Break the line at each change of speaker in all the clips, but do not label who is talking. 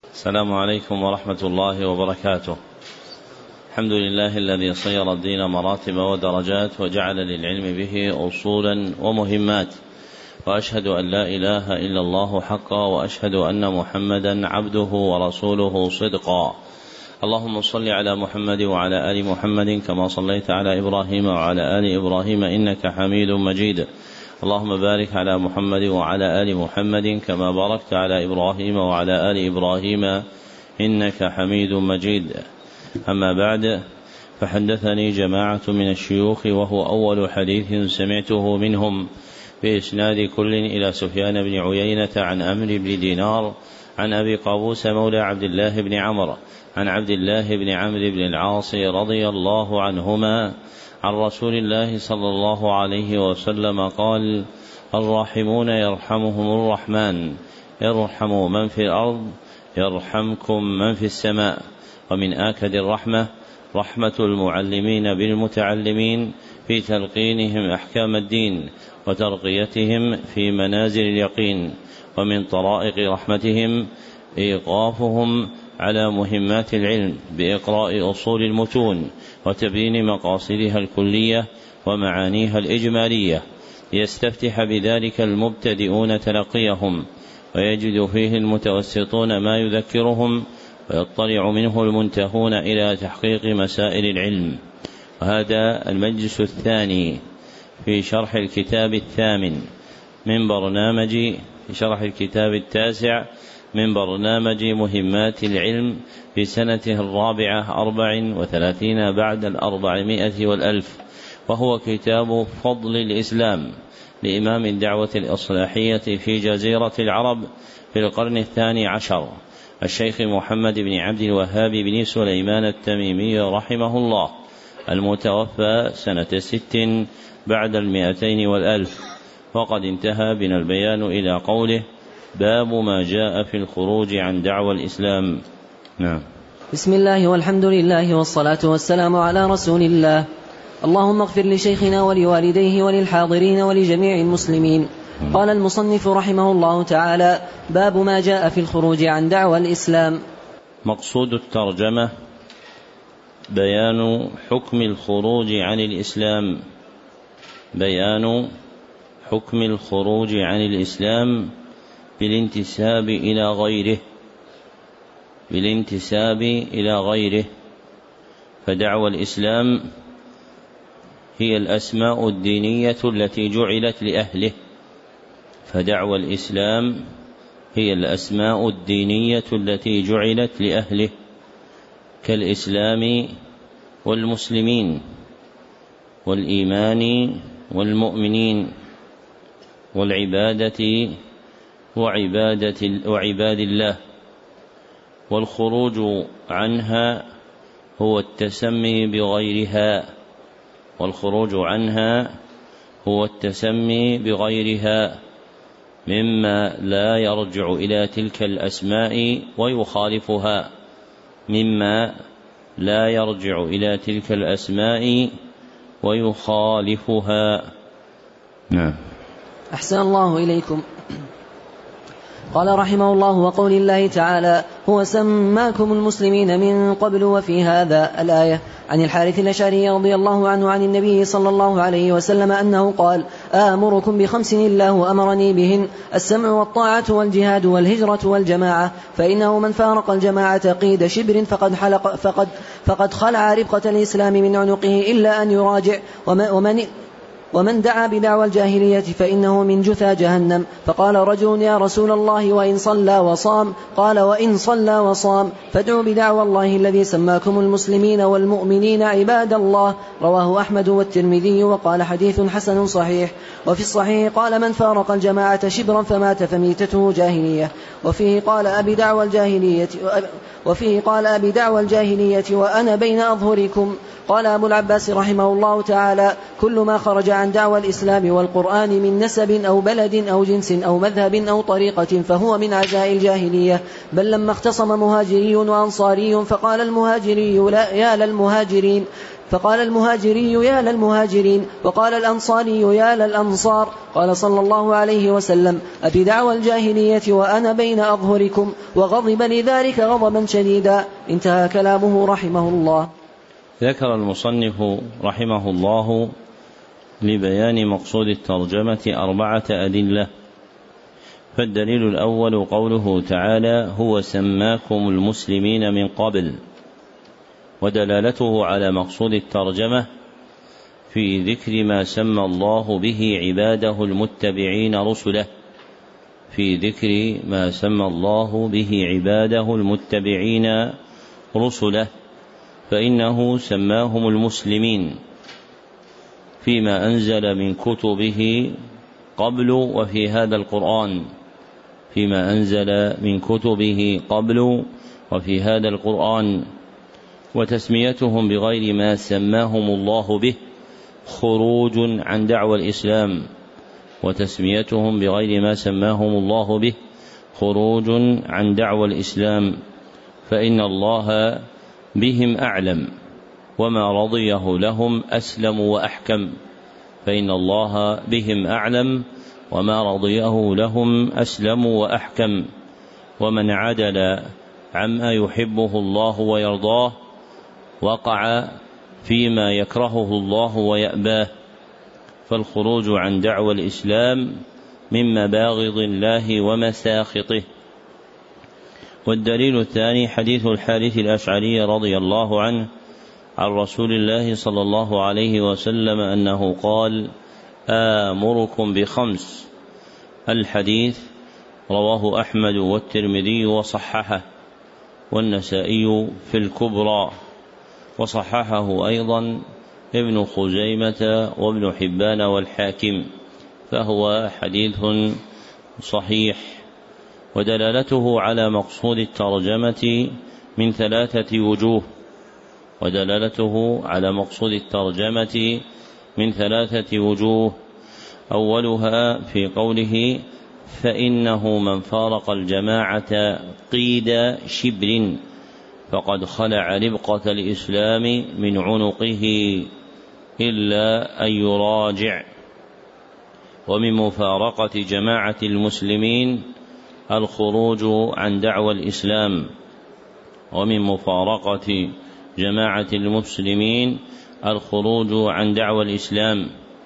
السلام عليكم ورحمة الله وبركاته. الحمد لله الذي صير الدين مراتب ودرجات وجعل للعلم به أصولا ومهمات، وأشهد أن لا إله إلا الله حقا، وأشهد أن محمدا عبده ورسوله صدقا. اللهم صل على محمد وعلى آل محمد كما صليت على إبراهيم وعلى آل إبراهيم إنك حميد مجيد. اللهم بارك على محمد وعلى آل محمد كما باركت على إبراهيم وعلى آل إبراهيم إنك حميد مجيد. أما بعد، فحدثني جماعة من الشيوخ، وهو أول حديث سمعته منهم بإسناد كل إلى سفيان بن عيينة عن عمرو بن دينار عن أبي قابوس مولى عبد الله بن عمرو عن عبد الله بن عمرو بن العاص رضي الله عنهما عن رسول الله صلى الله عليه وسلم قال: الراحمون يرحمهم الرحمن، ارحموا من في الأرض يرحمكم من في السماء. ومن آكد الرحمة رحمة المعلمين بالمتعلمين في تلقينهم أحكام الدين وترقيتهم في منازل اليقين. ومن طرائق رحمتهم إيقافهم على مهمات العلم بإقراء أصول المتون وتبيين مقاصدها الكلية ومعانيها الإجمالية، ليستفتح بذلك المبتدئون تلقيهم، ويجد فيه المتوسطون ما يذكرهم، ويطلع منه المنتهون إلى تحقيق مسائل العلم. وهذا المجلس الثاني في شرح الكتاب الثامن من برنامج في شرح الكتاب التاسع من برنامج مهمات العلم في سنته 34 بعد 400 والألف، وهو كتاب فضل الإسلام لإمام الدعوة الإصلاحية في جزيرة العرب في القرن 12 الشيخ محمد بن عبد الوهاب بن سليمان التميمي رحمه الله، المتوفى سنة 6 بعد 200 والألف. وقد انتهى بنا البيان إلى قوله: باب ما جاء في الخروج عن دعوى الإسلام. نعم.
بسم الله والحمد لله والصلاة والسلام على رسول الله. اللهم اغفر لشيخنا ولوالديه وللحاضرين ولجميع المسلمين. قال المصنف رحمه الله تعالى: باب ما جاء في الخروج عن دعوى الإسلام.
مقصود الترجمة بيان حكم الخروج عن الإسلام، بيان حكم الخروج عن الإسلام بالانتساب إلى غيره، فدعوى الإسلام هي الأسماء الدينية التي جعلت لأهله، فدعوى الإسلام هي الأسماء الدينية التي جعلت لأهله، كالإسلام والمسلمين والإيمان والمؤمنين والعبادة وعباد الله. والخروج عنها هو التسمي بغيرها مما لا يرجع إلى تلك الأسماء ويخالفها. نعم.
أحسن الله إليكم. قال رحمه الله: وقول الله تعالى: هو سماكم المسلمين من قبل وفي هذا، الآية. عن الحارث الأشعري رضي الله عنه عن النبي صلى الله عليه وسلم أنه قال: آمركم ب5 الله أمرني بهن: السمع والطاعة والجهاد والهجرة والجماعة، فإنه من فارق الجماعة قيد شبر فقد خلع ربقة الإسلام من عنقه إلا أن يراجع، ومن دعا بدعوى الجاهلية فإنه من جثى جهنم. فقال رجل: يا رسول الله، وإن صلى وصام؟ قال: وإن صلى وصام فادعوا بدعوى الله الذي سماكم المسلمين والمؤمنين عباد الله. رواه أحمد والترمذي وقال: حديث حسن صحيح. وفي الصحيح قال: من فارق الجماعة شبرا فمات فميتته جاهلية. وفيه قال: أبي دعوى الجاهلية وأنا بين أظهركم. قال أبو العباس رحمه الله تعالى: كل ما خرج عن دعوى الإسلام والقرآن من نسب أو بلد أو جنس أو مذهب أو طريقة فهو من عزاء الجاهلية. بل لما اختصم مهاجري وأنصاري فقال المهاجري: يا للمهاجرين فقال المهاجري يا للمهاجرين، وقال الأنصاري يا للأنصار. قال صلى الله عليه وسلم أبدعوى الجاهلية وأنا بين أظهركم، وغضب لذلك غضبا شديدا. انتهى كلامه رحمه الله.
ذكر المصنف رحمه الله لبيان مقصود الترجمة 4 أدلة. فالدليل الأول قوله تعالى هو سماكم المسلمين من قبل، ودلالته على مقصود الترجمة في ذكر ما سمى الله به عباده المتبعين رسله، في ذكر ما سمى الله به عباده المتبعين رسله، فإنه سماهم المسلمين فيما أنزل من كتبه قبل وفي هذا القرآن، فيما أنزل من كتبه قبل وفي هذا القرآن. وتسميتهم بغير ما سماهم الله به خروج عن دعوى الإسلام، وتسميتهم بغير ما سماهم الله به خروج عن دعوى الإسلام، فإن الله بهم أعلم وما رضيه لهم أسلم وأحكم، فإن الله بهم أعلم وما رضيه لهم أسلم وأحكم. ومن عدل عما يحبه الله ويرضاه وقع فيما يكرهه الله ويأباه، فالخروج عن دعوى الإسلام من مباغض الله ومساخطه. والدليل الثاني حديث الحارث الأشعري رضي الله عنه عن رسول الله صلى الله عليه وسلم أنه قال آمركم ب5. الحديث رواه أحمد والترمذي وصححه، والنسائي في الكبرى، وصححه أيضا ابن خزيمة وابن حبان والحاكم، فهو حديث صحيح. ودلالته على مقصود الترجمة من 3 وجوه، ودلالته على مقصود الترجمة من 3 وجوه. أولها في قوله فإنه من فارق الجماعة قيد شبر فقد خلع ربقة الإسلام من عنقه إلا أن يراجع. ومن مفارقة جماعة المسلمين الخروج عن دعوى الإسلام، ومن مفارقة جماعة المسلمين الخروج عن دعوى الإسلام،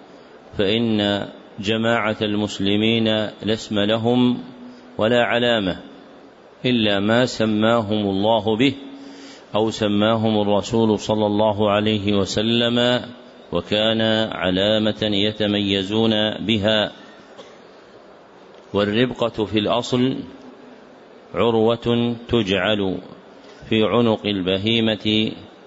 فإن جماعة المسلمين لا اسم لهم ولا علامة إلا ما سماهم الله به أو سماهم الرسول صلى الله عليه وسلم، وكان علامة يتميزون بها. والربقة في الأصل عروة تجعل في عنق البهيمة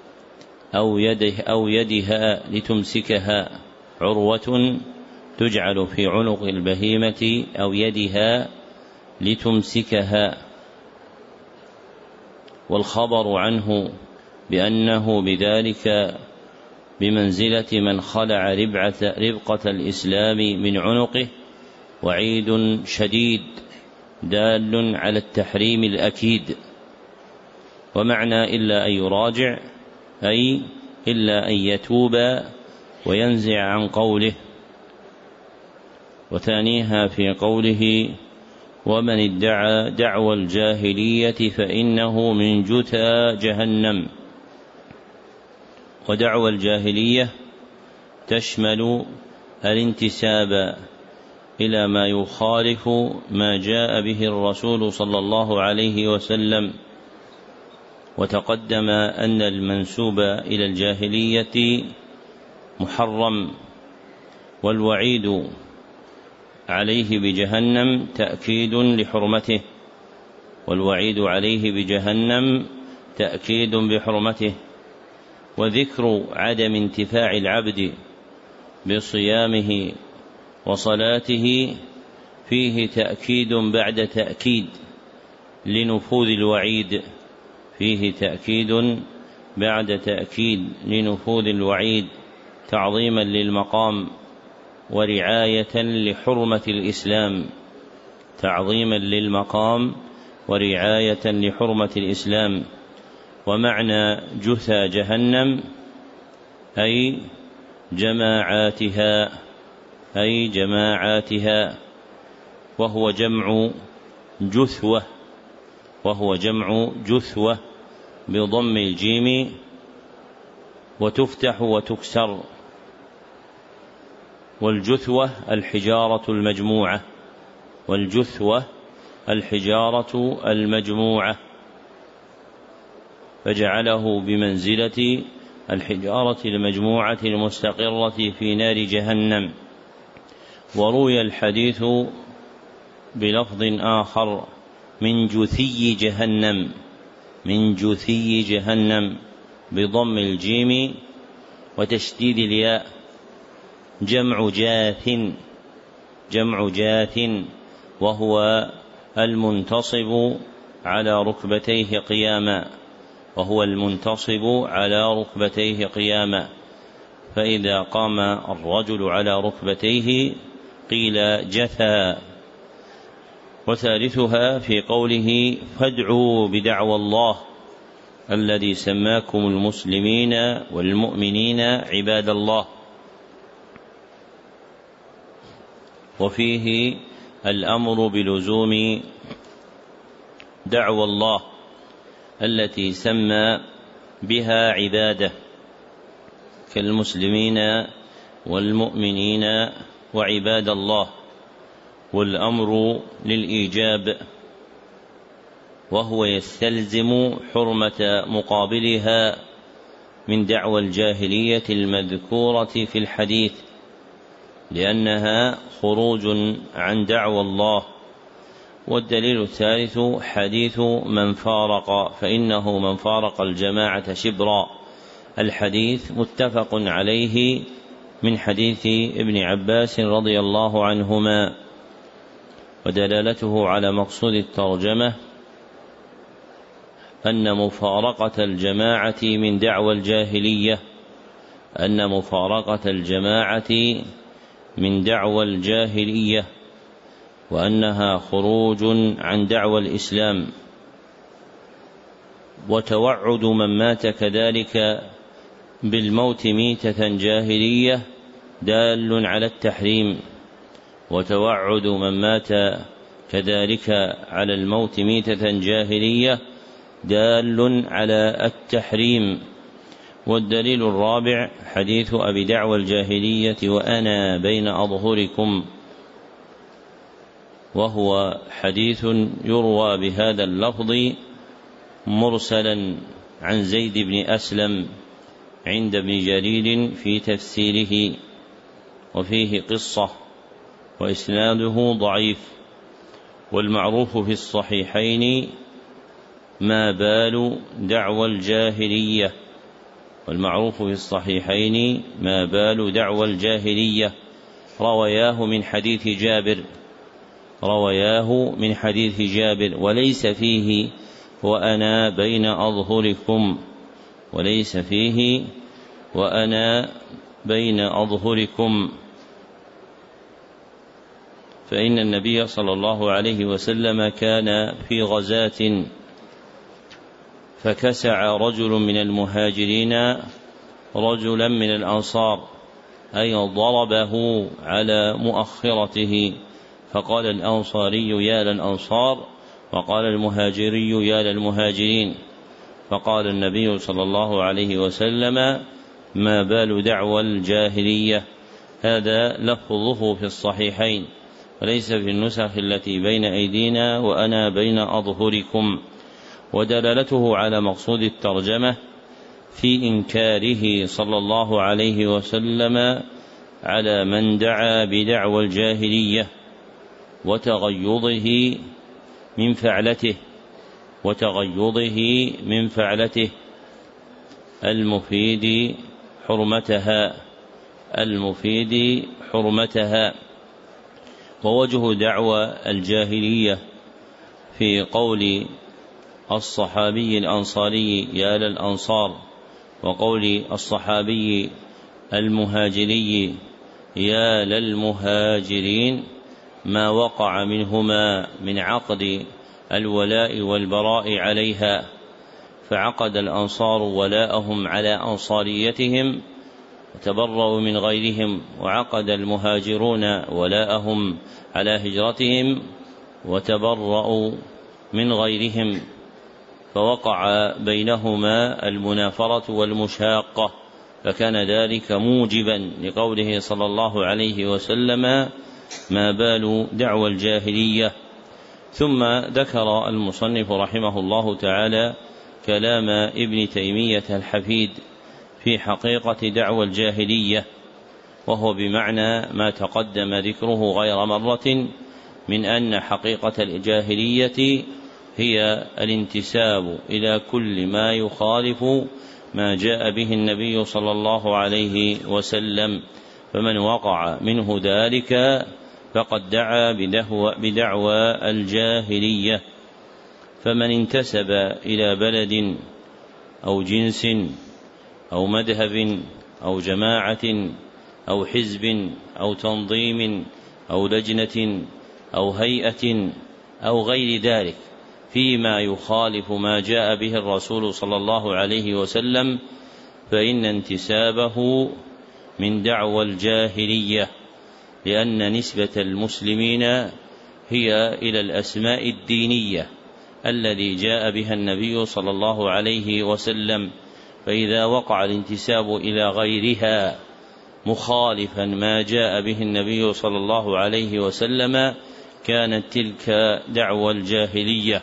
أو يدها لتمسكها، عروة تجعل في عنق البهيمة أو يدها لتمسكها. والخبر عنه بأنه بذلك بمنزلة من خلع ربقة الإسلام من عنقه وعيد شديد دال على التحريم الأكيد. ومعنى إلا أن يراجع أي إلا أن يتوب وينزع عن قوله. وثانيها في قوله ومن ادعى دعوى الجاهلية فإنه من جثى جهنم. ودعوى الجاهلية تشمل الانتساب إلى ما يخالف ما جاء به الرسول صلى الله عليه وسلم. وتقدم أن المنسوب إلى الجاهلية محرم، والوعيد عليه بجهنم تأكيد لحرمته، والوعيد عليه بجهنم تأكيد بحرمته. وذكر عدم انتفاع العبد بصيامه وصلاته فيه تأكيد بعد تأكيد لنفوذ الوعيد، فيه تأكيد بعد تأكيد لنفوذ الوعيد، تعظيما للمقام ورعاية لحرمة الإسلام، تعظيما للمقام ورعاية لحرمة الإسلام. ومعنى جثى جهنم أي جماعاتها، وهو جمع جثوة بضم الجيم وتفتح وتكسر. والجثوة الحجارة المجموعة، فجعله بمنزلة الحجارة المجموعة المستقرة في نار جهنم. وروي الحديث بلفظ آخر من جثي جهنم بضم الجيم وتشديد الياء، جمع جاث، وهو المنتصب على ركبتيه قياما، فإذا قام الرجل على ركبتيه قيل جثى. وثالثها في قوله فادعوا بدعوى الله الذي سماكم المسلمين والمؤمنين عباد الله، وفيه الأمر بلزوم دعوى الله التي سمى بها عباده كالمسلمين والمؤمنين وعباد الله، والأمر للإيجاب، وهو يستلزم حرمة مقابلها من دعوى الجاهلية المذكورة في الحديث، لأنها خروج عن دعوى الله. والدليل الثالث حديث من فارق، فإنه من فارق الجماعة شبرا، الحديث متفق عليه من حديث ابن عباس رضي الله عنهما. ودلالته على مقصود الترجمة أن مفارقة الجماعة من دعوى الجاهلية وأنها خروج عن دعوى الإسلام. وتوعد من مات كذلك بالموت ميتة جاهلية دال على التحريم، وتوعد من مات كذلك على الموت ميتة جاهلية دال على التحريم. والدليل الرابع حديث أبي دعوى الجاهلية وأنا بين أظهركم، وهو حديث يروى بهذا اللفظ مرسلا عن زيد بن أسلم عند ابن جرير في تفسيره، وفيه قصة وإسناده ضعيف. والمعروف في الصحيحين ما بال دعوى الجاهلية، روياه من حديث جابر، وليس فيه وأنا بين أظهركم، فإن النبي صلى الله عليه وسلم كان في غزاة فكسع رجل من المهاجرين رجلا من الأنصار، أي ضربه على مؤخرته، فقال الأنصاري يا للأنصار، وقال المهاجري يا للمهاجرين، فقال النبي صلى الله عليه وسلم ما بال دعوى الجاهلية. هذا لفظه في الصحيحين، وليس في النسخ التي بين أيدينا وأنا بين أظهركم. ودلالته على مقصود الترجمة في إنكاره صلى الله عليه وسلم على من دعا بدعوى الجاهلية وتغيظه من فعلته المفيد حرمتها. ووجه دعوى الجاهلية في قول الصحابي الأنصاري يا للأنصار، وقول الصحابي المهاجري يا للمهاجرين، ما وقع منهما من عقد الولاء والبراء عليها، فعقد الأنصار ولاءهم على أنصاريتهم، وتبرأوا من غيرهم، وعقد المهاجرون ولاءهم على هجرتهم وتبرأوا من غيرهم، فوقع بينهما المنافرة والمشاقة، فكان ذلك موجبا لقوله صلى الله عليه وسلم: ما بال دعوى الجاهلية. ثم ذكر المصنف رحمه الله تعالى كلام ابن تيمية الحفيد في حقيقة دعوى الجاهلية، وهو بمعنى ما تقدم ذكره غير مرة من أن حقيقة الجاهلية هي الانتساب إلى كل ما يخالف ما جاء به النبي صلى الله عليه وسلم، فمن وقع منه ذلك فقد دعا بدعوى الجاهلية. فمن انتسب إلى بلد أو جنس أو مذهب أو جماعة أو حزب أو تنظيم أو لجنة أو هيئة أو غير ذلك فيما يخالف ما جاء به الرسول صلى الله عليه وسلم، فإن انتسابه من دعوى الجاهلية، لأن نسبة المسلمين هي إلى الأسماء الدينية الذي جاء بها النبي صلى الله عليه وسلم، فإذا وقع الانتساب إلى غيرها مخالفا ما جاء به النبي صلى الله عليه وسلم كانت تلك دعوى الجاهلية.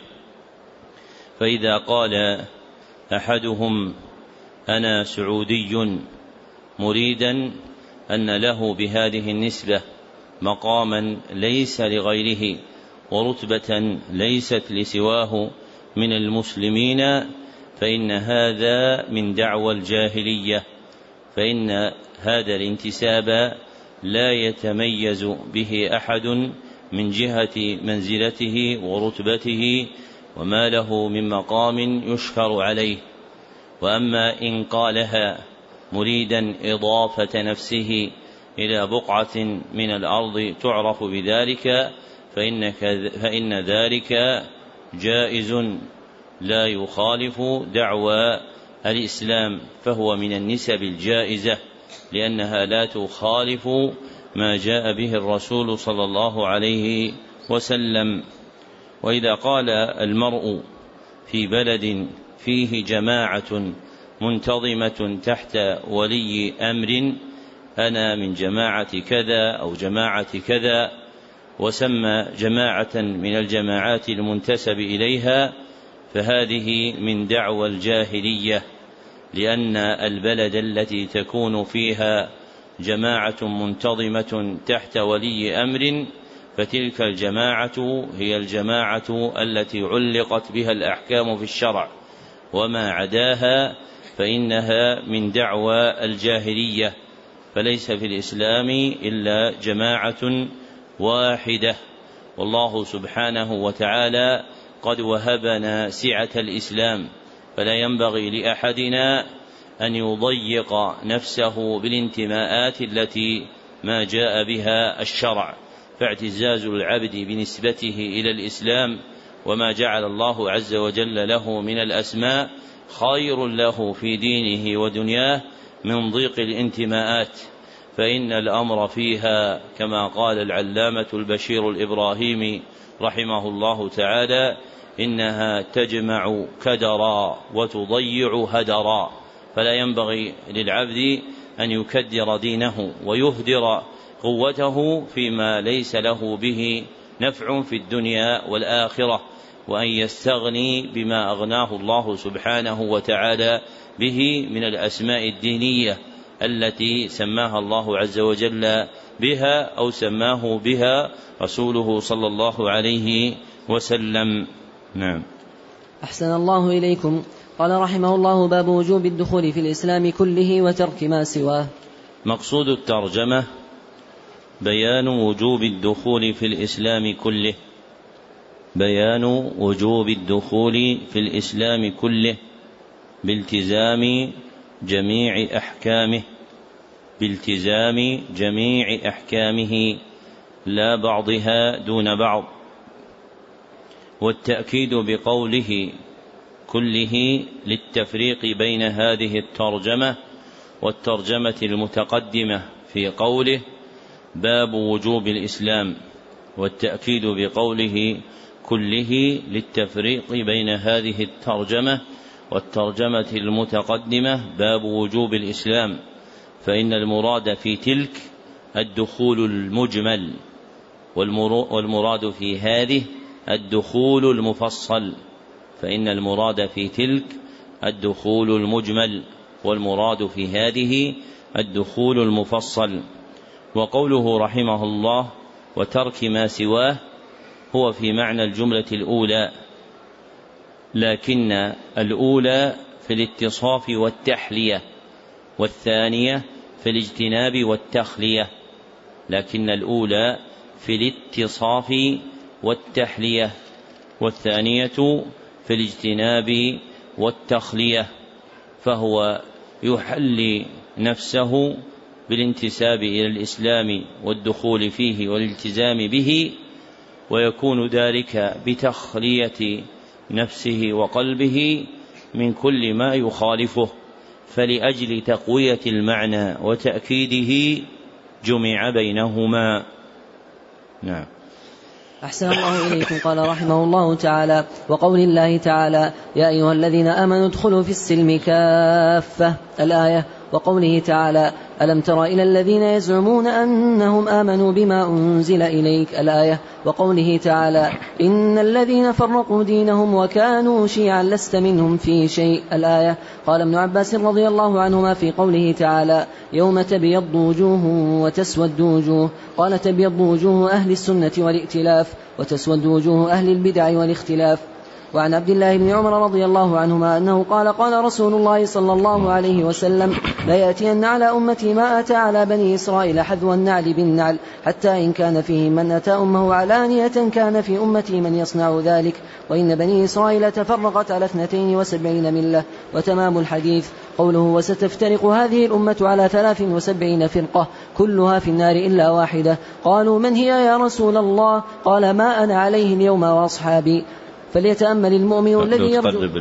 فإذا قال أحدهم: أنا سعودي، مريدا أن له بهذه النسبة مقاما ليس لغيره ورتبة ليست لسواه من المسلمين، فإن هذا من دعوى الجاهلية، فإن هذا الانتساب لا يتميز به أحد من جهة منزلته ورتبته وما له من مقام يشكر عليه. وأما إن قالها مريدا إضافة نفسه إلى بقعة من الأرض تعرف بذلك فإن ذلك جائز لا يخالف دعوى الإسلام، فهو من النسب الجائزة لأنها لا تخالف ما جاء به الرسول صلى الله عليه وسلم. وإذا قال المرء في بلد فيه جماعة منتظمة تحت ولي أمر: أنا من جماعة كذا أو جماعة كذا، وسمى جماعة من الجماعات المنتسب إليها، فهذه من دعوى الجاهلية، لأن البلد التي تكون فيها جماعة منتظمة تحت ولي أمر فتلك الجماعة هي الجماعة التي علقت بها الأحكام في الشرع، وما عداها فإنها من دعوى الجاهلية، فليس في الإسلام إلا جماعة واحدة. والله سبحانه وتعالى قد وهبنا سعة الإسلام، فلا ينبغي لأحدنا أن يضيق نفسه بالانتماءات التي ما جاء بها الشرع، فاعتزاز العبد بنسبته إلى الإسلام وما جعل الله عز وجل له من الأسماء خير له في دينه ودنياه من ضيق الانتماءات، فإن الأمر فيها كما قال العلامة البشير الإبراهيمي رحمه الله تعالى: إنها تجمع كدرا وتضيع هدرا، فلا ينبغي للعبد أن يكدر دينه ويهدر قوته فيما ليس له به نفع في الدنيا والآخرة، وأن يستغني بما أغناه الله سبحانه وتعالى به من الأسماء الدينية التي سماها الله عز وجل بها أو سماه بها رسوله صلى الله عليه وسلم. نعم.
أحسن الله إليكم. قال رحمه الله: باب وجوب الدخول في الإسلام كله وترك ما سواه.
مقصود الترجمة بيان وجوب الدخول في الإسلام كله، بيان وجوب الدخول في الإسلام كله بالتزام جميع أحكامه، بالتزام جميع أحكامه لا بعضها دون بعض. والتأكيد بقوله كله للتفريق بين هذه الترجمة والترجمة المتقدمة في قوله باب وجوب الإسلام، والتأكيد بقوله كله للتفريق بين هذه الترجمة والترجمة المتقدمة باب وجوب الإسلام، فإن المراد في تلك الدخول المجمل، والمراد في هذه الدخول المفصل، فإن المراد في تلك الدخول المجمل، والمراد في هذه الدخول المفصل. وقوله رحمه الله وترك ما سواه هو في معنى الجملة الأولى، لكن الأولى في الاتصاف والتحلية، والثانية في الاجتناب والتخلية، لكن الأولى في الاتصاف والتحلية، والثانية في الاجتناب والتخلية، فهو يحلي نفسه بالانتساب إلى الإسلام والدخول فيه والالتزام به، ويكون ذلك بتخلية نفسه وقلبه من كل ما يخالفه، فلأجل تقوية المعنى وتأكيده جمع بينهما. نعم.
أحسن الله إليكم. قال رحمه الله تعالى: وقول الله تعالى: يا أيها الذين آمنوا ادخلوا في السلم كافة، الآية. وقوله تعالى: ألم تر إلى الذين يزعمون أنهم آمنوا بما أنزل إليك، الآية. وقوله تعالى: إن الذين فرقوا دينهم وكانوا شيعا لست منهم في شيء، الآية. قال ابن عباس رضي الله عنهما في قوله تعالى: يوم تبيض وجوه وتسود وجوه، قال: تبيض وجوه أهل السنة والائتلاف، وتسود وجوه أهل البدع والاختلاف. وعن عبد الله بن عمر رضي الله عنهما أنه قال: قال رسول الله صلى الله عليه وسلم: لا يأتين على أمتي ما أتى على بني إسرائيل حذو النعل بالنعل، حتى إن كان فيه من أتى أمه علانية كان في أمتي من يصنع ذلك، وإن بني إسرائيل تفرقت على 72 ملة. وتمام الحديث قوله: وستفترق هذه الأمة على 73 فرقة كلها في النار إلا واحدة. قالوا: من هي يا رسول الله؟ قال: ما أنا عليه اليوم وأصحابي. فليتأمل المؤمن الذي يرجو.
قرب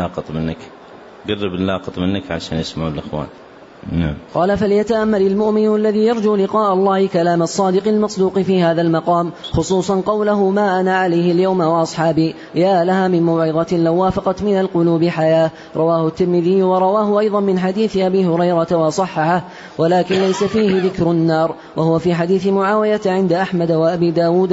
اللاقط منك عشان يسمعوا الأخوان. نعم.
قال: فليتأمل المؤمن الذي يرجو لقاء الله كلام الصادق المصدوق في هذا المقام، خصوصا قوله: ما أنا عليه اليوم وأصحابي. يا لها من موعظة لو وافقت من القلوب حياة. رواه الترمذي، ورواه أيضا من حديث أبي هريرة وصححه، ولكن ليس فيه ذكر النار، وهو في حديث معاوية عند أحمد وأبي داود.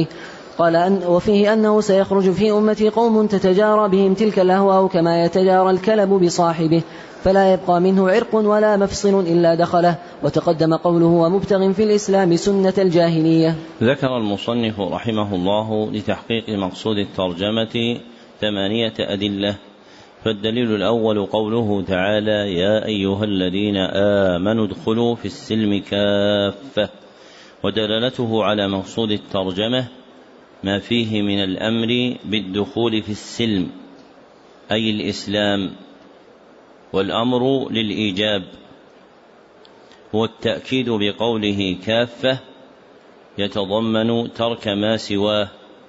وفيه أنه سيخرج في أمتي قوم تتجارى بهم تلك الأهواء كما يتجارى الكلب بصاحبه، فلا يبقى منه عرق ولا مفصل إلا دخله. وتقدم قوله: ومبتغ في الإسلام سنة الجاهلية.
ذكر المصنف رحمه الله لتحقيق مقصود الترجمة 8 أدلة. فالدليل الأول قوله تعالى: يا أيها الذين آمنوا ادخلوا في السلم كافة، ودلالته على مقصود الترجمة ما فيه من الأمر بالدخول في السلم أي الإسلام، والأمر للإيجاب. والتأكيد بقوله كافة يتضمن ترك ما سواه،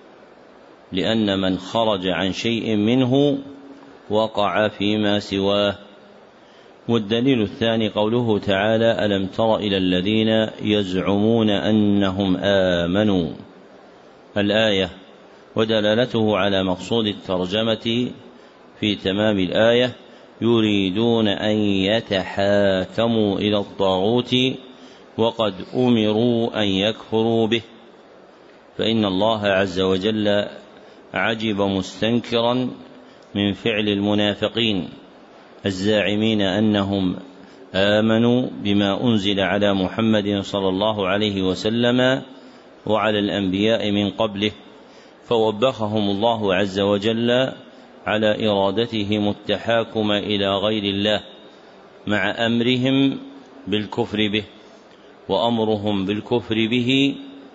لأن من خرج عن شيء منه وقع فيما سواه. والدليل الثاني قوله تعالى: ألم تر إلى الذين يزعمون أنهم آمنوا، الآية. ودلالته على مقصود الترجمة في تمام الآية: يريدون أن يتحاكموا إلى الطاغوت وقد أمروا أن يكفروا به، فإن الله عز وجل عجب مستنكرا من فعل المنافقين الزاعمين أنهم آمنوا بما أنزل على محمد صلى الله عليه وسلم وعلى الأنبياء من قبله، فوبخهم الله عز وجل على إرادتهم التحاكم إلى غير الله مع أمرهم بالكفر به. وأمرهم بالكفر به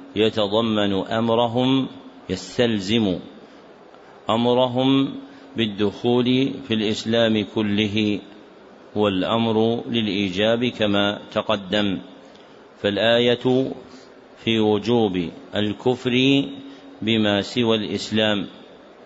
يستلزم أمرهم بالدخول في الإسلام كله، والأمر للإيجاب كما تقدم. فالآية في وجوب الكفر بما سوى الإسلام،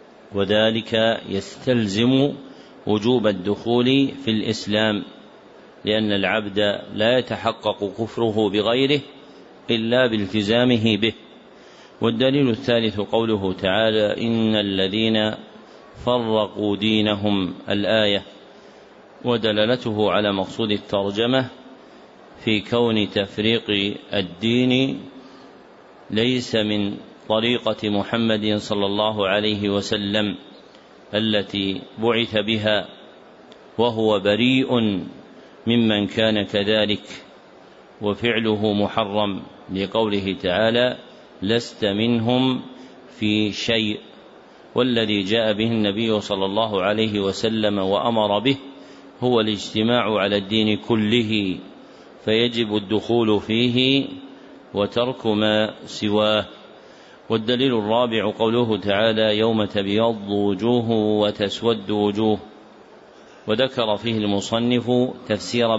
وذلك يستلزم وجوب الدخول في الإسلام. لأن العبد لا يتحقق كفره بغيره إلا بالتزامه به. والدليل الثالث قوله تعالى: إن الذين فرقوا دينهم، الآية، ودلالته على مقصود الترجمة في كون تفريق الدين ليس من طريقة محمد صلى الله عليه وسلم التي بعث بها، وهو بريء ممن كان كذلك وفعله محرم، لقوله تعالى: لست منهم في شيء. والذي جاء به النبي صلى الله عليه وسلم وأمر به هو الاجتماع على الدين كله، فيجب الدخول فيه وترك ما سواه. والدليل الرابع قوله تعالى: يوم تبيض وجوه وتسود وجوه. وذكر فيه المصنف تفسير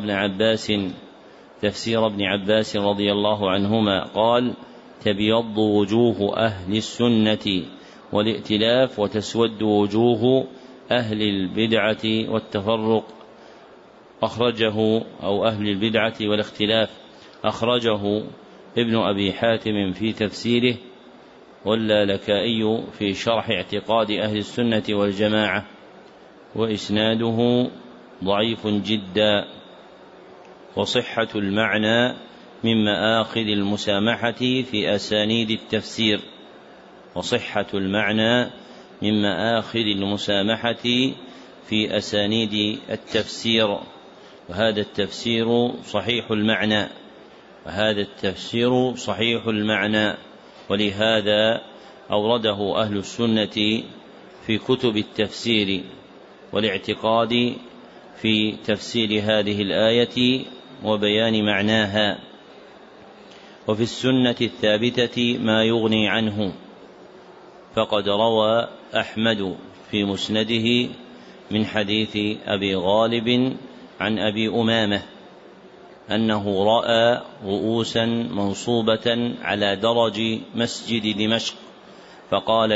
ابن عباس رضي الله عنهما قال: تبيض وجوه أهل السنة والائتلاف، وتسود وجوه أهل البدعة والتفرق. أهل البدعة والاختلاف. أخرجه ابن أبي حاتم في تفسيره، واللالكائي في شرح اعتقاد أهل السنة والجماعة، وإسناده ضعيف جدا. وصحة المعنى من مآخذ المسامحة في أسانيد التفسير. في أسانيد التفسير. وهذا التفسير صحيح المعنى، ولهذا أورده أهل السنة في كتب التفسير والاعتقاد في تفسير هذه الآية وبيان معناها. وفي السنة الثابتة ما يغني عنه، فقد روى أحمد في مسنده من حديث أبي غالب عن أبي أمامة أنه رأى رؤوسا منصوبة على درج مسجد دمشق، فقال: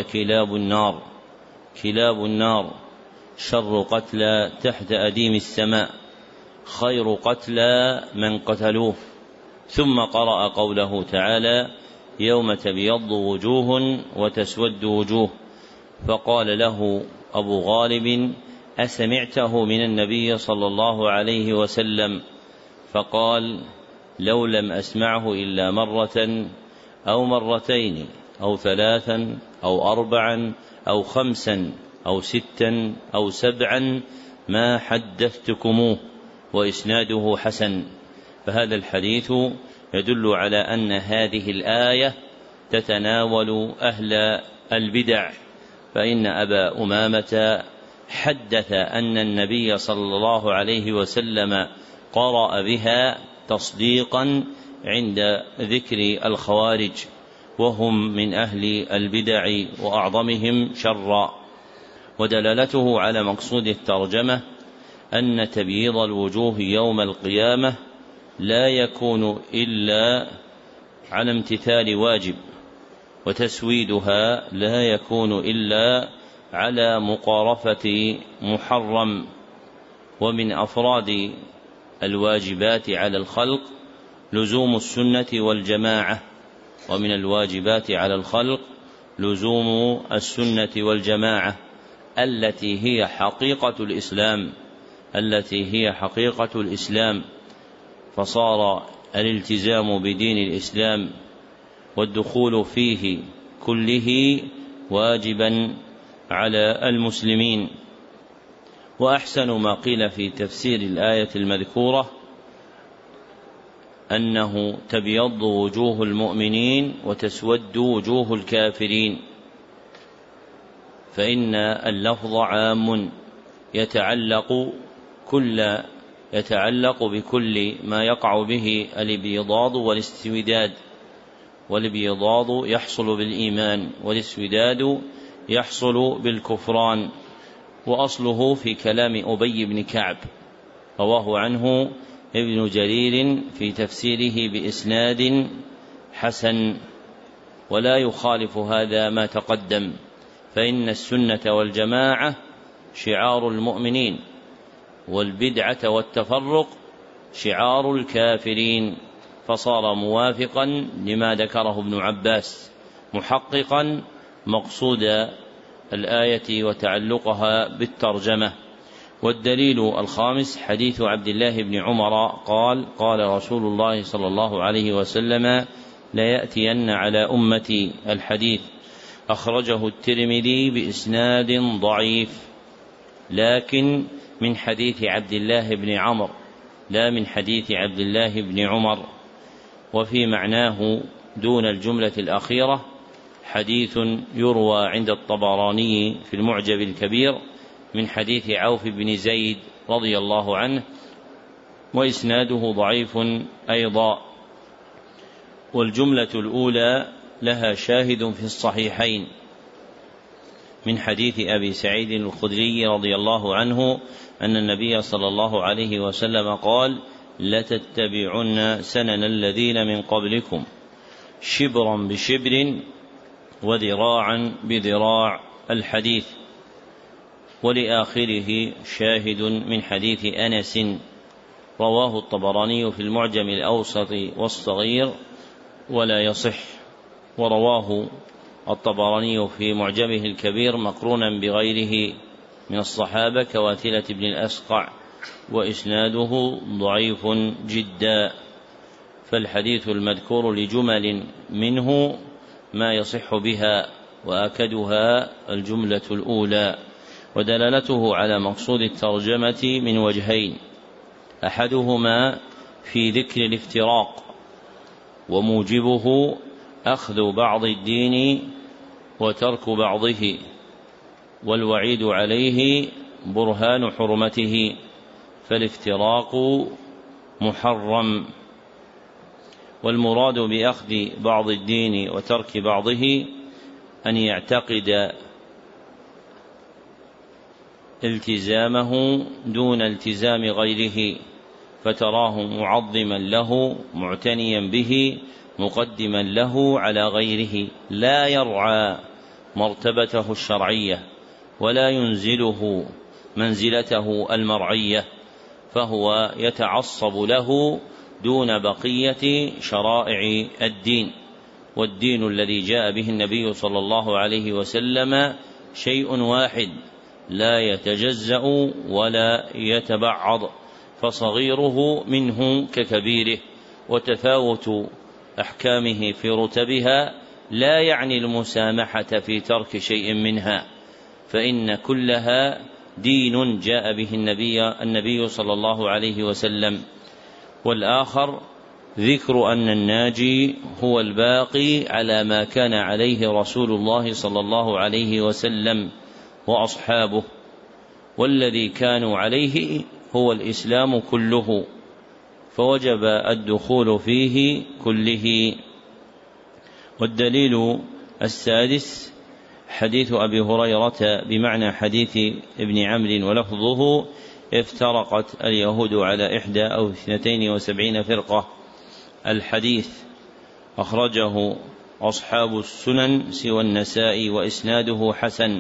كلاب النار شر قتلى تحت أديم السماء، خير قتلى من قتلوه. ثم قرأ قوله تعالى: يوم تبيض وجوه وتسود وجوه. فقال له أبو غالب: أسمعته من النبي صلى الله عليه وسلم؟ فقال: لو لم أسمعه إلا مرة أو مرتين أو ثلاثا أو أربعا أو خمسا أو ستا أو سبعا ما حدثتكموه. وإسناده حسن. فهذا الحديث يدل على أن هذه الآية تتناول أهل البدع، فإن أبا أمامة حدث أن النبي صلى الله عليه وسلم قرأ بها تصديقا عند ذكر الخوارج، وهم من أهل البدع وأعظمهم شرا. ودلالته على مقصود الترجمة أن تبييض الوجوه يوم القيامة لا يكون إلا على امتثال واجب، وتسويدها لا يكون إلا على مقارفة محرم. ومن أفراد الواجبات على الخلق لزوم السنة والجماعة، ومن الواجبات على الخلق لزوم السنة والجماعة التي هي حقيقة الإسلام. فصار الالتزام بدين الإسلام والدخول فيه كله واجبا على المسلمين. وأحسن ما قيل في تفسير الآية المذكورة أنه تبيض وجوه المؤمنين وتسود وجوه الكافرين، فإن اللفظ عام يتعلق بكل ما يقع به الابيضاض والاستوداد. والابيضاض يحصل بالإيمان، والاسوداد يحصل بالكفران. وأصله في كلام أبي بن كعب، رواه عنه ابن جرير في تفسيره بإسناد حسن. ولا يخالف هذا ما تقدم، فإن السنة والجماعة شعار المؤمنين، والبدعة والتفرق شعار الكافرين، فصار موافقا لما ذكره ابن عباس محققا مقصود الآية وتعلقها بالترجمة. والدليل الخامس حديث عبد الله بن عمر قال: قال رسول الله صلى الله عليه وسلم: ليأتين على أمتي الحديث، أخرجه الترمذي بإسناد ضعيف، لكن من حديث عبد الله بن عمرو لا من حديث عبد الله بن عمر، وفي معناه دون الجملة الأخيرة حديث يروى عند الطبراني في المعجم الكبير من حديث عوف بن زيد رضي الله عنه، وإسناده ضعيف أيضا. والجملة الأولى لها شاهد في الصحيحين من حديث أبي سعيد الخدري رضي الله عنه أن النبي صلى الله عليه وسلم قال: لتتبعن سنن الذين من قبلكم شبرا بشبر وذراعا بذراع الحديث. ولآخره شاهد من حديث أنس رواه الطبراني في المعجم الأوسط والصغير ولا يصح، ورواه الطبراني في معجمه الكبير مقرونا بغيره من الصحابة كواثلة بن الأسقع، وإسناده ضعيف جدا. فالحديث المذكور لجمل منه ما يصح بها، وأكدها الجملة الأولى. ودلالته على مقصود الترجمة من وجهين: أحدهما في ذكر الافتراق، وموجبه أخذ بعض الدين وترك بعضه، والوعيد عليه برهان حرمته، فالافتراق محرم. والمراد بأخذ بعض الدين وترك بعضه أن يعتقد التزامه دون التزام غيره، فتراه معظما له معتنيا به مقدما له على غيره، لا يرعى مرتبته الشرعية ولا ينزله منزلته المرعية، فهو يتعصب له دون بقية شرائع الدين. والدين الذي جاء به النبي صلى الله عليه وسلم شيء واحد لا يتجزأ ولا يتبعض، فصغيره منه ككبيره، وتفاوت أحكامه في رتبها لا يعني المسامحة في ترك شيء منها، فإن كلها دين جاء به النبي صلى الله عليه وسلم. والآخر ذكر أن الناجي هو الباقي على ما كان عليه رسول الله صلى الله عليه وسلم وأصحابه، والذي كانوا عليه هو الإسلام كله، فوجب الدخول فيه كله. والدليل السادس حديث أبي هريرة بمعنى حديث ابن عمرو ولفظه: افترقت اليهود على 71 أو 72 فرقة. الحديث أخرجه أصحاب السنن سوى النسائي، وإسناده حسن،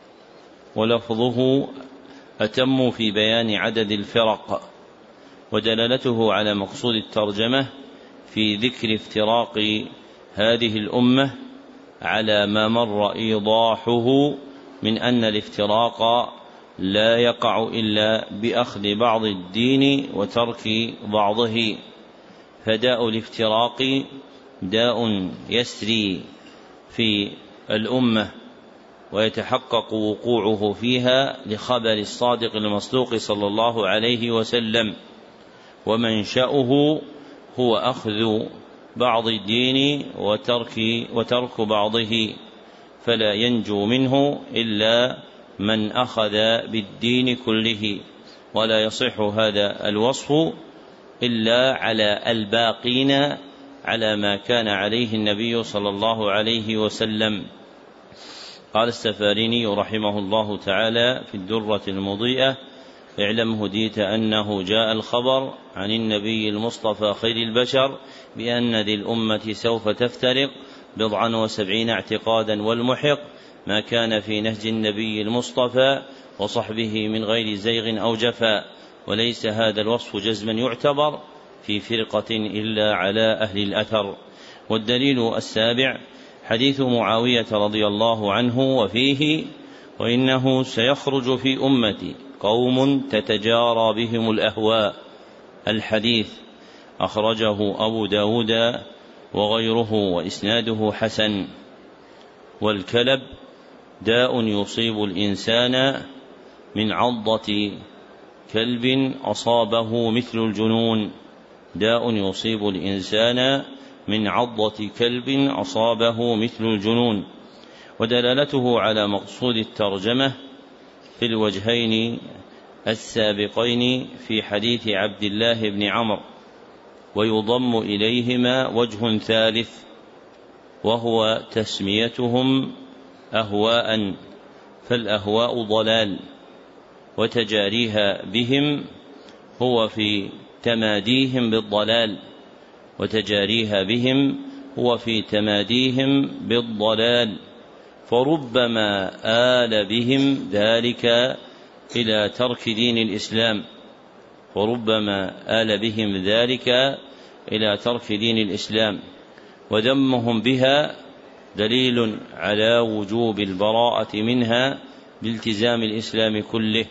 ولفظه أتم في بيان عدد الفرق. ودلالته على مقصود الترجمة في ذكر افتراق هذه الأمة على ما مر إيضاحه من أن الافتراق لا يقع إلا بأخذ بعض الدين وترك بعضه، فداء الافتراق داء يسري في الأمة ويتحقق وقوعه فيها لخبر الصادق المصدوق صلى الله عليه وسلم، ومنشأه هو أخذ بعض الدين وترك بعضه، فلا ينجو منه إلا من أخذ بالدين كله، ولا يصح هذا الوصف إلا على الباقين على ما كان عليه النبي صلى الله عليه وسلم. قال السفاريني رحمه الله تعالى في الدرة المضيئة: اعلم هديت أنه جاء الخبر عن النبي المصطفى خير البشر بأن ذي الأمة سوف تفترق 70 اعتقادا، والمحق ما كان في نهج النبي المصطفى وصحبه من غير زيغ أو جفا، وليس هذا الوصف جزما يعتبر في فرقة إلا على أهل الأثر. والدليل السابع حديث معاوية رضي الله عنه وفيه: وإنه سيخرج في أمتي قوم تتجارى بهم الأهواء. الحديث أخرجه أبو داود وغيره وإسناده حسن. والكلب داء يصيب الإنسان من عضة كلب أصابه مثل الجنون، داء يصيب الإنسان من عضة كلب أصابه مثل الجنون. ودلالته على مقصود الترجمة في الوجهين السابقين في حديث عبد الله بن عمرو، ويضم إليهما وجه ثالث وهو تسميتهم أهواء، فالأهواء ضلال، وتجاريها بهم هو في تماديهم بالضلال، وتجاريها بهم هو في تماديهم بالضلال، فربما آل بهم ذلك إلى ترك دين الإسلام، وربما آل بهم ذلك إلى ترك دين الإسلام. وذمهم بها دليل على وجوب البراءة منها بالتزام الإسلام كله.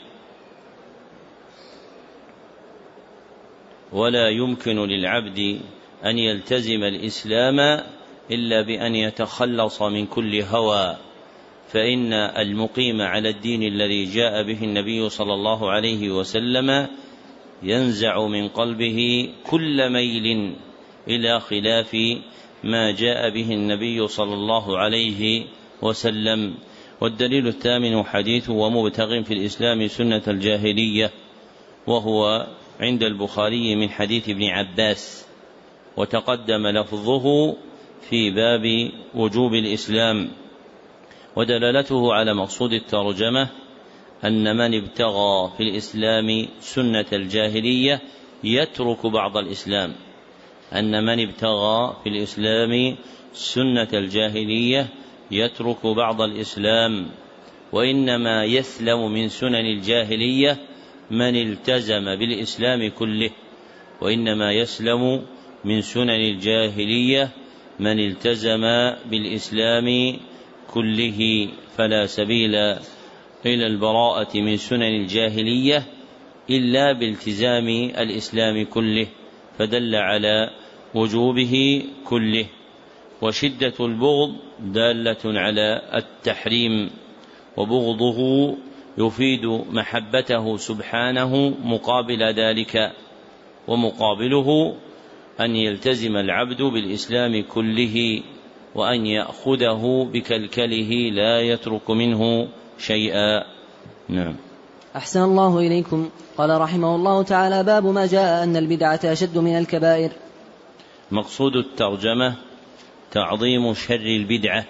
ولا يمكن للعبد أن يلتزم الإسلام إلا بأن يتخلص من كل هوى، فإن المقيم على الدين الذي جاء به النبي صلى الله عليه وسلم ينزع من قلبه كل ميل إلى خلاف ما جاء به النبي صلى الله عليه وسلم. والدليل الثامن حديث ومبتغ في الإسلام سنة الجاهلية، وهو عند البخاري من حديث ابن عباس، وتقدم لفظه في باب وجوب الإسلام. ودلالته على مقصود الترجمة أن من ابتغى في الإسلام سنة الجاهلية يترك بعض الإسلام، أن من ابتغى في الإسلام سنة الجاهلية يترك بعض الإسلام، وإنما يسلم من سنن الجاهلية من التزم بالإسلام كله، وإنما يسلم من سنن الجاهلية من التزم بالإسلام كله، فلا سبيل إلى البراءة من سنن الجاهلية إلا بالتزام الإسلام كله، فدل على وجوبه كله. وشدة البغض دالة على التحريم، وبغضه يفيد محبته سبحانه مقابل ذلك، ومقابله أن يلتزم العبد بالإسلام كله وأن يأخذه بكلكله لا يترك منه شيئا. نعم.
أحسن الله إليكم. قال رحمه الله تعالى: باب ما جاء أن البدعة أشد من الكبائر.
مقصود الترجمة تعظيم شر البدعة،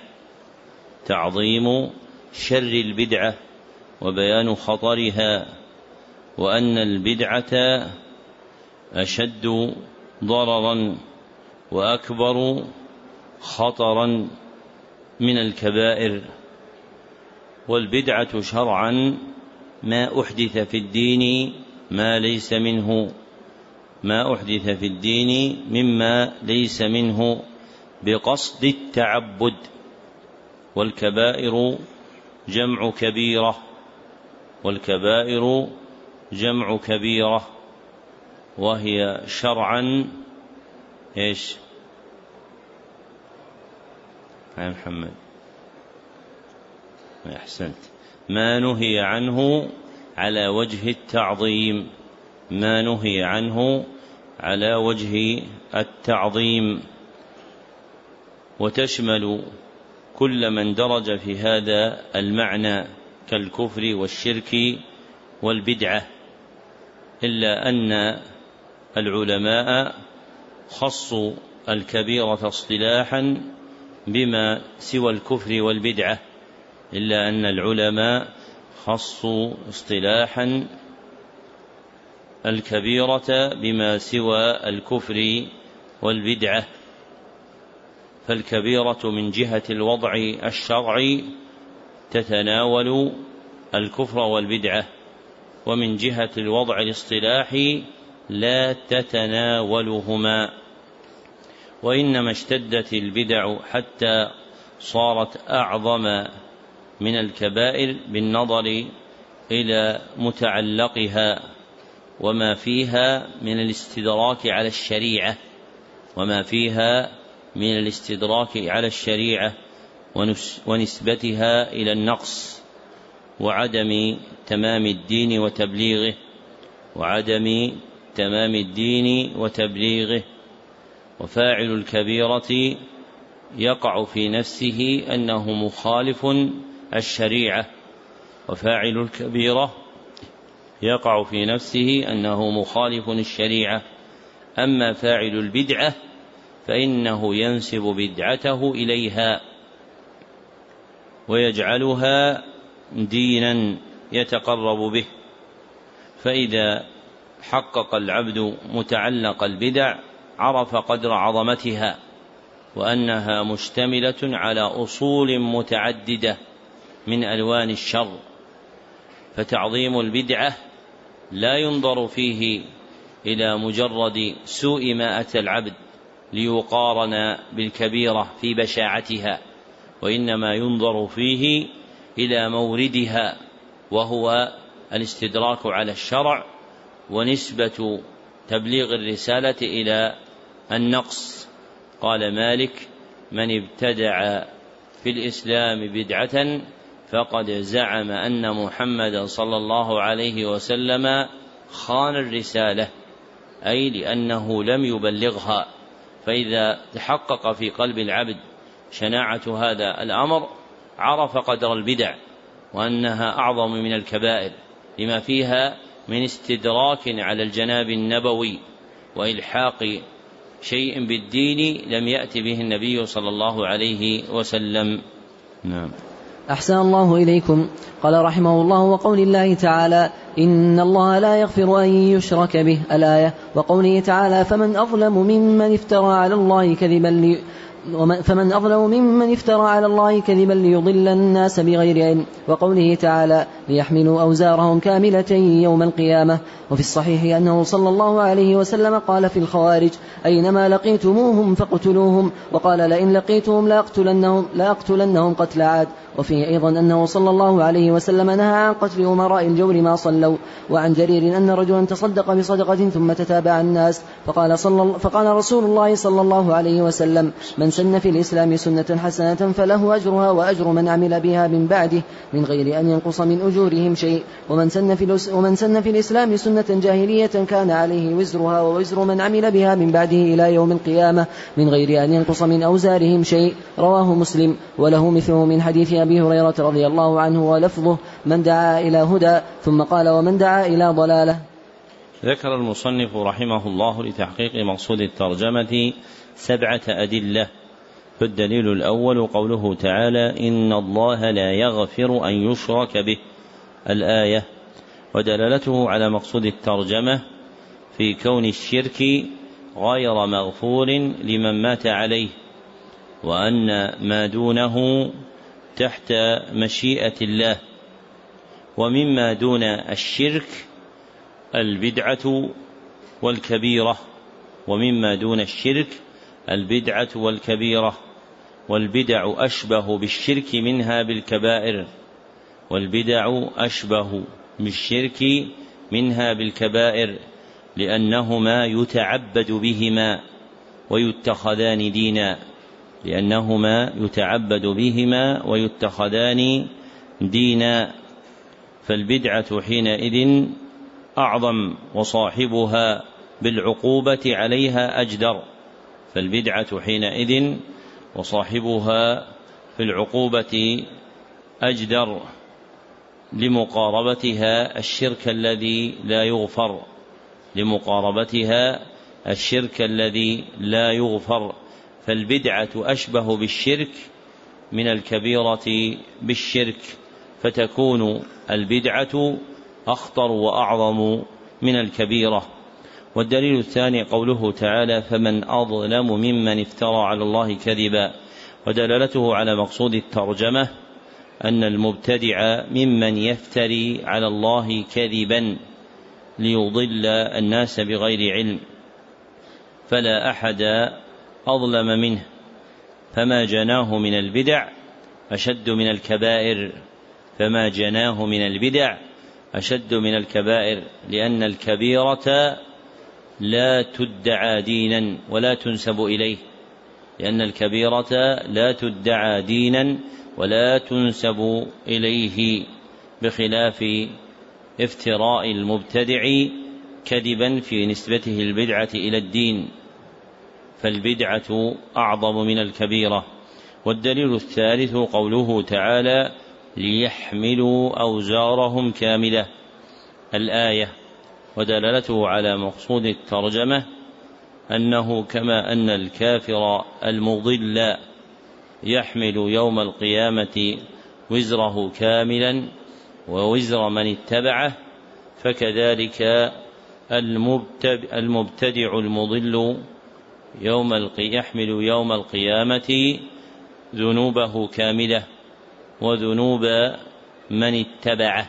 تعظيم شر البدعة وبيان خطرها، وأن البدعة أشد ضررا وأكبر خطرا من الكبائر. والبدعة شرعا ما أحدث في الدين ما ليس منه، ما أحدث في الدين مما ليس منه بقصد التعبد. والكبائر جمع كبيرة، والكبائر جمع كبيرة، وهي شرعا إيش يا محمد؟ أحسنت. ما نهي عنه على وجه التعظيم، ما نهي عنه على وجه التعظيم، وتشمل كل من درج في هذا المعنى كالكفر والشرك والبدعة، إلا أن العلماء خصوا الكبيرة اصطلاحا بما سوى الكفر والبدعة، إلا أن العلماء خصوا اصطلاحا الكبيرة بما سوى الكفر والبدعة. فالكبيرة من جهة الوضع الشرعي تتناول الكفر والبدعة، ومن جهة الوضع الاصطلاحي لا تتناولهما، وإنما اشتدت البدع حتى صارت أعظم من الكبائر بالنظر إلى متعلقها وما فيها من الاستدراك على الشريعة ونسبتها إلى النقص وعدم تمام الدين وتبليغه. وفاعل الكبيرة يقع في نفسه أنه مخالف الشريعة، أما فاعل البدعة فإنه ينسب بدعته إليها ويجعلها دينا يتقرب به. فإذا حقق العبد متعلق البدع عرف قدر عظمتها وأنها مشتملة على أصول متعددة من ألوان الشر، فتعظيم البدعة لا ينظر فيه إلى مجرد سوء ما أتى العبد ليقارن بالكبيرة في بشاعتها، وإنما ينظر فيه إلى موردها، وهو الاستدراك على الشرع ونسبة تبليغ الرسالة إلى النقص. قال مالك: من ابتدع في الإسلام بدعة فقد زعم أن محمدا صلى الله عليه وسلم خان الرسالة، أي لأنه لم يبلغها. فإذا تحقق في قلب العبد شناعة هذا الأمر عرف قدر البدع وأنها أعظم من الكبائر لما فيها من استدراك على الجناب النبوي وإلحاق شيء بالدين لم يأتي به النبي صلى الله عليه وسلم. نعم.
أحسن الله إليكم. قال رحمه الله: وقول الله تعالى: إن الله لا يغفر أن يشرك به، الآية. وقوله تعالى: فمن أظلم ممن افترى على الله كذبا ليضل الناس بغير علم. وقوله تعالى: ليحملوا أوزارهم كاملة يوم القيامة. وفي الصحيح أنه صلى الله عليه وسلم قال في الخوارج: أينما لقيتموهم فاقتلوهم، وقال: لئن لقيتهم لأقتلنهم قتل عاد. وفيه أيضا أنه صلى الله عليه وسلم نهى عن قتل أمراء الجور ما صلوا. وعن جرير أن رجلا تصدق بصدقة ثم تتابع الناس فقال رسول الله صلى الله عليه وسلم: من سن في الإسلام سنة حسنة فله أجرها وأجر من عمل بها من بعده من غير أن ينقص من أجورهم شيء، ومن سن في الإسلام سنة جاهلية كان عليه وزرها ووزر من عمل بها من بعده إلى يوم القيامة من غير أن ينقص من أوزارهم شيء. رواه مسلم. وله مثله من حديث أبي هريرة رضي الله عنه ولفظه: من دعا إلى هدى، ثم قال: ومن دعا إلى ضلالة.
ذكر المصنف رحمه الله لتحقيق مقصود الترجمة 7 أدلة. فالدليل الأول قوله تعالى: إن الله لا يغفر أن يشرك به، الآية. ودلالته على مقصود الترجمة في كون الشرك غير مغفور لمن مات عليه، وأن ما دونه تحت مشيئة الله. ومما دون الشرك البدعة والكبيرة، والبدع أشبه بالشرك منها بالكبائر لأنهما يتعبد بهما ويتخذان دينا، فالبدعة حينئذ أعظم وصاحبها بالعقوبة عليها أجدر لمقاربتها الشرك الذي لا يغفر. فالبدعة أشبه بالشرك من الكبيرة بالشرك، فتكون البدعة أخطر وأعظم من الكبيرة. والدليل الثاني قوله تعالى: فمن أظلم ممن افترى على الله كذبا. ودلالته على مقصود الترجمة أن المبتدع ممن يفتري على الله كذبا ليضل الناس بغير علم، فلا أحد أظلم منه، فما جناه من البدع أشد من الكبائر، فما جناه من البدع أشد من الكبائر، لأن الكبيرة لا تدعى دينا ولا تنسب إليه، لأن الكبيرة لا تدعى دينا ولا تنسب إليه، بخلاف افتراء المبتدع كذبا في نسبته البدعة إلى الدين، فالبدعة أعظم من الكبيرة. والدليل الثالث قوله تعالى: ليحملوا أوزارهم كاملة، الآية، ودلالته على مقصود الترجمة أنه كما أن الكافر المضل يحمل يوم القيامة وزره كاملا ووزر من اتبعه، فكذلك المبتدع المضل يحمل يوم القيامة ذنوبه كاملة وذنوب من اتبعه،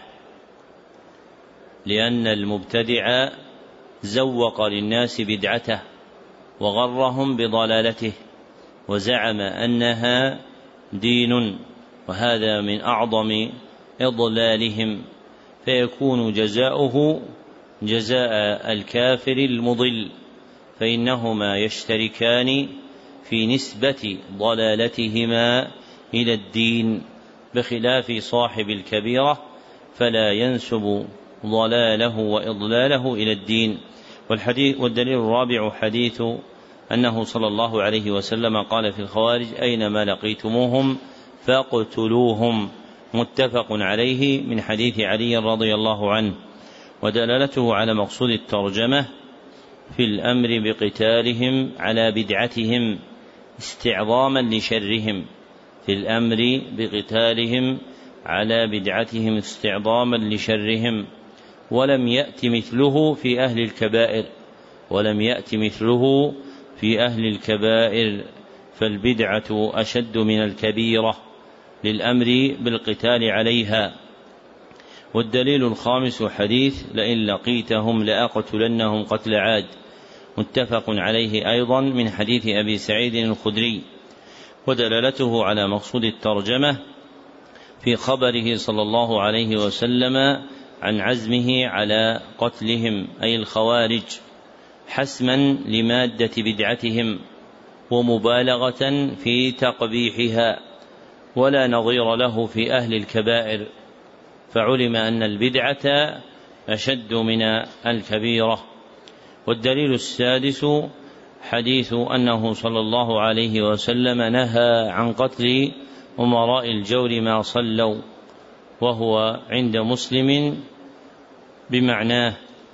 لأن المبتدع زوق للناس بدعته وغرهم بضلالته وزعم أنها دين، وهذا من أعظم إضلالهم، فيكون جزاؤه جزاء الكافر المضل، فإنهما يشتركان في نسبة ضلالتهما إلى الدين، بخلاف صاحب الكبيرة فلا ينسب ضلاله وإضلاله إلى الدين. والدليل الرابع حديث أنه صلى الله عليه وسلم قال في الخوارج: أينما لقيتموهم فاقتلوهم، متفق عليه، من حديث علي رضي الله عنه. ودلالته على مقصود الترجمة في الأمر بقتالهم على بدعتهم استعظاما لشرهم، في الأمر بقتالهم على بدعتهم استعظاما لشرهم، ولم يأت مثله في أهل الكبائر، ولم يأت مثله في أهل الكبائر، فالبدعة أشد من الكبيرة للأمر بالقتال عليها. والدليل الخامس حديث: لئن لقيتهم لأقتلنهم قتل عاد، متفق عليه أيضا، من حديث أبي سعيد الخدري. ودلالته على مقصود الترجمة في خبره صلى الله عليه وسلم عن عزمه على قتلهم، أي الخوارج، حسما لمادة بدعتهم ومبالغة في تقبيحها، ولا نظير له في أهل الكبائر، فعلم أن البدعة أشد من الكبيرة. والدليل السادس حديث أنه صلى الله عليه وسلم نهى عن قتل أمراء الجور ما صلوا، وهو عند مسلم بمعناه.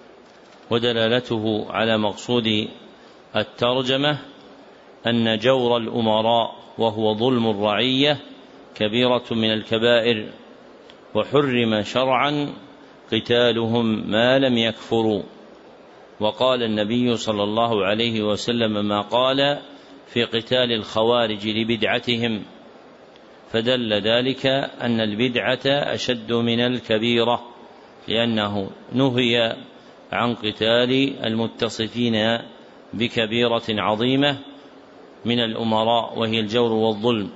ودلالته على مقصود الترجمة أن جور الأمراء وهو ظلم الرعية كبيرة من الكبائر، وحرم شرعا قتالهم ما لم يكفروا. وقال النبي صلى الله عليه وسلم ما قال في قتال الخوارج لبدعتهم، فدل ذلك أن البدعة أشد من الكبيرة، لأنه نهي عن قتال المتصفين بكبيرة عظيمة من الأمراء وهي الجور والظلم،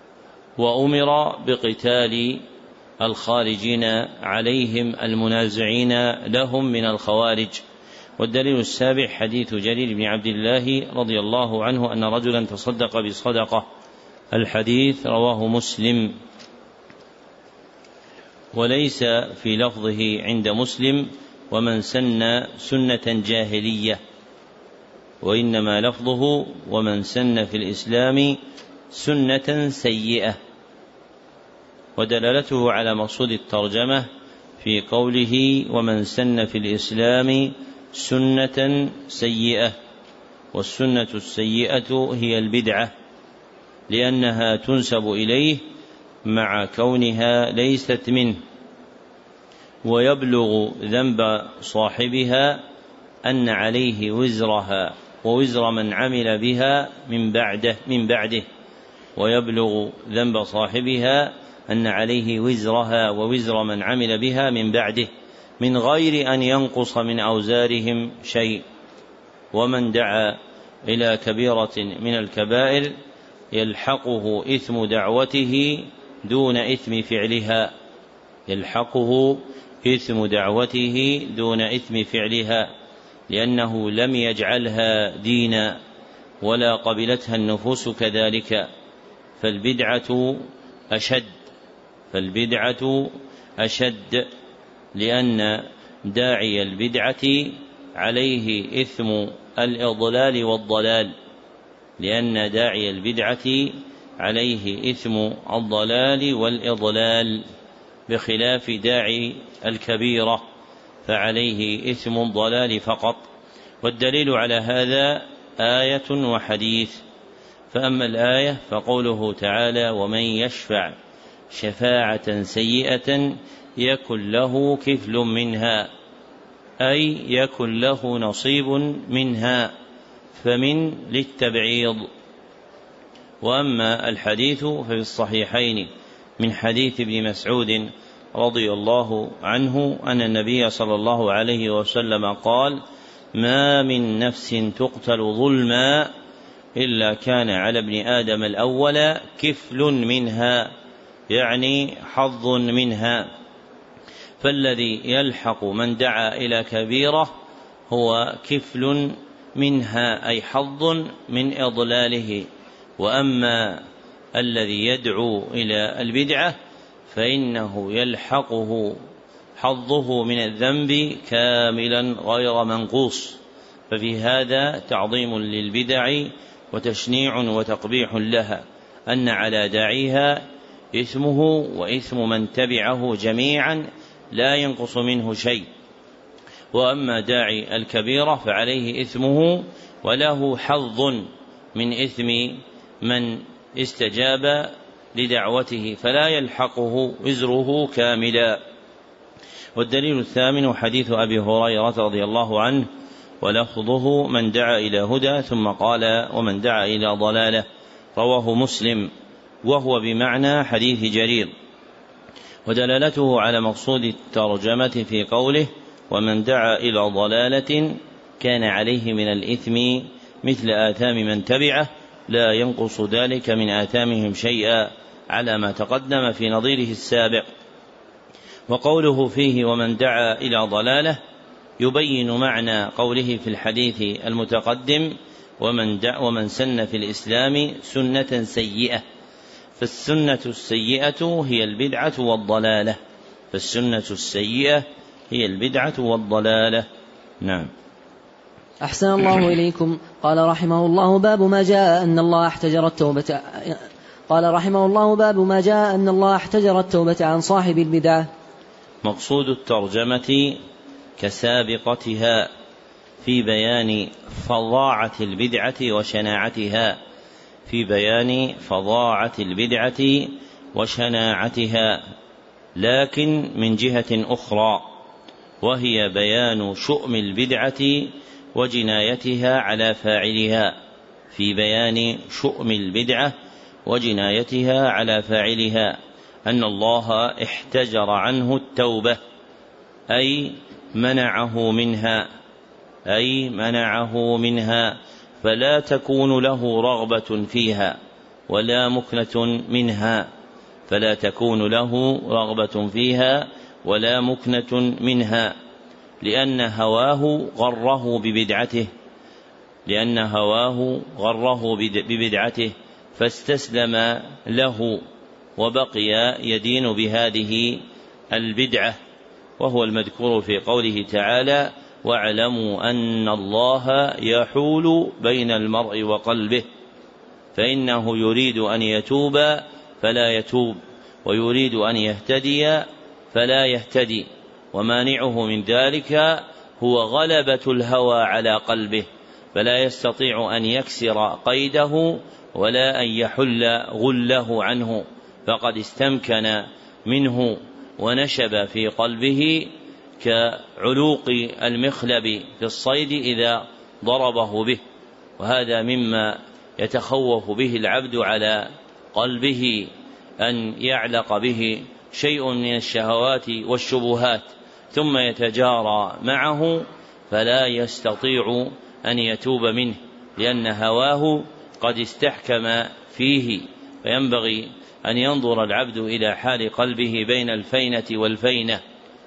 وأمر بقتال الخارجين عليهم المنازعين لهم من الخوارج. والدليل السابع حديث جرير بن عبد الله رضي الله عنه أن رجلا تصدق بصدقة، الحديث رواه مسلم، وليس في لفظه عند مسلم ومن سن سنة جاهلية، وإنما لفظه ومن سن في الإسلام سنة سيئة. ودلالته على مقصود الترجمة في قوله ومن سن في الإسلام سنة سيئة، والسنة السيئة هي البدعة، لأنها تنسب إليه مع كونها ليست منه، ويبلغ ذنب صاحبها أن عليه وزرها ووزر من عمل بها من بعده، ويبلغ ذنب صاحبها أن عليه وزرها ووزر من عمل بها من بعده من غير أن ينقص من أوزارهم شيء. ومن دعا إلى كبيرة من الكبائر يلحقه إثم دعوته دون إثم فعلها، يلحقه إثم دعوته دون إثم فعلها، لأنه لم يجعلها دينا ولا قبلتها النفوس كذلك. فالبدعة أشد لأن داعي البدعة عليه إثم الإضلال والضلال، لأن داعي البدعة عليه إثم الضلال والإضلال، بخلاف داعي الكبيرة فعليه إثم الضلال فقط. والدليل على هذا آية وحديث. فأما الآية فقوله تعالى: ومن يشفع شفاعة سيئة يكن له كفل منها، أي يكن له نصيب منها، فمن للتبعيض. وأما الحديث ففي الصحيحين من حديث ابن مسعود رضي الله عنه أن النبي صلى الله عليه وسلم قال: ما من نفس تقتل ظلما إلا كان على ابن آدم الأول كفل منها، يعني حظ منها. فالذي يلحق من دعا إلى كبيرة هو كفل منها، أي حظ من إضلاله. وأما الذي يدعو إلى البدعة فإنه يلحقه حظه من الذنب كاملا غير منقوص. ففي هذا تعظيم للبدع وتشنيع وتقبيح لها، أن على داعيها إثمه وإثم من تبعه جميعا لا ينقص منه شيء. وأما داعي الكبيرة فعليه إثمه وله حظ من إثم من استجاب لدعوته، فلا يلحقه وزره كاملا. والدليل الثامن حديث أبي هريرة رضي الله عنه ولفظه: من دعا إلى هدى، ثم قال: ومن دعا إلى ضلالة، رواه مسلم، وهو بمعنى حديث جرير. ودلالته على مقصود الترجمة في قوله: ومن دعا إلى ضلالة كان عليه من الإثم مثل آثام من تبعه لا ينقص ذلك من آثامهم شيئا، على ما تقدم في نظيره السابق. وقوله فيه: ومن دعا إلى ضلالة يبين معنى قوله في الحديث المتقدم: ومن سن في الإسلام سنة سيئة. فالسنة السيئة هي البدعة والضلالة، نعم.
أحسن الله إليكم. قال رحمه الله: باب ما جاء أن الله احتجر التوبة عن صاحب البدعة.
مقصود الترجمة كسابقتها في بيان فظاعة البدعة وشناعتها، لكن من جهة أخرى، وهي بيان شؤم البدعة وجنايتها على فاعلها. في بيان شؤم البدعة وجنايتها على فاعلها أن الله احتجر عنه التوبة، أي منعه منها، فلا تكون له رغبة فيها ولا مكنة منها، لأن هواه غره ببدعته فاستسلم له وبقي يدين بهذه البدعة. وهو المذكور في قوله تعالى: واعلموا أن الله يحول بين المرء وقلبه، فإنه يريد أن يتوب فلا يتوب، ويريد أن يهتدي فلا يهتدي، ومانعه من ذلك هو غلبة الهوى على قلبه، فلا يستطيع أن يكسر قيده ولا أن يحل غله عنه، فقد استمكن منه ونشب في قلبه كعلوق المخلب في الصيد إذا ضربه به. وهذا مما يتخوف به العبد على قلبه أن يعلق به شيء من الشهوات والشبهات ثم يتجارى معه فلا يستطيع أن يتوب منه، لأن هواه قد استحكم فيه. فينبغي أن ينظر العبد إلى حال قلبه بين الفينة والفينة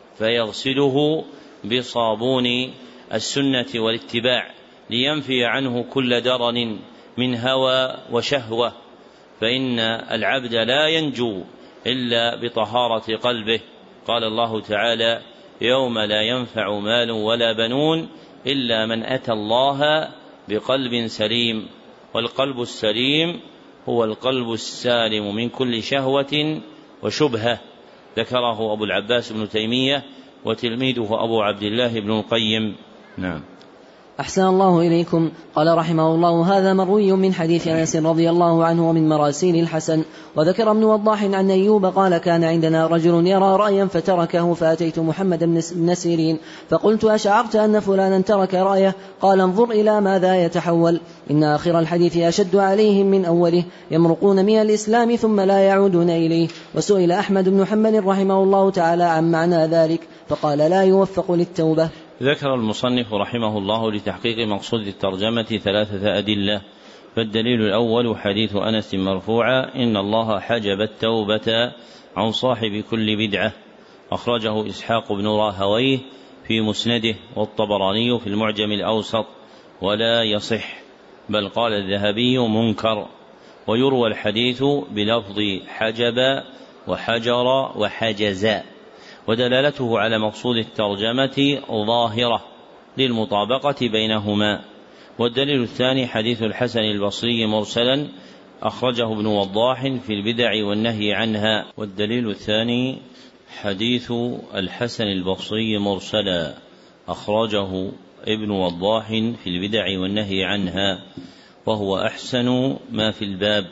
فيغسله بصابون السنة والاتباع لينفي عنه كل درن من هوى وشهوة، فإن العبد لا ينجو إلا بطهارة قلبه. قال الله تعالى: يوم لا ينفع مال ولا بنون إلا من أتى الله بقلب سليم. والقلب السليم هو القلب السالم من كل شهوة وشبهة، ذكره أبو العباس بن تيمية وتلميذه أبو عبد الله بن القيم. نعم.
أحسن الله إليكم. قال رحمه الله: هذا مروي من حديث أنس رضي الله عنه ومن مراسيل الحسن. وذكر ابن وضاح عن أيوب قال: كان عندنا رجل يرى رأيا فتركه، فأتيت محمد بن سيرين فقلت: أشعرت أن فلانا ترك رأيه؟ قال: انظر إلى ماذا يتحول، إن آخر الحديث أشد عليهم من أوله، يمرقون من الإسلام ثم لا يعودون إليه. وسئل أحمد بن حنبل رحمه الله تعالى عن معنى ذلك فقال: لا يوفق للتوبة.
ذكر المصنف رحمه الله لتحقيق مقصود الترجمة 3 أدلة. فالدليل الأول حديث أنس مرفوعا: إن الله حجب التوبة عن صاحب كل بدعة، أخرجه إسحاق بن راهويه في مسنده والطبراني في المعجم الأوسط، ولا يصح، بل قال الذهبي منكر. ويروى الحديث بلفظ حجب وحجر وحجز، ودلالته على مقصود الترجمة ظاهرة للمطابقة بينهما. والدليل الثاني حديث الحسن البصري مرسلا، أخرجه ابن وضاح في البدع والنهي عنها. والدليل الثاني حديث الحسن البصري مرسلا، أخرجه ابن وضاح في البدع والنهي عنها، وهو أحسن ما في الباب.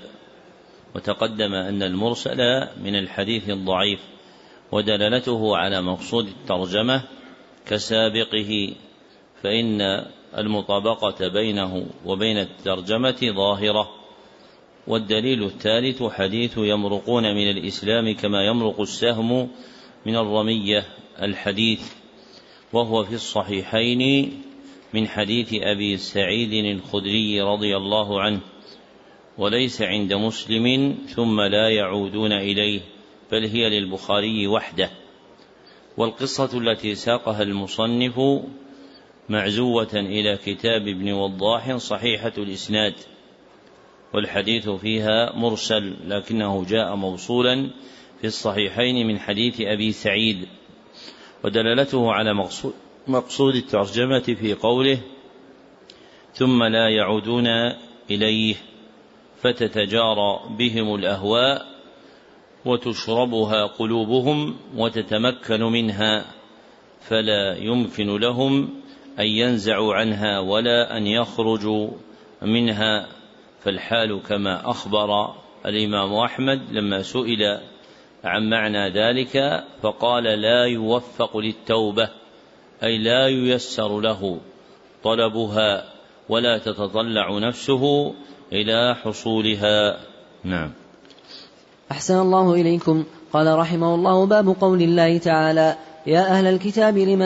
وتقدم أن المرسل من الحديث الضعيف، ودلالته على مقصود الترجمة كسابقه، فإن المطابقة بينه وبين الترجمة ظاهرة. والدليل الثالث حديث يمرقون من الإسلام كما يمرق السهم من الرمية الحديث، وهو في الصحيحين من حديث أبي سعيد الخدري رضي الله عنه، وليس عند مسلم ثم لا يعودون إليه، بل هي للبخاري وحده. والقصة التي ساقها المصنف معزوة إلى كتاب ابن وضاح صحيحة الإسناد، والحديث فيها مرسل، لكنه جاء موصولا في الصحيحين من حديث أبي سعيد. ودلالته على مقصود الترجمة في قوله: ثم لا يعودون إليه، فتتجارى بهم الأهواء وتشربها قلوبهم وتتمكن منها، فلا يمكن لهم أن ينزعوا عنها ولا أن يخرجوا منها. فالحال كما أخبر الإمام أحمد لما سئل عن معنى ذلك فقال: لا يوفق للتوبة، أي لا ييسر له طلبها ولا تتطلع نفسه إلى حصولها. نعم.
أحسن الله إليكم. قال رحمه الله: باب قول الله تعالى: يا أهل الكتاب لم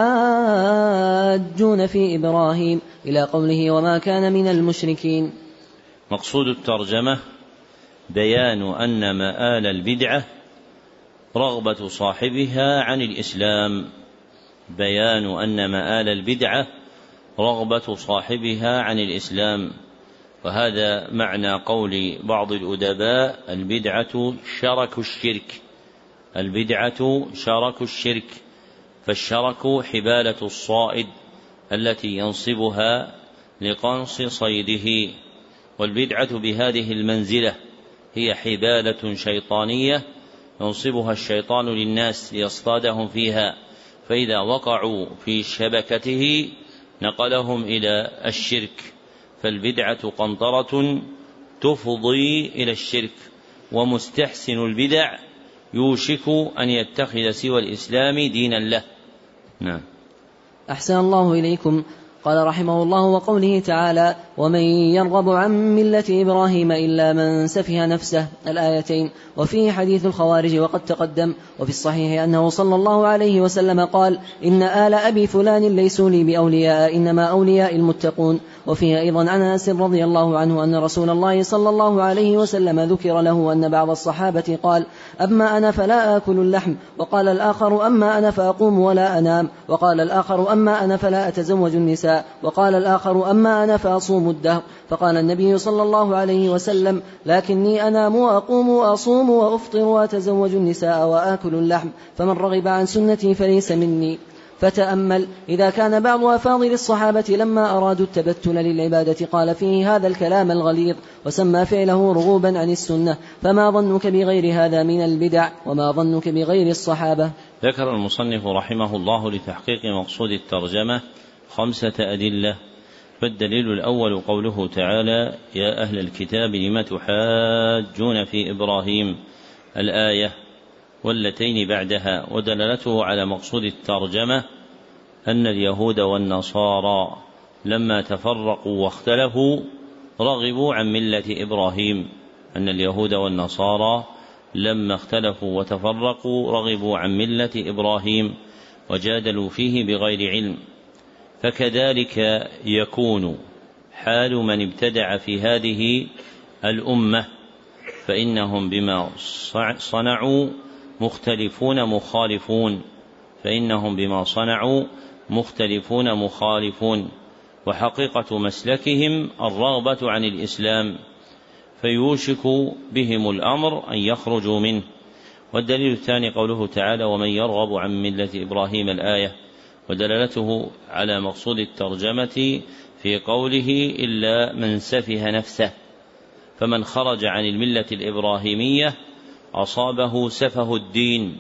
تحاجون في إبراهيم، إلى قوله: وما كان من المشركين.
مقصود الترجمة بيان أن مآل البدعة رغبة صاحبها عن الإسلام، بيان أن مآل البدعة رغبة صاحبها عن الإسلام. وهذا معنى قول بعض الأدباء: البدعة شرك الشرك، البدعة شرك الشرك. فالشرك حبالة الصائد التي ينصبها لقنص صيده، والبدعة بهذه المنزلة هي حبالة شيطانية ينصبها الشيطان للناس ليصطادهم فيها، فإذا وقعوا في شبكته نقلهم إلى الشرك. فالبدعة قنطرة تفضي إلى الشرك، ومستحسن البدع يوشك أن يتخذ سوى الإسلام دينا له. نعم.
أحسن الله إليكم. قال رحمه الله: وقوله تعالى: ومن يرغب عن ملة إبراهيم إلا من سفه نفسه، الآيتين. وفيه حديث الخوارج وقد تقدم. وفي الصحيح أنه صلى الله عليه وسلم قال: إن آل أبي فلان ليسوا لي بأولياء، إنما أولياء المتقون. وفيه أيضا عن أنس رضي الله عنه أن رسول الله صلى الله عليه وسلم ذكر له أن بعض الصحابة قال: أما أنا فلا آكل اللحم، وقال الآخر: أما أنا فأقوم ولا أنام، وقال الآخر: أما أنا فلا أتزوج النساء، وقال الآخر: أما أنا فأصوم الدهر. فقال النبي صلى الله عليه وسلم: لكني أنام وأقوم وأصوم وأفطر وأتزوج النساء وآكل اللحم، فمن رغب عن سنتي فليس مني. فتأمل، إذا كان بعض أفاضل الصحابة لما أرادوا التبتل للعبادة قال فيه هذا الكلام الغليظ وسمى فعله رغوبا عن السنة، فما ظنك بغير هذا من البدع، وما ظنك بغير الصحابة؟
ذكر المصنف رحمه الله لتحقيق مقصود الترجمة 5 أدلة. فالدليل الأول قوله تعالى: يا أهل الكتاب لم تحاجون في إبراهيم، الآية واللتين بعدها. ودلالته على مقصود الترجمة أن اليهود والنصارى لما تفرقوا واختلفوا رغبوا عن ملة إبراهيم، أن اليهود والنصارى لما اختلفوا وتفرقوا رغبوا عن ملة إبراهيم وجادلوا فيه بغير علم. فكذلك يكون حال من ابتدع في هذه الأمة، فإنهم بما صنعوا مختلفون مخالفون، فإنهم بما صنعوا مختلفون مخالفون، وحقيقة مسلكهم الرغبة عن الإسلام، فيوشك بهم الأمر أن يخرجوا منه. والدليل الثاني قوله تعالى: ومن يرغب عن ملة إبراهيم، الآية. ودلالته على مقصود الترجمة في قوله: إلا من سفه نفسه، فمن خرج عن الملة الإبراهيمية أصابه سفه الدين،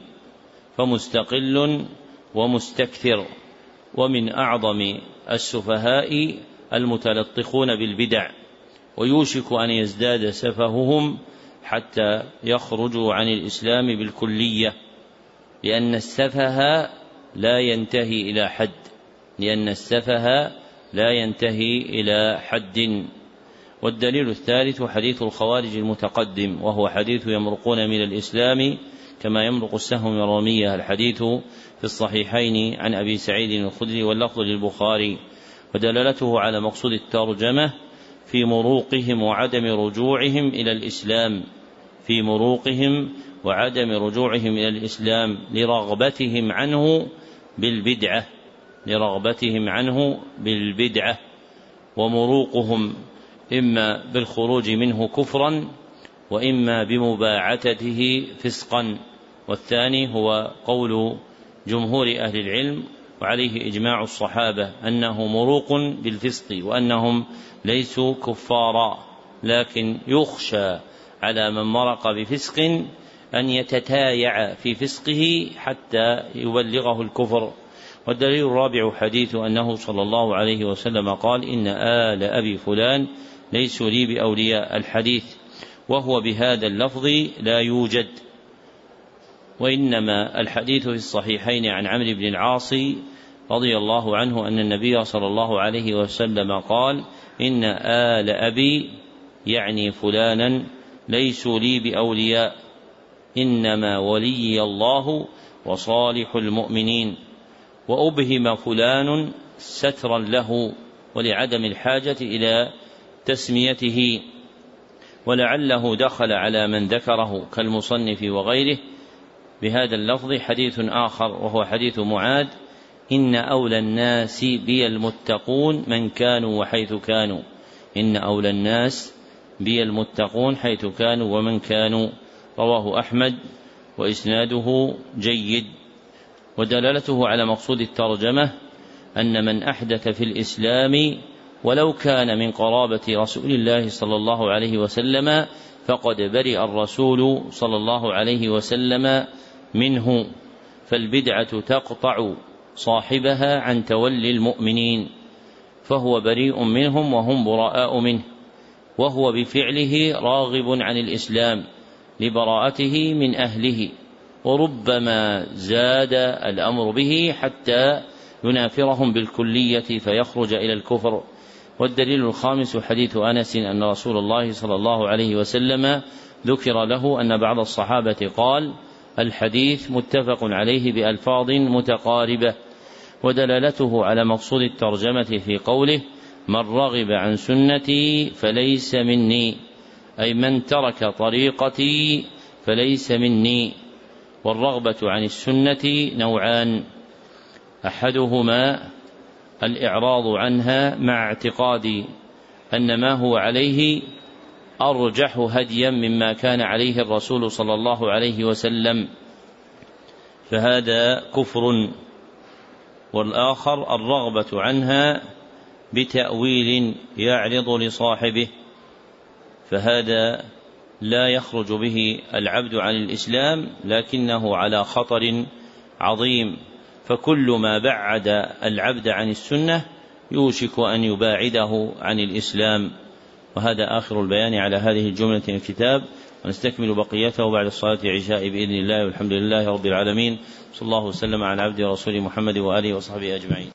فمستقل ومستكثر. ومن أعظم السفهاء المتلطخون بالبدع، ويوشك أن يزداد سفههم حتى يخرجوا عن الإسلام بالكلية، لأن السفه لا ينتهي إلى حد، لأن السفه لا ينتهي إلى حد. والدليل الثالث حديث الخوارج المتقدم، وهو حديث يمرقون من الإسلام كما يمرق السهم من الرمية، الحديث في الصحيحين عن أبي سعيد الخدري واللفظ للبخاري. ودلالته على مقصود الترجمة في مروقهم وعدم رجوعهم إلى الإسلام، في مروقهم وعدم رجوعهم إلى الإسلام لرغبتهم عنه بالبدعة، لرغبتهم عنه بالبدعة. ومروقهم إما بالخروج منه كفرا، وإما بمباعتته فسقا. والثاني هو قول جمهور أهل العلم وعليه إجماع الصحابة أنه مروق بالفسق، وأنهم ليسوا كفارا، لكن يخشى على من مرق بفسق أن يتتايع في فسقه حتى يبلغه الكفر. والدليل الرابع حديث أنه صلى الله عليه وسلم قال: إن آل أبي فلان ليسوا لي بأولياء، الحديث، وهو بهذا اللفظ لا يوجد. وإنما الحديث في الصحيحين عن عمرو بن العاص رضي الله عنه أن النبي صلى الله عليه وسلم قال: إن آل أبي، يعني فلانا، ليسوا لي بأولياء، إنما ولي الله وصالح المؤمنين. وأبهم فلان سترا له ولعدم الحاجة إلى تسميته، ولعله دخل على من ذكره كالمصنف وغيره بهذا اللفظ حديث آخر، وهو حديث معاذ: إن أولى الناس بي المتقون من كانوا وحيث كانوا، إن أولى الناس بي المتقون حيث كانوا ومن كانوا. رواه أحمد وإسناده جيد. ودلالته على مقصود الترجمة أن من أحدث في الإسلام ولو كان من قرابة رسول الله صلى الله عليه وسلم فقد برئ الرسول صلى الله عليه وسلم منه، فالبدعة تقطع صاحبها عن تولي المؤمنين، فهو بريء منهم وهم براء منه، وهو بفعله راغب عن الإسلام لبراءته من أهله، وربما زاد الأمر به حتى ينافرهم بالكلية فيخرج إلى الكفر. والدليل الخامس حديث أنس أن رسول الله صلى الله عليه وسلم ذكر له أن بعض الصحابة قال. الحديث متفق عليه بألفاظ متقاربة، ودلالته على مقصود الترجمة في قوله من رغب عن سنتي فليس مني، أي من ترك طريقتي فليس مني. والرغبة عن السنة نوعان: أحدهما الإعراض عنها مع اعتقاد أن ما هو عليه أرجح هديا مما كان عليه الرسول صلى الله عليه وسلم، فهذا كفر. والآخر الرغبة عنها بتأويل يعرض لصاحبه، فهذا لا يخرج به العبد عن الإسلام، لكنه على خطر عظيم. فكل ما بعد العبد عن السنة يوشك أن يباعده عن الإسلام. وهذا آخر البيان على هذه الجملة من الكتاب، ونستكمل بقيته بعد الصلاة العشاء بإذن الله، والحمد لله رب العالمين، صلى الله وسلم على عبده ورسوله محمد وآله وصحبه أجمعين.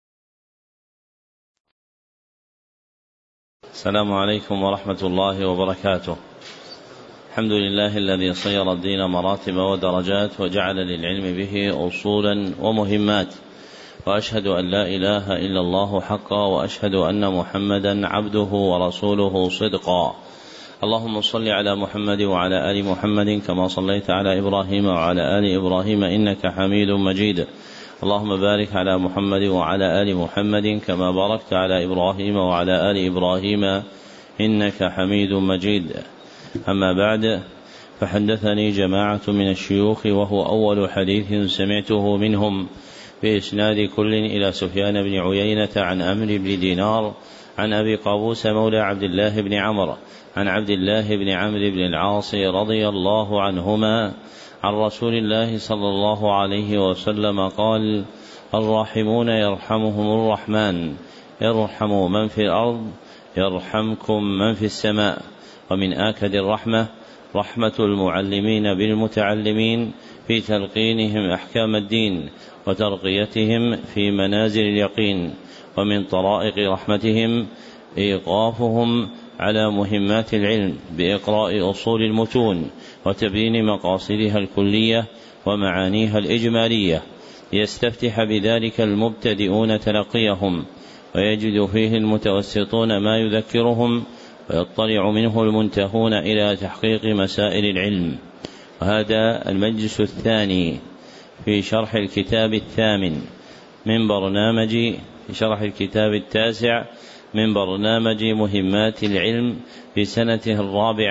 السلام عليكم ورحمة الله وبركاته. الحمد لله الذي صير الدين مراتب ودرجات وجعل للعلم به أصولا ومهمات، وأشهد أن لا إله إلا الله حقا، وأشهد أن محمدا عبده ورسوله صدقا. اللهم صل على محمد وعلى آل محمد كما صليت على إبراهيم وعلى آل إبراهيم إنك حميد مجيد. اللهم بارك على محمد وعلى آل محمد كما باركت على إبراهيم وعلى آل إبراهيم إنك حميد مجيد. أما بعد، فحدثني جماعة من الشيوخ، وهو أول حديث سمعته منهم بإسناد كل إلى سفيان بن عيينة عن أمر بن دينار عن أبي قابوس مولى عبد الله بن عمرو عن عبد الله بن عمرو بن العاص رضي الله عنهما عن رسول الله صلى الله عليه وسلم قال: الراحمون يرحمهم الرحمن، ارحموا من في الأرض يرحمكم من في السماء. ومن آكد الرحمة رحمة المعلمين بالمتعلمين في تلقينهم أحكام الدين وترقيتهم في منازل اليقين. ومن طرائق رحمتهم إيقافهم على مهمات العلم بإقراء أصول المتون وتبيين مقاصدها الكلية ومعانيها الإجمالية، ليستفتح بذلك المبتدئون تلقيهم، ويجد فيه المتوسطون ما يذكرهم، ويطلع منه المنتهون إلى تحقيق مسائل العلم. وهذا المجلس الثاني في شرح الكتاب الثامن من برنامج في شرح الكتاب التاسع من برنامج مهمات العلم في سنته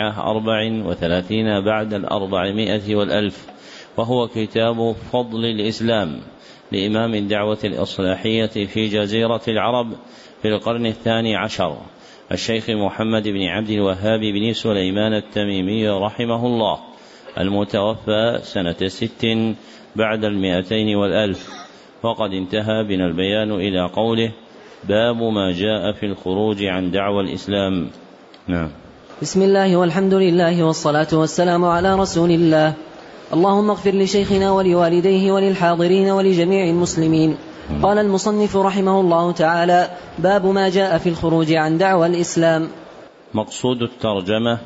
34 بعد 400 والألف، وهو كتاب فضل الإسلام لإمام الدعوة الإصلاحية في جزيرة العرب في القرن 12 الشيخ محمد بن عبد الوهاب بن سليمان التميمي رحمه الله، المتوفى سنة 6 بعد 200 والألف. وقد انتهى بنا البيان إلى قوله: باب ما جاء في الخروج عن دعوى الإسلام. نعم.
بسم الله والحمد لله والصلاة والسلام على رسول الله. اللهم اغفر لشيخنا ولوالديه وللحاضرين ولجميع المسلمين. قال المصنف رحمه الله تعالى: باب ما جاء في الخروج عن دعوى الإسلام.
مقصود الترجمة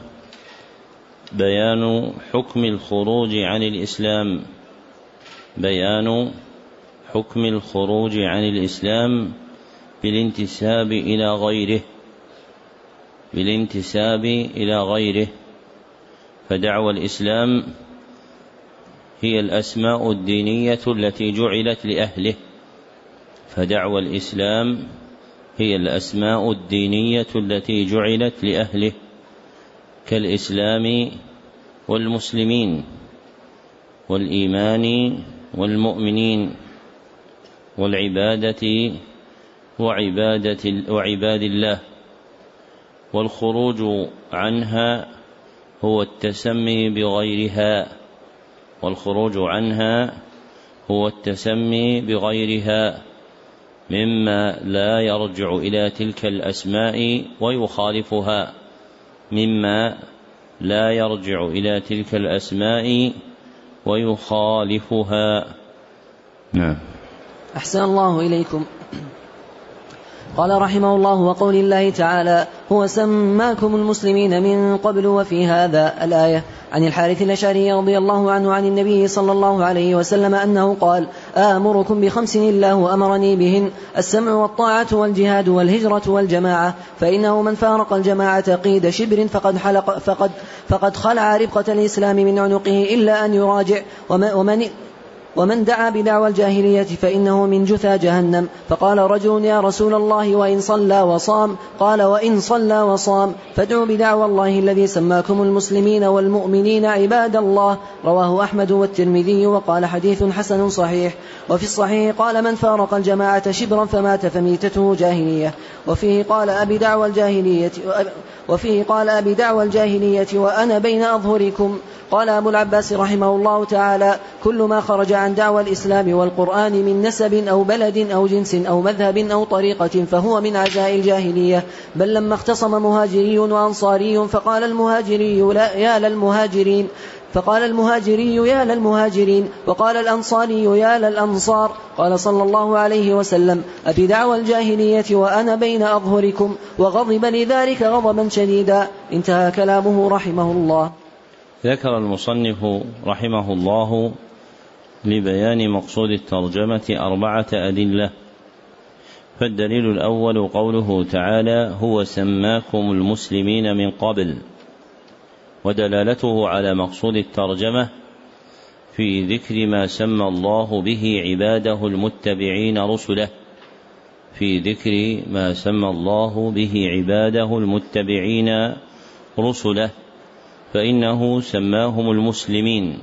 بيان حكم الخروج عن الإسلام، بيان حكم الخروج عن الإسلام بالانتساب إلى غيره، فدعوى الإسلام هي الأسماء الدينية التي جعلت لأهله، فدعوى الإسلام هي الأسماء الدينية التي جعلت لأهله، كالإسلام والمسلمين والإيمان والمؤمنين والعبادة وعباد الله. والخروج عنها هو التسمي بغيرها مما لا يرجع إلى تلك الأسماء ويخالفها. نعم.
أحسن الله إليكم. قال رحمه الله: وقول الله تعالى: هو سماكم المسلمين من قبل وفي هذا، الآية. عن الحارث الأشعري رضي الله عنه عن النبي صلى الله عليه وسلم أنه قال: آمركم ب5 الله أمرني بهن: السمع والطاعة والجهاد والهجرة والجماعة، فإنه من فارق الجماعة قيد شبر فقد خلع ربقة الإسلام من عنقه إلا أن يراجع، ومن دعا بدعوى الجاهلية فإنه من جثى جهنم. فقال رجل: يا رسول الله، وإن صلى وصام؟ قال: وإن صلى وصام فادعوا بدعوى الله الذي سماكم المسلمين والمؤمنين عباد الله. رواه أحمد والترمذي وقال: حديث حسن صحيح. وفي الصحيح قال: من فارق الجماعة شبرا فمات فميتته جاهلية. وفيه قال: أبي دعوى الجاهلية وأنا بين أظهركم. قال أبو العباس رحمه الله تعالى: كل ما خرج عن دعوى الإسلام والقرآن من نسب أو بلد أو جنس أو مذهب أو طريقة فهو من عزاء الجاهلية. بل لما اختصم مهاجري وأنصاري فقال المهاجري: يا للمهاجرين وقال الأنصاري: يا للأنصار. قال صلى الله عليه وسلم: أبي دعوى الجاهلية وأنا بين أظهركم، وغضب لذلك غضبا شديدا. انتهى كلامه رحمه الله.
ذكر المصنف رحمه الله لبيان مقصود الترجمة 4 أدلة. فالدليل الأول قوله تعالى: هو سماكم المسلمين من قبل، ودلالته على مقصود الترجمة في ذكر ما سمى الله به عباده المتبعين رسله، في ذكر ما سمى الله به عباده المتبعين رسله، فإنه سماهم المسلمين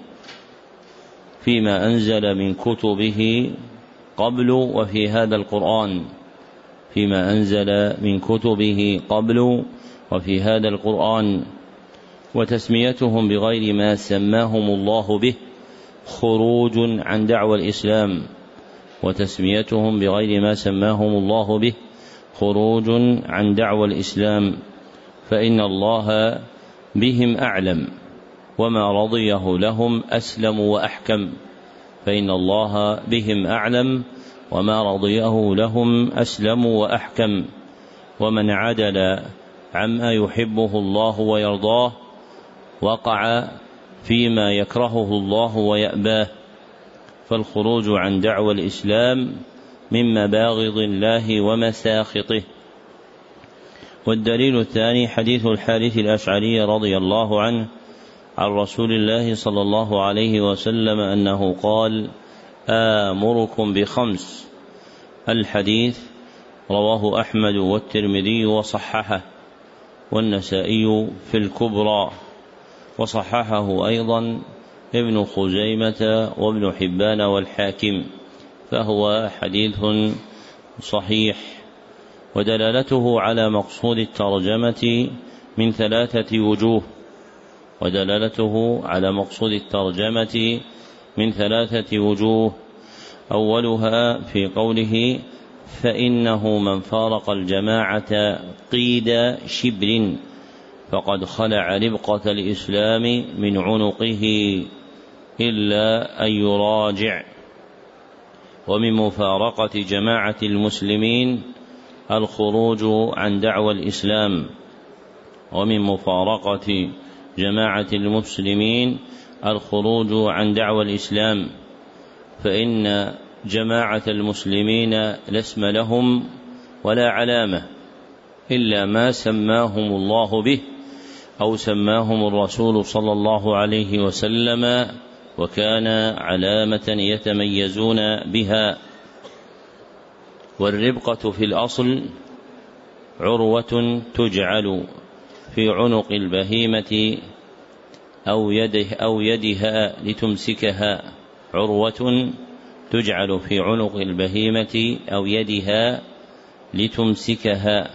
فيما أنزل من كتبه قبل وفي هذا القرآن، فيما أنزل من كتبه قبل وفي هذا القرآن. وتسميتهم بغير ما سماهم الله به خروج عن دعوى الإسلام، وتسميتهم بغير ما سماهم الله به خروج عن دعوى الإسلام، فإن الله بهم أعلم، وما رضيه لهم أسلم وأحكم، فإن الله بهم أعلم وما رضيه لهم أسلم وأحكم. ومن عدل عما يحبه الله ويرضاه وقع فيما يكرهه الله ويأباه، فالخروج عن دعوى الإسلام من مباغض الله ومساخطه. والدليل الثاني حديث الحارث الأشعري رضي الله عنه عن رسول الله صلى الله عليه وسلم أنه قال: آمركم ب5. الحديث رواه أحمد والترمذي وصححه، والنسائي في الكبرى، وصححه أيضا ابن خزيمة وابن حبان والحاكم، فهو حديث صحيح. ودلالته على مقصود الترجمة من 3 وجوه، أولها في قوله: فإنه من فارق الجماعة قيد شبر فقد خلع ربقة الإسلام من عنقه إلا أن يراجع. ومن مفارقة جماعة المسلمين الخروج عن دعوى الإسلام، ومن مفارقة جماعة المسلمين الخروج عن دعوى الإسلام، فإن جماعة المسلمين لا اسم لهم ولا علامة إلا ما سماهم الله به أو سماهم الرسول صلى الله عليه وسلم، وكان علامة يتميزون بها. والربقة في الأصل عروة تجعل في عنق البهيمة أو يدها لتمسكها، عروة تجعل في عنق البهيمة أو يدها لتمسكها.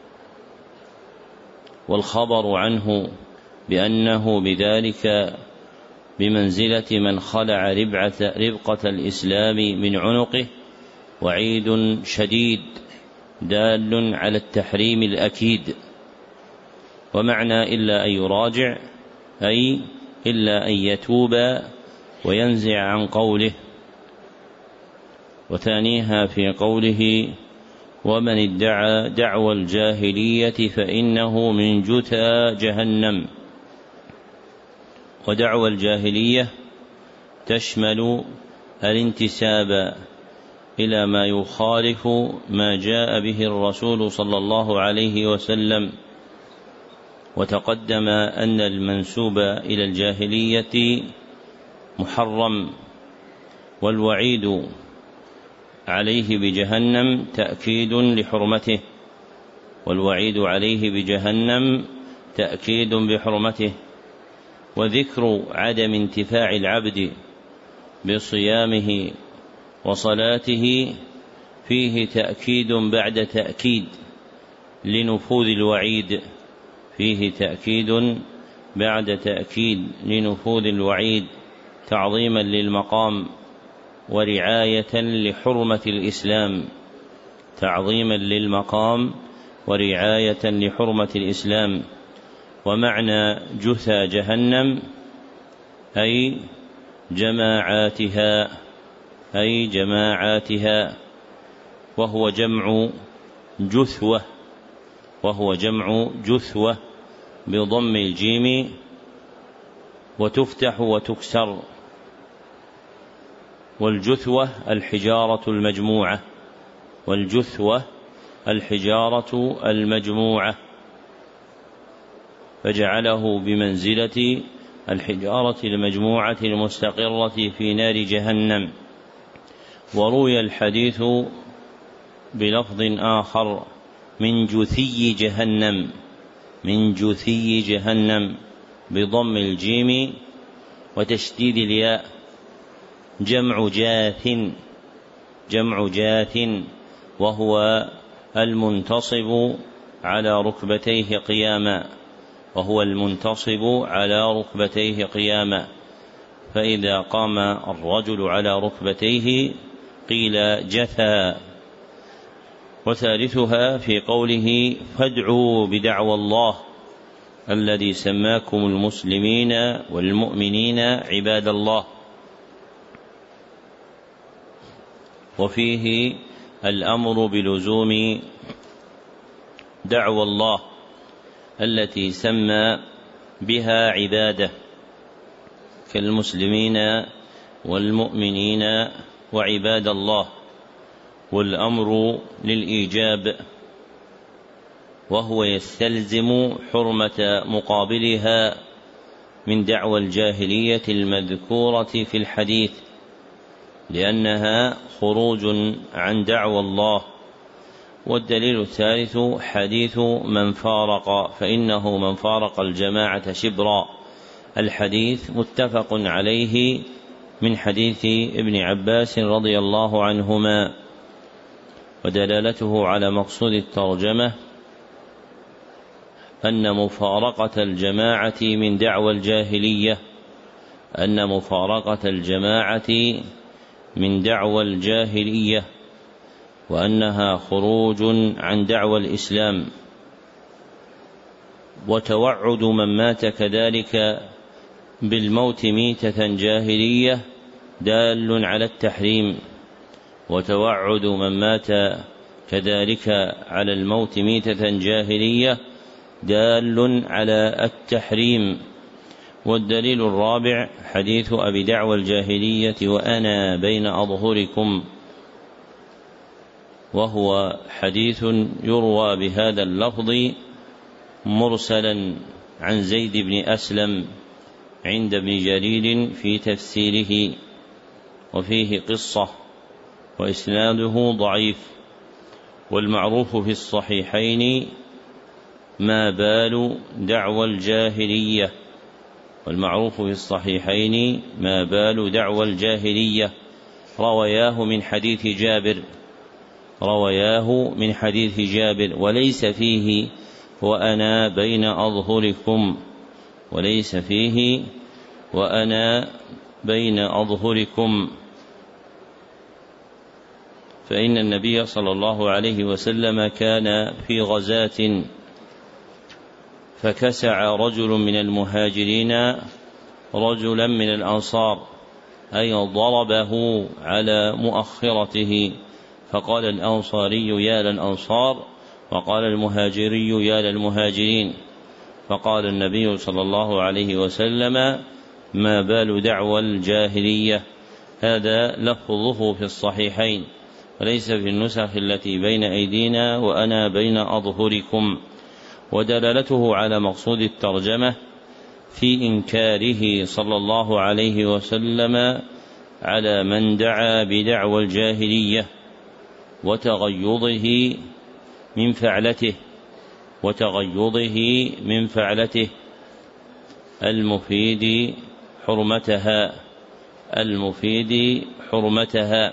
والخبر عنه بأنه بذلك بمنزلة من خلع ربقة الإسلام من عنقه وعيد شديد دال على التحريم الأكيد. ومعنى إلا أن يراجع أي إلا أن يتوب وينزع عن قوله. وثانيها في قوله ومن ادعى دعوى الجاهلية فإنه من جثى جهنم. ودعوى الجاهلية تشمل الانتساب إلى ما يخالف ما جاء به الرسول صلى الله عليه وسلم. وتقدم أن المنسوب إلى الجاهلية محرم، والوعيد عليه بجهنم تأكيد لحرمته، والوعيد عليه بجهنم تأكيد بحرمته. وذكر عدم انتفاع العبد بصيامه وصلاته فيه تأكيد بعد تأكيد لنفوذ الوعيد، فيه تأكيد بعد تأكيد لنفوذ الوعيد، تعظيما للمقام ورعاية لحرمة الإسلام، تعظيما للمقام ورعاية لحرمة الإسلام. ومعنى جثى جهنم أي جماعاتها، أي جماعاتها، وهو جمع جثوة، وهو جمع جثوة بضم الجيم وتفتح وتكسر. والجثوة الحجارة المجموعة، والجثوة الحجارة المجموعة، فجعله بمنزلة الحجارة المجموعة المستقرة في نار جهنم. وروي الحديث بلفظ آخر من جثي جهنم، من جثي جهنم بضم الجيم وتشديد الياء، جمع جاث، جمع جاث، وهو المنتصب على ركبتيه قياما، وهو المنتصب على ركبتيه قياما. فإذا قام الرجل على ركبتيه قيل جثى. وثالثها في قوله فادعوا بدعوى الله الذي سماكم المسلمين والمؤمنين عباد الله. وفيه الأمر بلزوم دعوى الله التي سمى بها عباده كالمسلمين والمؤمنين وعباد الله، والأمر للإيجاب، وهو يستلزم حرمة مقابلها من دعوى الجاهلية المذكورة في الحديث، لأنها خروج عن دعوى الله. والدليل الثالث حديث من فارق، فإنه من فارق الجماعة شبرا، الحديث متفق عليه من حديث ابن عباس رضي الله عنهما. ودلالته على مقصود الترجمة أن مفارقة الجماعة من دعوى الجاهلية، أن مفارقة الجماعة من دعوى الجاهلية، وأنها خروج عن دعوى الإسلام. وتوعد من مات كذلك بالموت ميتة جاهلية دال على التحريم، وتوعد من مات كذلك على الموت ميتة جاهلية دال على التحريم. والدليل الرابع حديث أبي دعوى الجاهلية وأنا بين أظهركم، وهو حديث يروى بهذا اللفظ مرسلا عن زيد بن أسلم عند ابن جرير في تفسيره، وفيه قصة وإسناده ضعيف. والمعروف في الصحيحين ما بال دعوى الجاهلية، والمعروف في الصحيحين ما بال دعوى الجاهلية، روياه من حديث جابر، روياه من حديث جابر، وليس فيه وأنا بين أظهركم، وليس فيه وأنا بين أظهركم. فإن النبي صلى الله عليه وسلم كان في غزاة فكسع رجل من المهاجرين رجلا من الأنصار أي ضربه على مؤخرته، فقال الأنصاري يا للأنصار، وقال المهاجري يا للمهاجرين، فقال النبي صلى الله عليه وسلم ما بال دعوى الجاهلية. هذا لفظه في الصحيحين وليس في النسخ التي بين أيدينا وأنا بين أظهركم، ودلالته على مقصود الترجمة في إنكاره صلى الله عليه وسلم على من دعا بدعوى الجاهلية وتغيظه من فعلته المفيد حرمتها.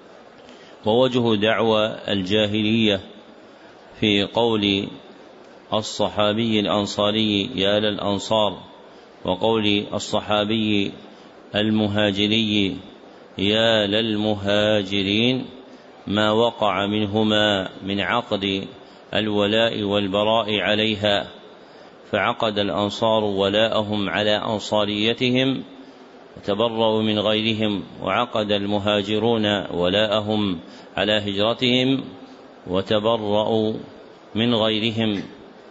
ووجه دعوى الجاهلية في قول الصحابي الأنصاري يا للأنصار، وقول الصحابي المهاجري يا للمهاجرين، ما وقع منهما من عقد الولاء والبراء عليها، فعقد الأنصار ولاءهم على أنصاريتهم وتبرؤوا من غيرهم، وعقد المهاجرون ولاءهم على هجرتهم وتبرؤوا من غيرهم،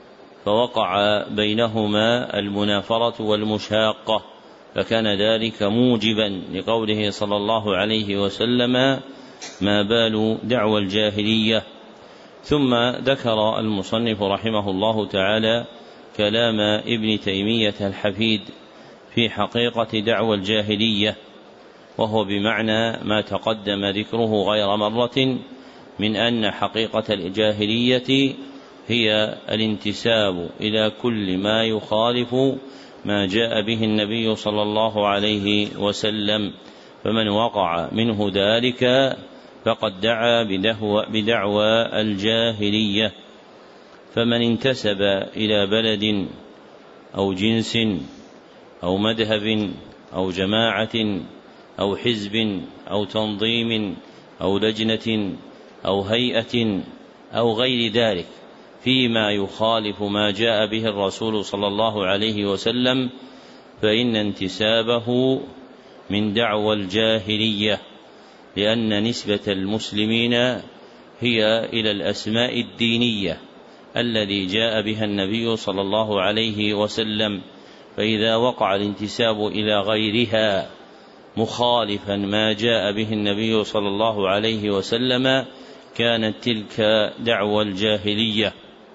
فوقع بينهما المنافرة والمشاقة، فكان ذلك موجبا لقوله صلى الله عليه وسلم ما بال دعوى الجاهلية. ثم ذكر المصنف رحمه الله تعالى كلام ابن تيمية الحفيد في حقيقة دعوى الجاهلية، وهو بمعنى ما تقدم ذكره غير مرة من أن حقيقة الجاهلية هي الانتساب إلى كل ما يخالف ما جاء به النبي صلى الله عليه وسلم، فمن وقع منه ذلك فقد دعا بدعوى الجاهلية. فمن انتسب إلى بلد أو جنس أو مذهب أو جماعة أو حزب أو تنظيم أو لجنة أو هيئة أو غير ذلك فيما يخالف ما جاء به الرسول صلى الله عليه وسلم، فإن انتسابه من دعوى الجاهلية، لأن نسبة المسلمين هي إلى الأسماء الدينية الذي جاء بها النبي صلى الله عليه وسلم، فإذا وقع الانتساب إلى غيرها مخالفا ما جاء به النبي صلى الله عليه وسلم كانت تلك دعوى الجاهلية.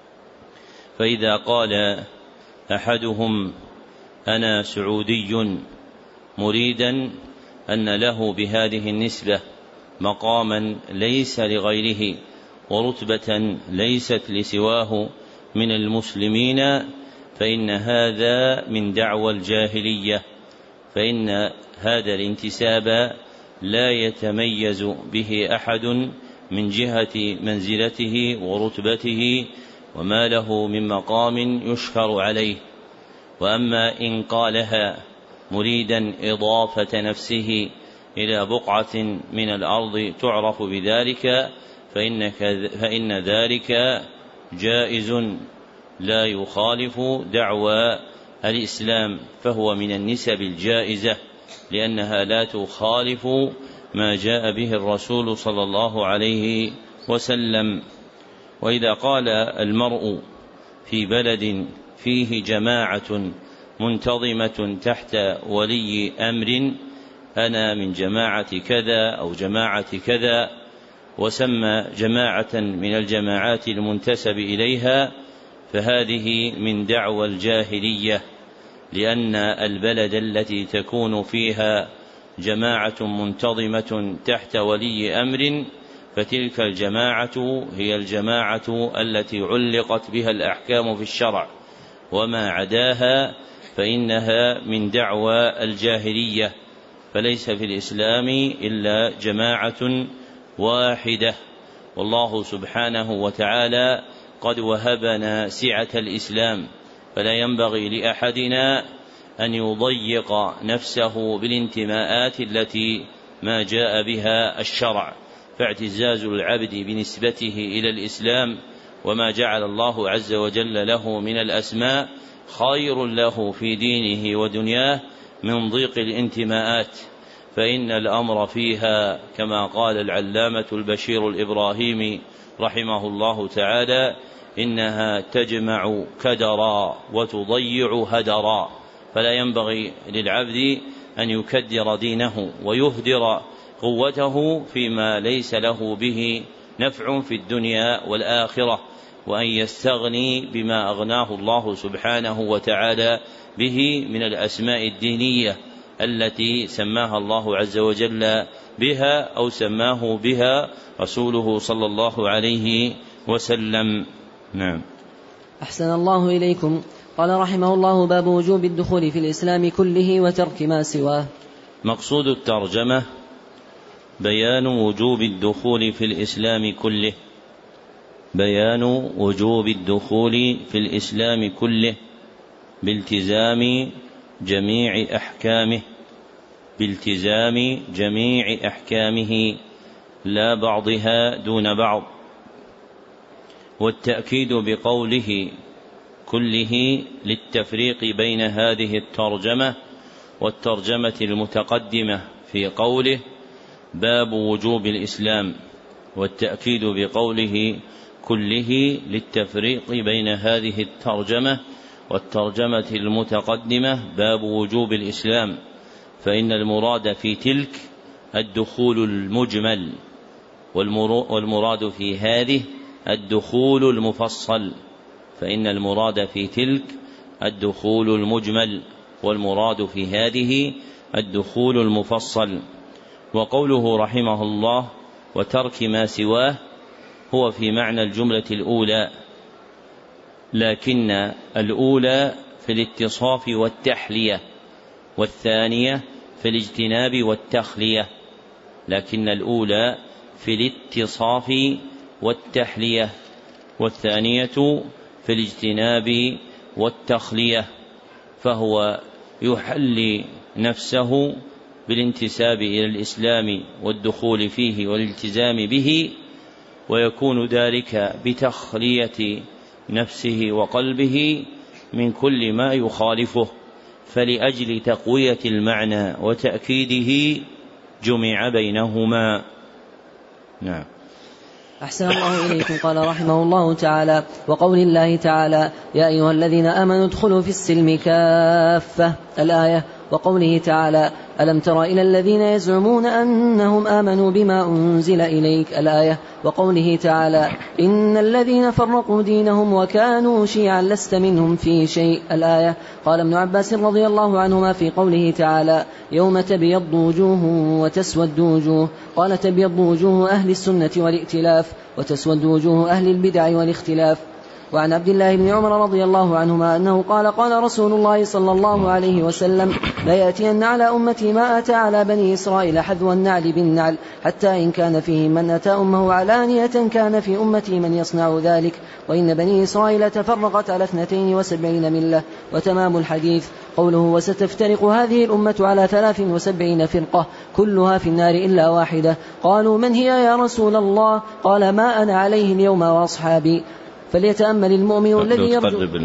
فإذا قال أحدهم أنا سعودي مريدا أن له بهذه النسبة مقاما ليس لغيره ورتبة ليست لسواه من المسلمين، فإن هذا من دعوى الجاهلية، فإن هذا الانتساب لا يتميز به أحد من جهة منزلته ورتبته وما له من مقام يشكر عليه. وأما إن قالها مريدا إضافة نفسه إلى بقعة من الأرض تعرف بذلك فإن ذلك جائز لا يخالف دعوى الإسلام، فهو من النسب الجائزة لأنها لا تخالف ما جاء به الرسول صلى الله عليه وسلم. وإذا قال المرء في بلد فيه جماعة منتظمة تحت ولي أمر أنا من جماعة كذا أو جماعة كذا، وسمى جماعة من الجماعات المنتسب إليها، فهذه من دعوى الجاهلية، لأن البلد التي تكون فيها جماعة منتظمة تحت ولي أمر فتلك الجماعة هي الجماعة التي علقت بها الأحكام في الشرع، وما عداها فإنها من دعوى الجاهلية، فليس في الإسلام إلا جماعة واحدة. والله سبحانه وتعالى قد وهبنا سعة الإسلام، فلا ينبغي لأحدنا أن يضيق نفسه بالانتماءات التي ما جاء بها الشرع، فاعتزاز العبد بنسبته إلى الإسلام وما جعل الله عز وجل له من الأسماء خير له في دينه ودنياه من ضيق الانتماءات، فإن الأمر فيها كما قال العلامة البشير الإبراهيمي رحمه الله تعالى: إنها تجمع كدرا وتضيع هدرا. فلا ينبغي للعبد أن يكدر دينه ويهدر قوته فيما ليس له به نفع في الدنيا والآخرة، وأن يستغني بما أغناه الله سبحانه وتعالى به من الأسماء الدينية التي سماها الله عز وجل بها أو سماه بها رسوله صلى الله عليه وسلم. نعم.
أحسن الله إليكم. قال رحمه الله: باب وجوب الدخول في الإسلام كله وترك ما سواه.
مقصود الترجمة بيان وجوب الدخول في الإسلام كله، بيان وجوب الدخول في الإسلام كله بالتزام جميع أحكامه، بالتزام جميع أحكامه لا بعضها دون بعض. والتأكيد بقوله كله للتفريق بين هذه الترجمة والترجمة المتقدمة في قوله باب وجوب الإسلام، والتأكيد بقوله كله للتفريق بين هذه الترجمة والترجمة المتقدمة باب وجوب الإسلام، فإن المراد في تلك الدخول المجمل، والمراد في هذه الدخول المفصل، فإن المراد في تلك الدخول المجمل، والمراد في هذه الدخول المفصل. وقوله رحمه الله وترك ما سواه هو في معنى الجملة الأولى، لكن الأولى في الاتصاف والتحلية، والثانية في الاجتناب والتخلية، لكن الأولى في الاتصاف والتحلية، والثانية في الاجتناب والتخلية. فهو يحلي نفسه بالانتساب إلى الإسلام والدخول فيه والالتزام به، ويكون ذلك بتخلية نفسه وقلبه من كل ما يخالفه، فلأجل تقوية المعنى وتأكيده جمع بينهما. نعم.
أحسن الله إليكم. قال رحمه الله تعالى: وقول الله تعالى: يا أيها الذين آمنوا ادخلوا في السلم كافة، الآية. وقوله تعالى: ألم تر إلى الذين يزعمون أنهم آمنوا بما أنزل إليك، الآية. وقوله تعالى: إن الذين فرقوا دينهم وكانوا شيعا لست منهم في شيء، الآية. قال ابن عباس رضي الله عنهما في قوله تعالى: يوم تبيض وجوه وتسود وجوه، قال: تبيض وجوه أهل السنة والائتلاف، وتسود وجوه أهل البدع والاختلاف. وعن عبد الله بن عمر رضي الله عنهما أنه قال: قال رسول الله صلى الله عليه وسلم: لا يأتين على أمتي ما أتى على بني إسرائيل حذو النعل بالنعل، حتى إن كان فيه من أتى أمه علانية كان في أمتي من يصنع ذلك، وإن بني إسرائيل تفرقت على 72 ملة. وتمام الحديث قوله: وستفترق هذه الأمة على 73 فرقة كلها في النار إلا واحدة. قالوا: من هي يا رسول الله؟ قال: ما أنا عليه اليوم وأصحابي. فليتأمل المؤمن الذي يرجو.
قرب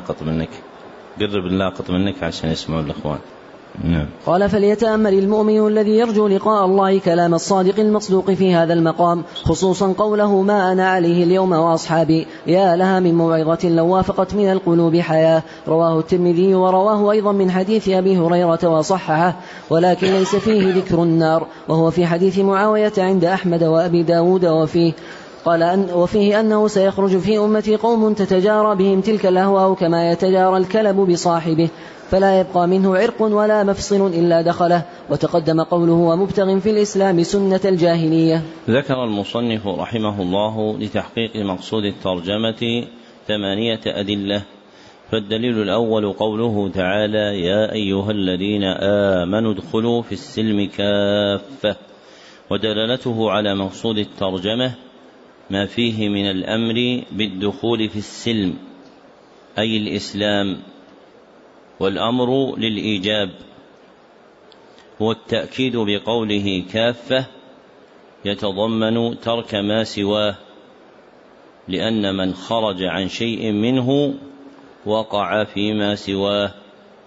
اللاقط منك عشان يسمعوا الأخوان. نعم.
قال: فليتأمل المؤمن الذي يرجو لقاء الله كلام الصادق المصدوق في هذا المقام، خصوصا قوله: ما أنا عليه اليوم وأصحابي. يا لها من موعظة لو وافقت من القلوب حياة. رواه الترمذي، ورواه أيضا من حديث أبي هريرة وصححه، ولكن ليس فيه ذكر النار، وهو في حديث معاوية عند أحمد وأبي داود. وفيه أنه سيخرج في أمتي قوم تتجارى بهم تلك الأهواء كما يتجارى الكلب بصاحبه، فلا يبقى منه عرق ولا مفصل إلا دخله. وتقدم قوله: ومبتغ في الإسلام سنة الجاهلية.
ذكر المصنف رحمه الله لتحقيق مقصود الترجمة 8 أدلة. فالدليل الأول قوله تعالى: يا أيها الذين آمنوا ادخلوا في السلم كافة، ودلالته على مقصود الترجمة ما فيه من الأمر بالدخول في السلم أي الإسلام، والأمر للإيجاب. والتأكيد بقوله كافة يتضمن ترك ما سواه، لأن من خرج عن شيء منه وقع فيما سواه.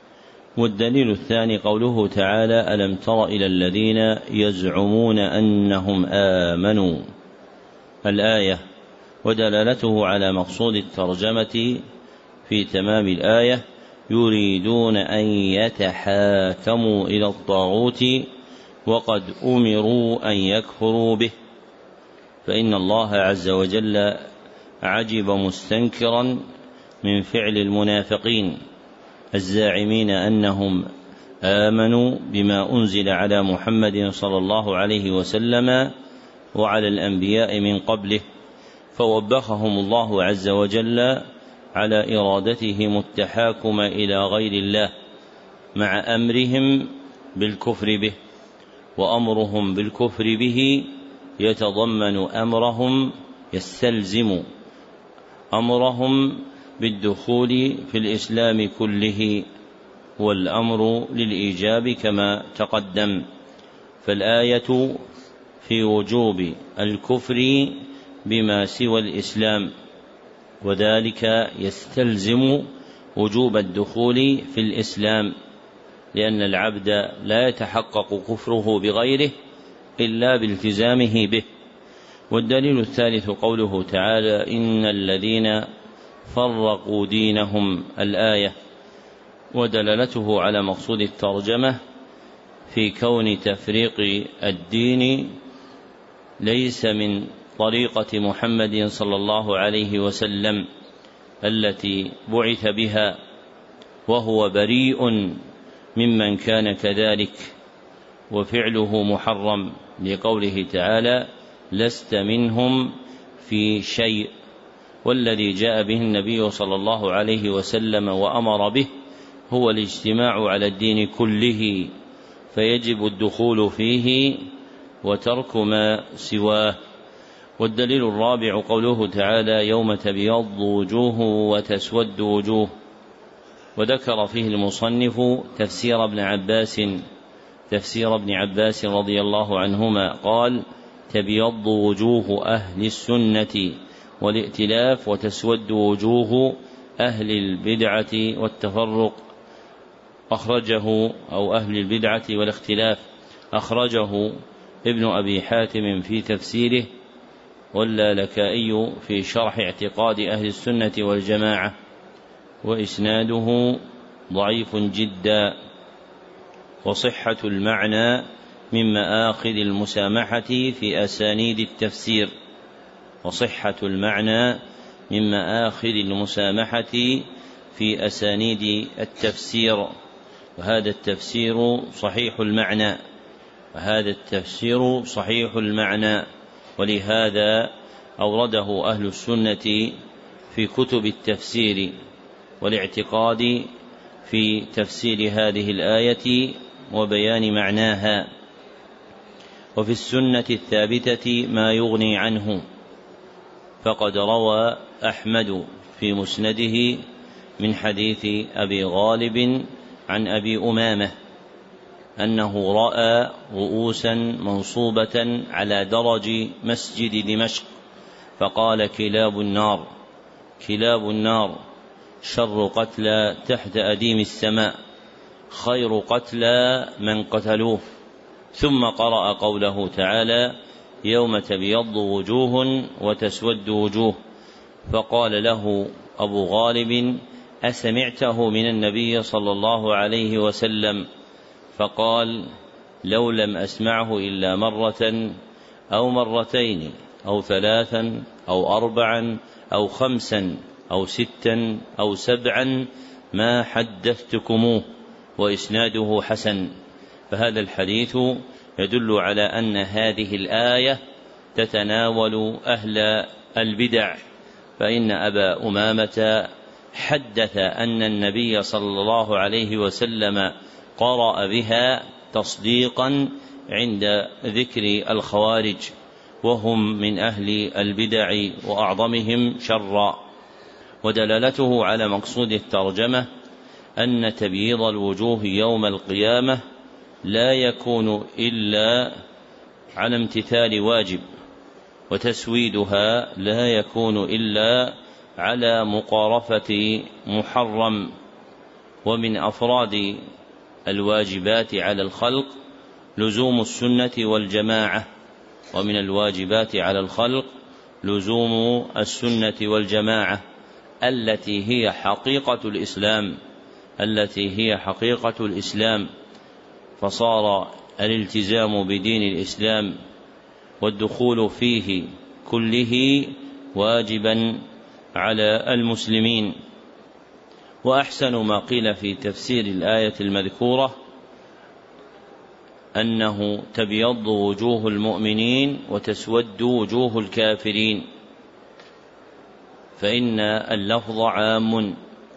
والدليل الثاني قوله تعالى: ألم تر إلى الذين يزعمون أنهم آمنوا، الآية، ودلالته على مقصود الترجمة في تمام الآية: يريدون أن يتحاكموا إلى الطاغوت وقد أمروا أن يكفروا به. فإن الله عز وجل عجب مستنكرا من فعل المنافقين الزاعمين أنهم آمنوا بما أنزل على محمد صلى الله عليه وسلم وعلى الأنبياء من قبله، فوبخهم الله عز وجل على إرادتهم التحاكم إلى غير الله مع أمرهم بالكفر به، وأمرهم بالكفر به يستلزم أمرهم بالدخول في الإسلام كله، والأمر للإيجاب كما تقدم. فالآية في وجوب الكفر بما سوى الإسلام، وذلك يستلزم وجوب الدخول في الإسلام، لأن العبد لا يتحقق كفره بغيره إلا بالتزامه به. والدليل الثالث قوله تعالى: إن الذين فرقوا دينهم، الآية، ودلالته على مقصود الترجمة في كون تفريق الدين ليس من طريقة محمد صلى الله عليه وسلم التي بعث بها، وهو بريء ممن كان كذلك وفعله محرم، لقوله تعالى: لست منهم في شيء. والذي جاء به النبي صلى الله عليه وسلم وأمر به هو الاجتماع على الدين كله، فيجب الدخول فيه وترك ما سواه. والدليل الرابع قوله تعالى: يوم تبيض وجوه وتسود وجوه. وذكر فيه المصنف تفسير ابن عباس رضي الله عنهما قال: تبيض وجوه أهل السنة والائتلاف، وتسود وجوه أهل البدعة والتفرق. أهل البدعة والاختلاف. أخرجه ابن أبي حاتم في تفسيره، واللالكائي في شرح اعتقاد أهل السنة والجماعة، وإسناده ضعيف جدا. وصحة المعنى من مآخذ المسامحة في أسانيد التفسير، وهذا التفسير صحيح المعنى، ولهذا أورده أهل السنة في كتب التفسير والاعتقاد في تفسير هذه الآية وبيان معناها. وفي السنة الثابتة ما يغني عنه، فقد روى أحمد في مسنده من حديث أبي غالب عن أبي أمامة أنه رأى رؤوسا منصوبة على درج مسجد دمشق، فقال: كلاب النار شر قتلى تحت أديم السماء، خير قتلى من قتلوه. ثم قرأ قوله تعالى: يوم تبيض وجوه وتسود وجوه. فقال له أبو غالب: أسمعته من النبي صلى الله عليه وسلم؟ فقال: لو لم أسمعه إلا مرة أو مرتين أو ثلاثا أو أربعا أو خمسا أو ستا أو سبعا ما حدثتكموه. وإسناده حسن. فهذا الحديث يدل على أن هذه الآية تتناول أهل البدع، فإن أبا أمامة حدث أن النبي صلى الله عليه وسلم قرأ بها تصديقا عند ذكر الخوارج، وهم من أهل البدع وأعظمهم شرا. ودلالته على مقصود الترجمة أن تبييض الوجوه يوم القيامة لا يكون إلا على امتثال واجب، وتسويدها لا يكون إلا على مقارفة محرم. ومن أفراد الواجبات على الخلق لزوم السنة والجماعة، ومن الواجبات على الخلق لزوم السنة والجماعة التي هي حقيقة الإسلام، فصار الالتزام بدين الإسلام والدخول فيه كله واجبا على المسلمين. وأحسن ما قيل في تفسير الآية المذكورة أنه تبيض وجوه المؤمنين وتسود وجوه الكافرين، فإن اللفظ عام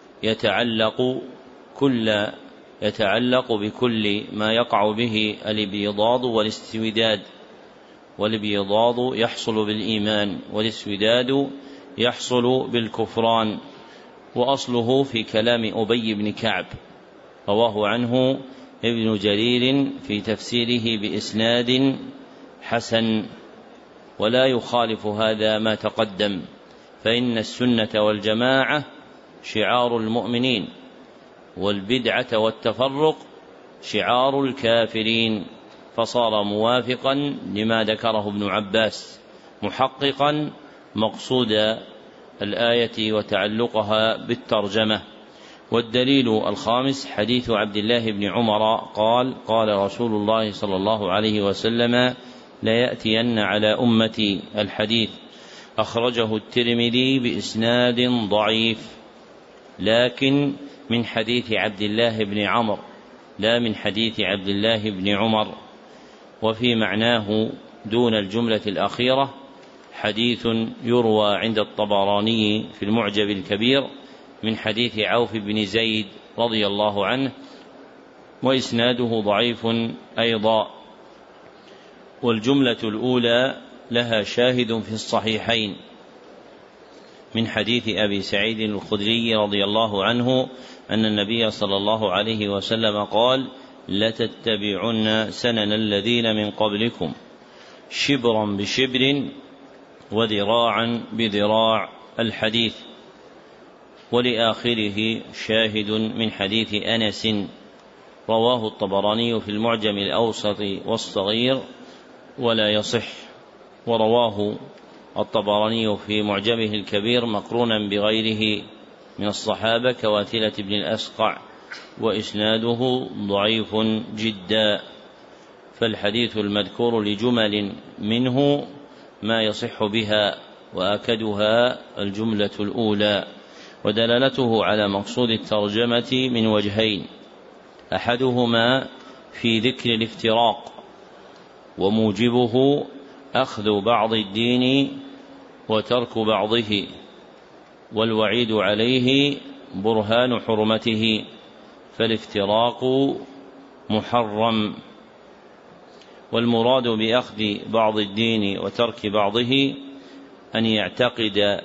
يتعلق بكل ما يقع به الابيضاض والاستوداد، والابيضاض يحصل بالإيمان والاسوداد يحصل بالكفران. وأصله في كلام أبي بن كعب، رواه عنه ابن جرير في تفسيره بإسناد حسن، ولا يخالف هذا ما تقدم، فإن السنة والجماعة شعار المؤمنين، والبدعة والتفرق شعار الكافرين، فصار موافقا لما ذكره ابن عباس محققا مقصود الآية وتعلقها بالترجمة. والدليل الخامس حديث عبد الله بن عمر قال رسول الله صلى الله عليه وسلم: ليأتين على أمتي الحديث، أخرجه الترمذي بإسناد ضعيف، لكن من حديث عبد الله بن عمرو لا من حديث عبد الله بن عمر، وفي معناه دون الجملة الأخيرة حديث يروى عند الطبراني في المعجم الكبير من حديث عوف بن زيد رضي الله عنه، وإسناده ضعيف أيضا. والجملة الأولى لها شاهد في الصحيحين من حديث أبي سعيد الخدري رضي الله عنه أن النبي صلى الله عليه وسلم قال: لتتبعن سنن الذين من قبلكم شبرا بشبر وذراعا بذراع الحديث. ولآخره شاهد من حديث أنس رواه الطبراني في المعجم الأوسط والصغير ولا يصح، ورواه الطبراني في معجمه الكبير مقرونا بغيره من الصحابة كواثلة بن الأسقع، وإسناده ضعيف جدا. فالحديث المذكور لجمل منه ما يصح بها، وأكدها الجملة الأولى. ودلالته على مقصود الترجمة من وجهين: أحدهما في ذكر الافتراق، وموجبه أخذ بعض الدين وترك بعضه، والوعيد عليه برهان حرمته، فالافتراق محرم. والمراد بأخذ بعض الدين وترك بعضه أن يعتقد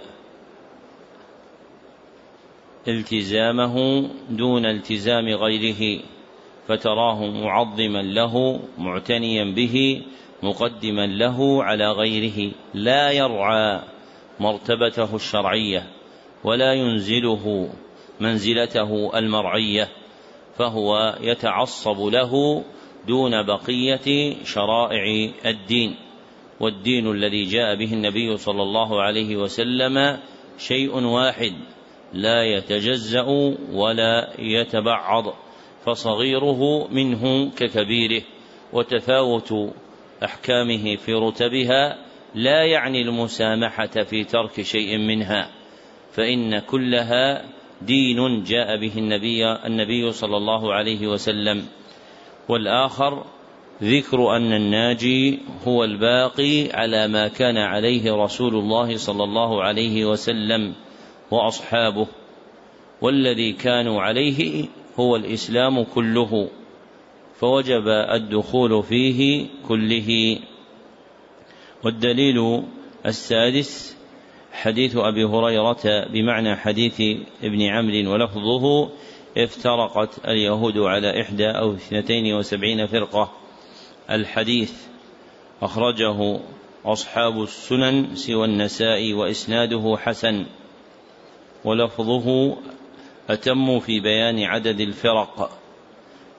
التزامه دون التزام غيره، فتراه معظما له معتنيا به مقدما له على غيره، لا يرعى مرتبته الشرعية ولا ينزله منزلته المرعية، فهو يتعصب له دون بقية شرائع الدين. والدين الذي جاء به النبي صلى الله عليه وسلم شيء واحد لا يتجزأ ولا يتبعض، فصغيره منه ككبيره، وتفاوت أحكامه في رتبها لا يعني المسامحة في ترك شيء منها، فإن كلها دين جاء به النبي صلى الله عليه وسلم. والآخر ذكر أن الناجي هو الباقي على ما كان عليه رسول الله صلى الله عليه وسلم وأصحابه، والذي كانوا عليه هو الإسلام كله، فوجب الدخول فيه كله. والدليل السادس حديث أبي هريرة بمعنى حديث ابن عمرو ولفظه: افترقت اليهود على 71 فرقة. الحديث أخرجه أصحاب السنن سوى النسائي، وإسناده حسن، ولفظه أتم في بيان عدد الفرق،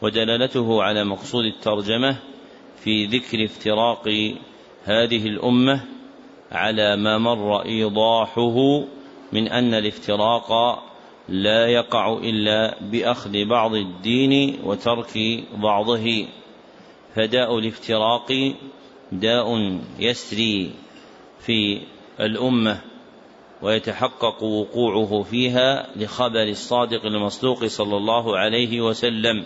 ودلالته على مقصود الترجمة في ذكر افتراق هذه الأمة على ما مر إيضاحه من أن الافتراق لا يقع إلا بأخذ بعض الدين وترك بعضه، فداء الافتراق داء يسري في الأمة ويتحقق وقوعه فيها لخبر الصادق المصدوق صلى الله عليه وسلم،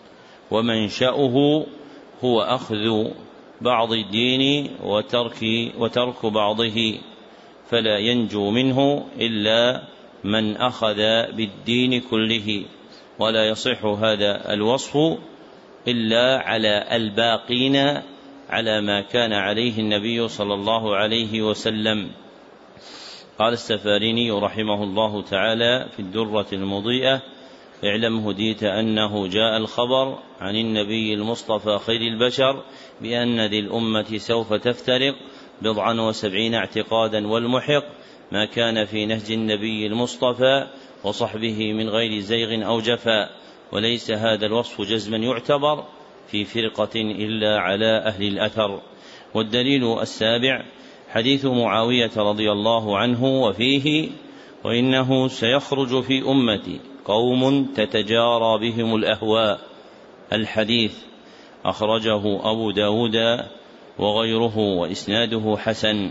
ومنشأه هو أخذ بعض الدين وترك بعضه، فلا ينجو منه إلا من أخذ بالدين كله، ولا يصح هذا الوصف إلا على الباقين على ما كان عليه النبي صلى الله عليه وسلم. قال السفاريني رحمه الله تعالى في الدرة المضيئة: اعلم هديت أنه جاء الخبر عن النبي المصطفى خير البشر بأن ذي الأمة سوف تفترق 70 اعتقادا، والمحق ما كان في نهج النبي المصطفى وصحبه من غير زيغ أو جفاء، وليس هذا الوصف جزما يعتبر في فرقة إلا على أهل الأثر. والدليل السابع حديث معاوية رضي الله عنه وفيه: وإنه سيخرج في أمتي قوم تتجارى بهم الأهواء. الحديث أخرجه أبو داود وغيره وإسناده حسن.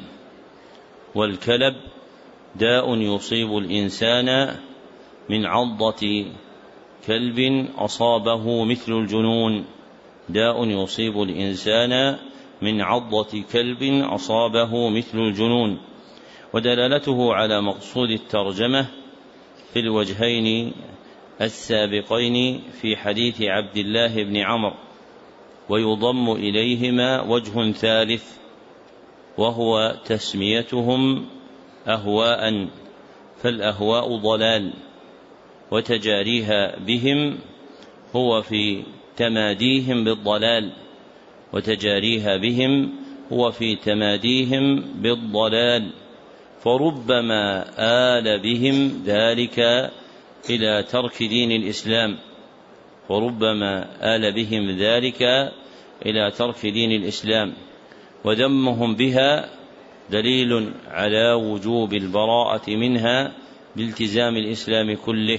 والكلب داء يصيب الإنسان من عضة كلب أصابه مثل الجنون، داء يصيب الإنسان من عضة كلب أصابه مثل الجنون. ودلالته على مقصود الترجمة في الوجهين السابقين في حديث عبد الله بن عمرو، ويضم إليهما وجه ثالث وهو تسميتهم أهواء، فالأهواء ضلال، وتجاريها بهم هو في تماديهم بالضلال، وتجاريها بهم هو في تماديهم بالضلال، فربما آل بهم ذلك إلى ترك دين الإسلام، وربما آل بهم ذلك إلى ترك دين الإسلام. وذمهم بها دليل على وجوب البراءة منها بالتزام الإسلام كله،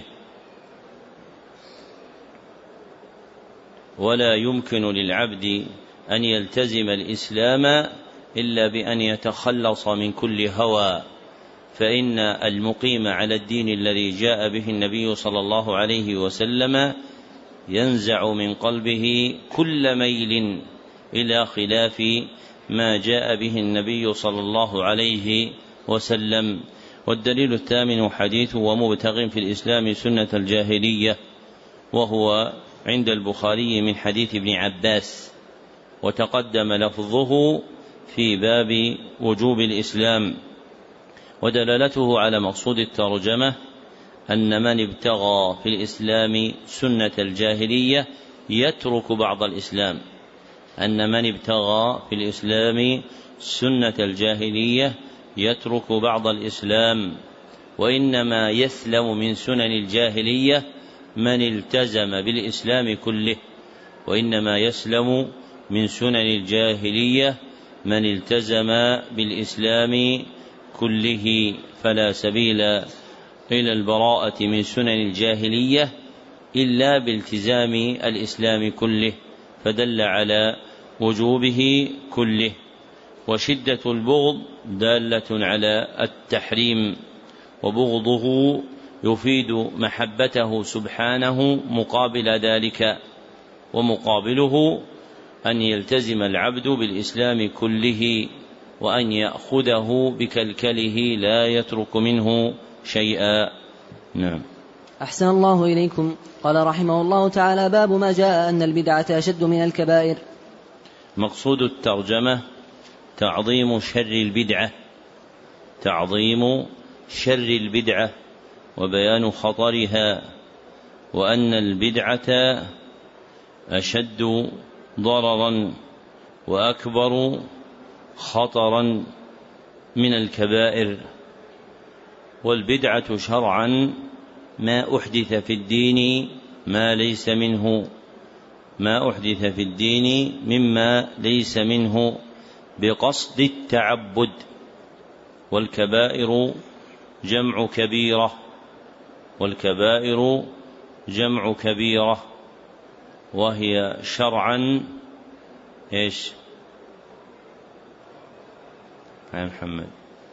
ولا يمكن للعبد أن يلتزم الإسلام إلا بأن يتخلص من كل هوى، فإن المقيم على الدين الذي جاء به النبي صلى الله عليه وسلم ينزع من قلبه كل ميل إلى خلاف ما جاء به النبي صلى الله عليه وسلم. والدليل الثامن حديث ومبتغ في الإسلام سنة الجاهلية، وهو عند البخاري من حديث ابن عباس، وتقدم لفظه في باب وجوب الإسلام. ودلالته على مقصود الترجمة أن من ابتغى في الإسلام سنة الجاهلية يترك بعض الإسلام، أن من ابتغى في الإسلام سنة الجاهلية يترك بعض الإسلام، وإنما يسلم من سنن الجاهلية من التزم بالإسلام كله، وإنما يسلم من سنن الجاهلية من التزم بالإسلام كله، فلا سبيل إلى البراءة من سنن الجاهلية إلا بالتزام الإسلام كله، فدل على وجوبه كله. وشدة البغض دالة على التحريم، وبغضه يفيد محبته سبحانه مقابل ذلك، ومقابله أن يلتزم العبد بالإسلام كله وأن يأخذه بكلكله لا يترك منه شيئا. نعم.
أحسن الله إليكم. قال رحمه الله تعالى: باب ما جاء أن البدعة أشد من الكبائر.
مقصود الترجمة تعظيم شر البدعة وبيان خطرها، وأن البدعة أشد ضررا وأكبر خطرا من الكبائر. والبدعة شرعا ما أحدث في الدين ما ليس منه، ما أحدث في الدين مما ليس منه بقصد التعبد. والكبائر جمع كبيرة، والكبائر جمع كبيرة، وهي شرعا إيش يا محمد؟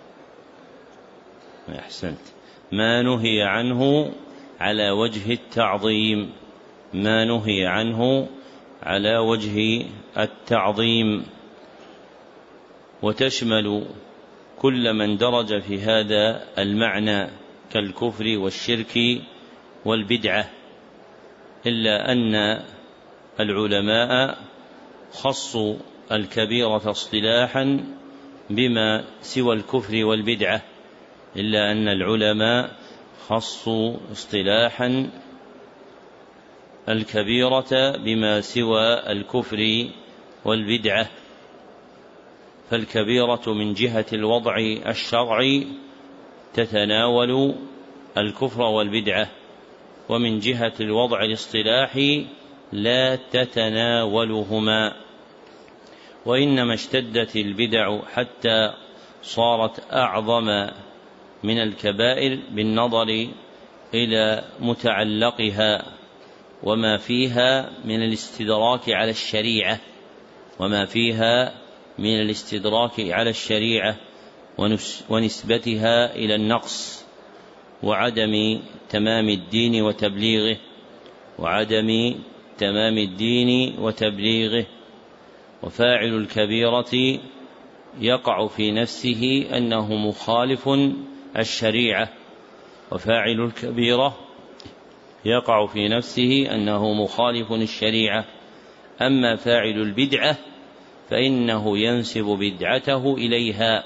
أحسنت. ما نهي عنه على وجه التعظيم، ما نهي عنه على وجه التعظيم، وتشمل كل من درج في هذا المعنى كالكفر والشرك والبدعة، إلا أن العلماء خصوا الكبيرة اصطلاحا بما سوى الكفر والبدعة، إلا أن العلماء خصوا اصطلاحا الكبيرة بما سوى الكفر والبدعة. فالكبيرة من جهة الوضع الشرعي تتناول الكفر والبدعة، ومن جهة الوضع الاصطلاحي لا تتناولهما. وإنما اشتدت البدع حتى صارت أعظم من الكبائر بالنظر إلى متعلقها وما فيها من الاستدراك على الشريعة، وما فيها من الاستدراك على الشريعة ونسبتها إلى النقص وعدم تمام الدين وتبليغه، وعدم تمام الدين وتبليغه. وفاعل الكبيرة يقع في نفسه أنه مخالف الشريعة، وفاعل الكبيرة يقع في نفسه أنه مخالف الشريعة. أما فاعل البدعة فإنه ينسب بدعته إليها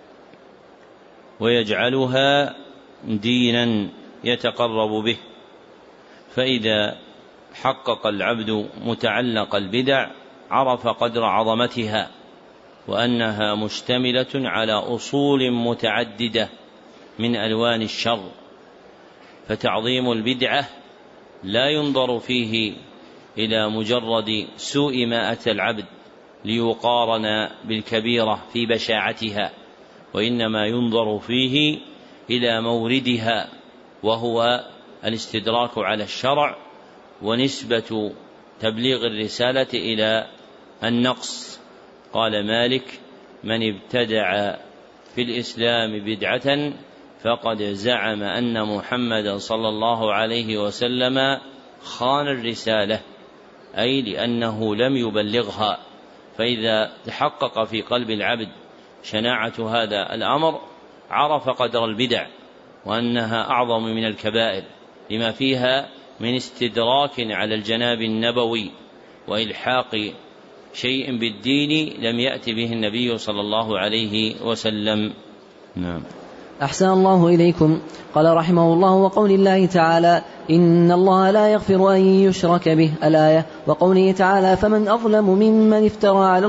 ويجعلها دينا يتقرب به. فإذا حقق العبد متعلق البدع عرف قدر عظمتها، وأنها مشتملة على أصول متعددة من ألوان الشر. فتعظيم البدعة لا ينظر فيه إلى مجرد سوء ما أتى العبد ليقارن بالكبيرة في بشاعتها، وإنما ينظر فيه إلى موردها، وهو الاستدراك على الشرع ونسبة تبليغ الرسالة إلى النقص. قال مالك: من ابتدع في الإسلام بدعة فقد زعم أن محمدا صلى الله عليه وسلم خان الرسالة، أي لأنه لم يبلغها. فإذا تحقق في قلب العبد شناعة هذا الأمر عرف قدر البدع وأنها أعظم من الكبائر لما فيها من استدراك على الجناب النبوي وإلحاق شيء بالدين لم يأتي به النبي صلى الله عليه وسلم. نعم.
أحسن الله إليكم. قال رحمه الله: وقول الله تعالى: إن الله لا يغفر أن يشرك به، الآية. وقوله تعالى: فمن أظلم ممن افترى على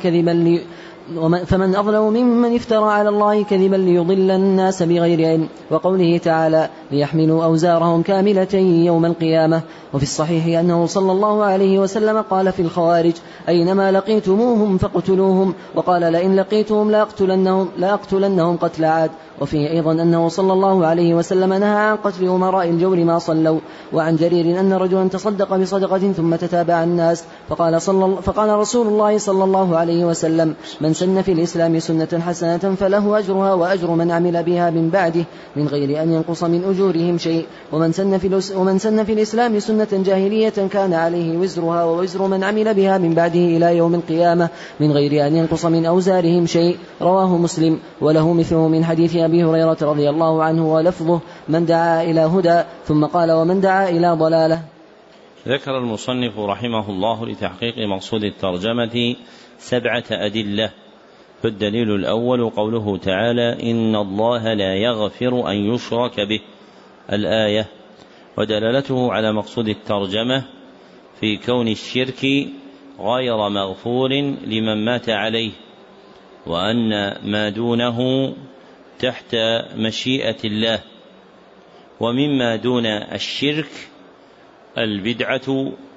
الله كذبا ليضل الناس بغير علم. وقوله تعالى: ليحملوا أوزارهم كاملة يوم القيامة. وفي الصحيح أنه صلى الله عليه وسلم قال في الخوارج: أينما لقيتموهم فاقتلوهم، وقال: لئن لقيتهم لأقتلنهم قتل عاد. وفيه أيضا أنه صلى الله عليه وسلم نهى عن قتل أمراء الجور ما صلوا. وعن جرير أن رجلا تصدق بصدقة ثم تتابع الناس فقال رسول الله صلى الله عليه وسلم: من سن في الإسلام سنة حسنة فله أجرها وأجر من عمل بها من بعده من غير أن ينقص من أجورهم شيء، ومن سن في الإسلام سنة جاهلية كان عليه وزرها ووزر من عمل بها من بعده إلى يوم القيامة من غير أن ينقص من أوزارهم شيء. رواه مسلم. وله مثله من حديث أبي هريرة رضي الله عنه ولفظه: من دعا إلى هدى، ثم قال: ومن دعا إلى ضلالة.
ذكر المصنف رحمه الله لتحقيق مقصود الترجمة 7 أدلة. فالدليل الأول قوله تعالى: إن الله لا يغفر أن يشرك به، الآية. ودلالته على مقصود الترجمة في كون الشرك غير مغفور لمن مات عليه، وأن ما دونه تحت مشيئة الله. ومما دون الشرك البدعة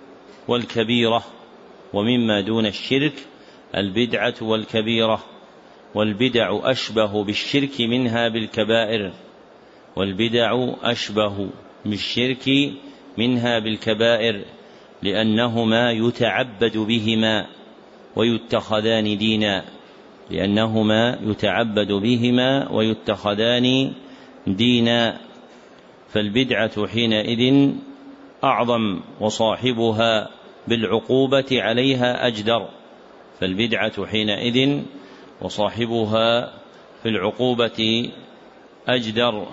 والكبيرة، ومما دون الشرك البدعة والكبيرة، والبدع أشبه بالشرك منها بالكبائر، والبدع أشبه بالشرك منها بالكبائر، لأنهما يتعبد بهما ويتخذان دينا، لأنهما يتعبد بهما ويتخذان دينا، فالبدعة حينئذ أعظم وصاحبها بالعقوبة عليها أجدر، فالبدعة حينئذ وصاحبها في العقوبة أجدر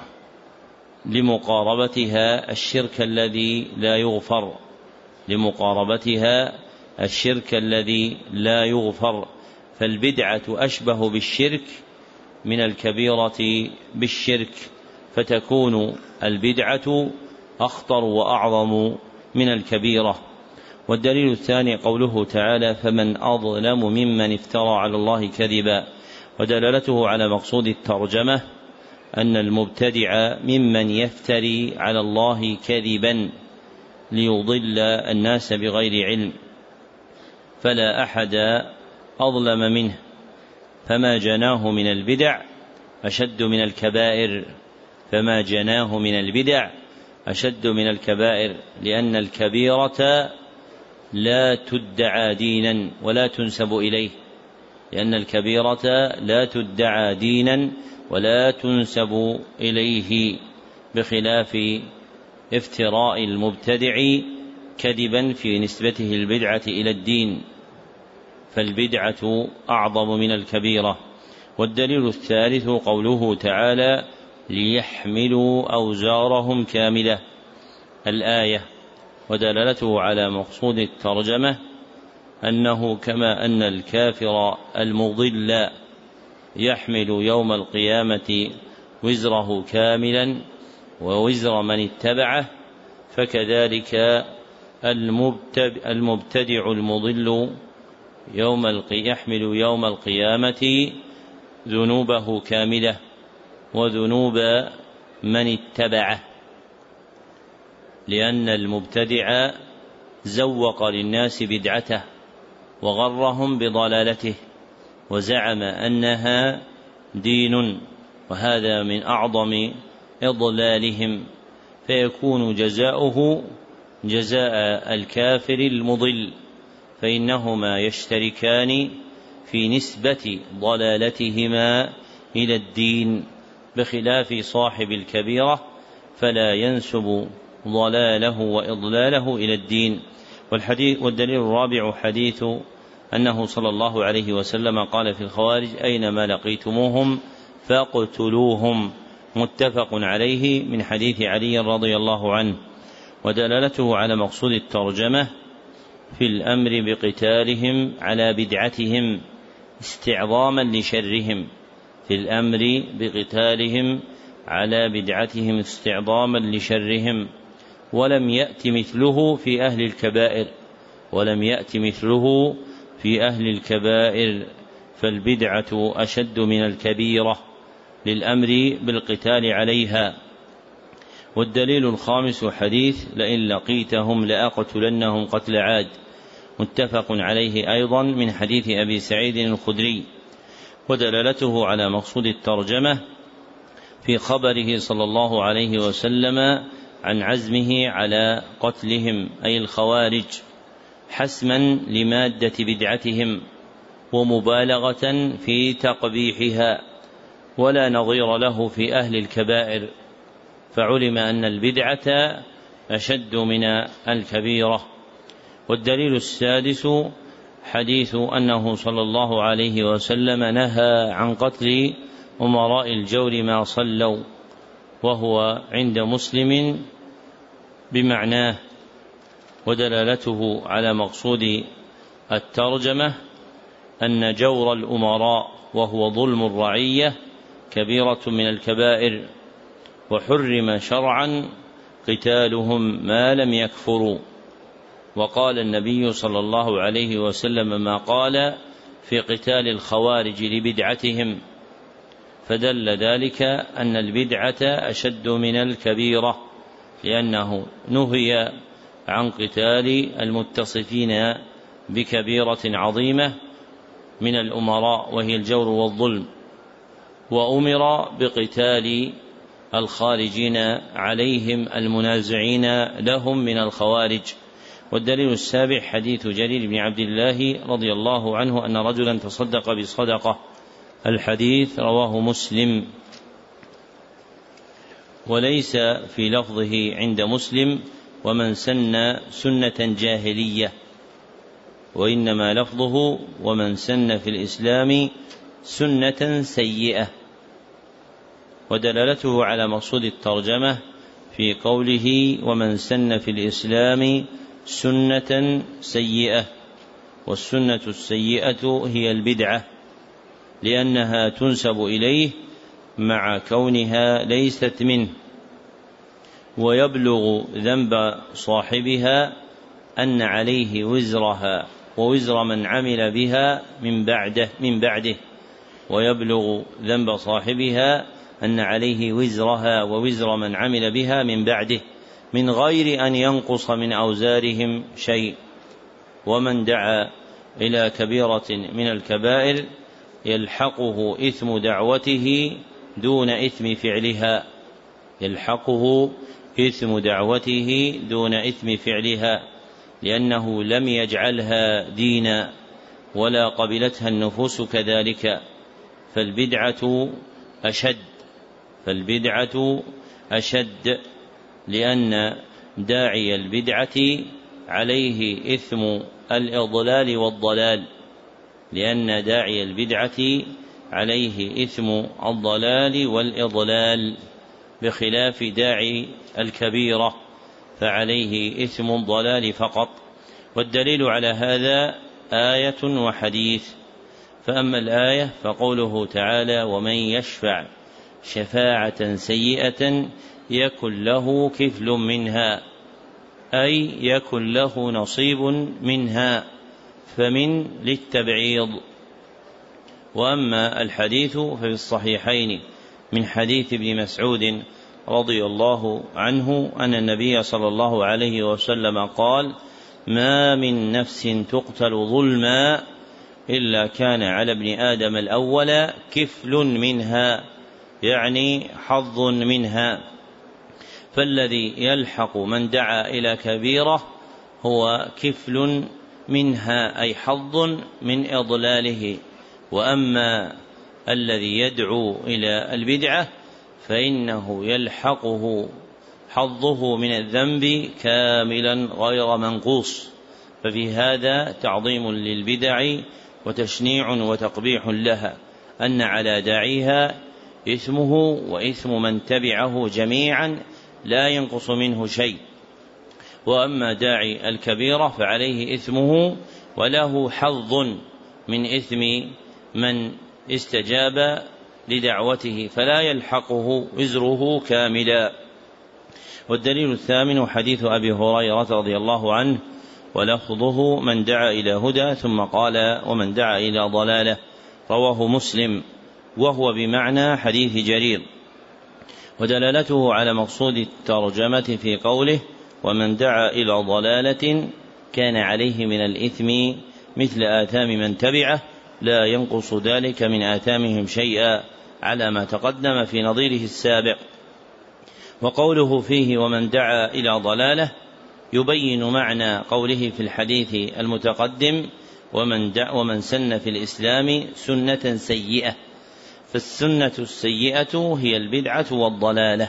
لمقاربتها الشرك الذي لا يغفر، لمقاربتها الشرك الذي لا يغفر، فالبدعة أشبه بالشرك من الكبيرة بالشرك، فتكون البدعة أخطر وأعظم من الكبيرة. والدليل الثاني قوله تعالى: فمن أظلم ممن افترى على الله كذبا، ودلالته على مقصود الترجمة أن المبتدع ممن يفتري على الله كذبا ليضل الناس بغير علم، فلا أحد أظلم منه، فما جناه من البدع أشد من الكبائر، فما جناه من البدع أشد من الكبائر، لأن الكبيرة لا تدعى دينا ولا تنسب إليه، لأن الكبيرة لا تدعى دينا ولا تنسب إليه، بخلاف افتراء المبتدع كذبا في نسبته البدعة إلى الدين، فالبدعة أعظم من الكبيرة. والدليل الثالث قوله تعالى: ليحملوا أوزارهم كاملة، الآية، ودلالته على مقصود الترجمة أنه كما أن الكافر المضل يحمل يوم القيامة وزره كاملا ووزر من اتبعه، فكذلك المبتدع المضل يحمل يوم القيامة ذنوبه كاملة وذنوب من اتبعه، لأن المبتدع زوق للناس بدعته وغرهم بضلالته وزعم أنها دين، وهذا من أعظم إضلالهم، فيكون جزاؤه جزاء الكافر المضل، فإنهما يشتركان في نسبة ضلالتهما إلى الدين، بخلاف صاحب الكبيرة فلا ينسب ضلاله وإضلاله إلى الدين. والدليل الرابع حديث أنه صلى الله عليه وسلم قال في الخوارج: أينما لقيتموهم فاقتلوهم، متفق عليه، من حديث علي رضي الله عنه. ودلالته على مقصود الترجمة في الأمر بقتالهم على بدعتهم استعظاما لشرهم، في الأمر بقتالهم على بدعتهم استعظاما لشرهم، ولم يأت مثله في أهل الكبائر، ولم يأت مثله في أهل الكبائر، فالبدعة أشد من الكبيرة للأمر بالقتال عليها. والدليل الخامس حديث: لئن لقيتهم لأقتلنهم قتل عاد، متفق عليه أيضا، من حديث أبي سعيد الخدري. ودلالته على مقصود الترجمة في خبره صلى الله عليه وسلم عن عزمه على قتلهم، أي الخوارج، حسما لمادة بدعتهم ومبالغة في تقبيحها، ولا نظير له في أهل الكبائر، فعلم أن البدعة أشد من الكبيرة. والدليل السادس حديث أنه صلى الله عليه وسلم نهى عن قتل أمراء الجور ما صلوا، وهو عند مسلم بمعناه. ودلالته على مقصود الترجمة أن جور الأمراء وهو ظلم الرعية كبيرة من الكبائر، وحرم شرعا قتالهم ما لم يكفروا. وقال النبي صلى الله عليه وسلم ما قال في قتال الخوارج لبدعتهم، فدل ذلك أن البدعة أشد من الكبيرة، لأنه نهي عن قتال المتصفين بكبيرة عظيمة من الأمراء وهي الجور والظلم، وأمر بقتال الخارجين عليهم المنازعين لهم من الخوارج. والدليل السابع حديث جرير بن عبد الله رضي الله عنه أن رجلا تصدق بصدقة، الحديث رواه مسلم، وليس في لفظه عند مسلم ومن سن سنة جاهلية، وإنما لفظه ومن سن في الإسلام سنة سيئة. ودلالته على مقصود الترجمة في قوله ومن سن في الإسلام سنة سيئة، والسنة السيئة هي البدعة، لأنها تنسب إليه مع كونها ليست منه، ويبلغ ذنب صاحبها أن عليه وزرها ووزر من عمل بها من بعده ويبلغ ذنب صاحبها أن عليه وزرها ووزر من عمل بها من بعده من غير أن ينقص من أوزارهم شيء. ومن دعا إلى كبيرة من الكبائر يلحقه إثم دعوته دون إثم فعلها، يلحقه إثم دعوته دون إثم فعلها، لأنه لم يجعلها دينا ولا قبلتها النفوس كذلك. فالبدعة أشد لأن داعي البدعة عليه إثم الإضلال والضلال، لأن داعي البدعة عليه إثم الضلال والإضلال، بخلاف داعي الكبيرة فعليه إثم الضلال فقط. والدليل على هذا آية وحديث. فأما الآية فقوله تعالى ومن يشفع شفاعة سيئة يكن له كفل منها، أي يكن له نصيب منها، فمن للتبعيض. وأما الحديث ففي الصحيحين من حديث ابن مسعود رضي الله عنه أن النبي صلى الله عليه وسلم قال ما من نفس تقتل ظلما إلا كان على ابن آدم الأول كفل منها، يعني حظ منها. فالذي يلحق من دعا إلى كبيرة هو كفل منها، أي حظ من إضلاله. وأما الذي يدعو إلى البدعة فإنه يلحقه حظه من الذنب كاملا غير منقوص. ففي هذا تعظيم للبدع وتشنيع وتقبيح لها، أن على داعيها إثمه وإثم من تبعه جميعا لا ينقص منه شيء. وأما داعي الكبيرة فعليه إثمه وله حظ من إثم من استجاب لدعوته، فلا يلحقه وزره كاملا. والدليل الثامن حديث أبي هريرة رضي الله عنه ولفظه من دعا إلى هدى ثم قال ومن دعا إلى ضلالة، رواه مسلم، وهو بمعنى حديث جرير. ودلالته على مقصود الترجمة في قوله ومن دعا إلى ضلالة كان عليه من الإثم مثل آثام من تبعه لا ينقص ذلك من آثامهم شيئا، على ما تقدم في نظيره السابق. وقوله فيه ومن دعا إلى ضلالة يبين معنى قوله في الحديث المتقدم ومن سن في الإسلام سنة سيئة، فالسنة السيئة هي البدعة والضلالة،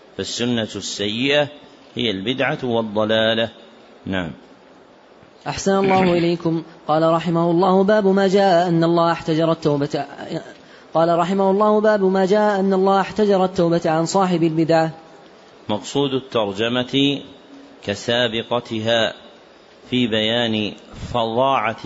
نعم.
أحسن الله إليكم. قال رحمه الله باب ما جاء أن الله احتجر التوبة عن صاحب البدعة.
مقصود الترجمة كسابقتها في بيان فظاعة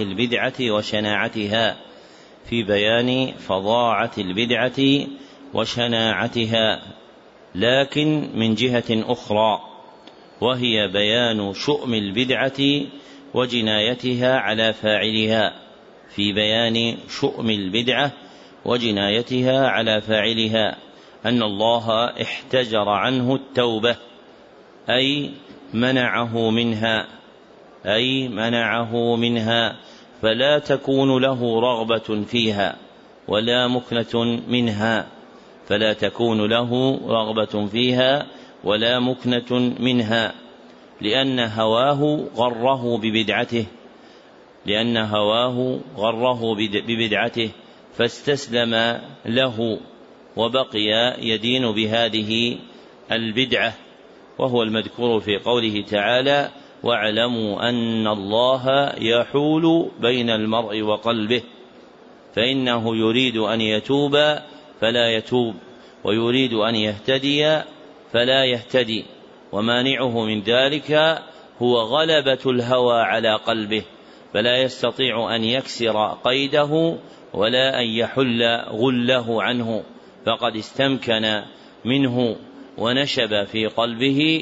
البدعة وشناعتها، لكن من جهة أخرى، وهي بيان شؤم البدعة وجنايتها على فاعلها، أن الله احتجر عنه التوبة، أي منعه منها، أي منعه منها، فلا تكون له رغبة فيها ولا مكنة منها، فلا تكون له رغبة فيها ولا مكنة منها، لأن هواه غره ببدعته فاستسلم له وبقي يدين بهذه البدعة، وهو المذكور في قوله تعالى: واعلموا أن الله يحول بين المرء وقلبه، فإنه يريد أن يتوب فلا يتوب، ويريد أن يهتدي فلا يهتدي، ومانعه من ذلك هو غلبة الهوى على قلبه، فلا يستطيع أن يكسر قيده ولا أن يحل غله عنه، فقد استمكن منه ونشب في قلبه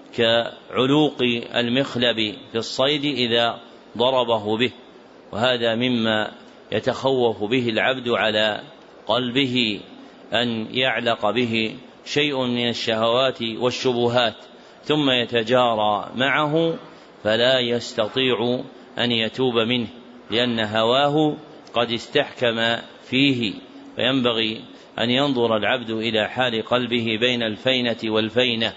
كعلوق المخلب في الصيد إذا ضربه به. وهذا مما يتخوف به العبد على قلبه، أن يعلق به شيء من الشهوات والشبهات ثم يتجارى معه فلا يستطيع أن يتوب منه، لأن هواه قد استحكم فيه. فينبغي أن ينظر العبد إلى حال قلبه بين الفينة والفينة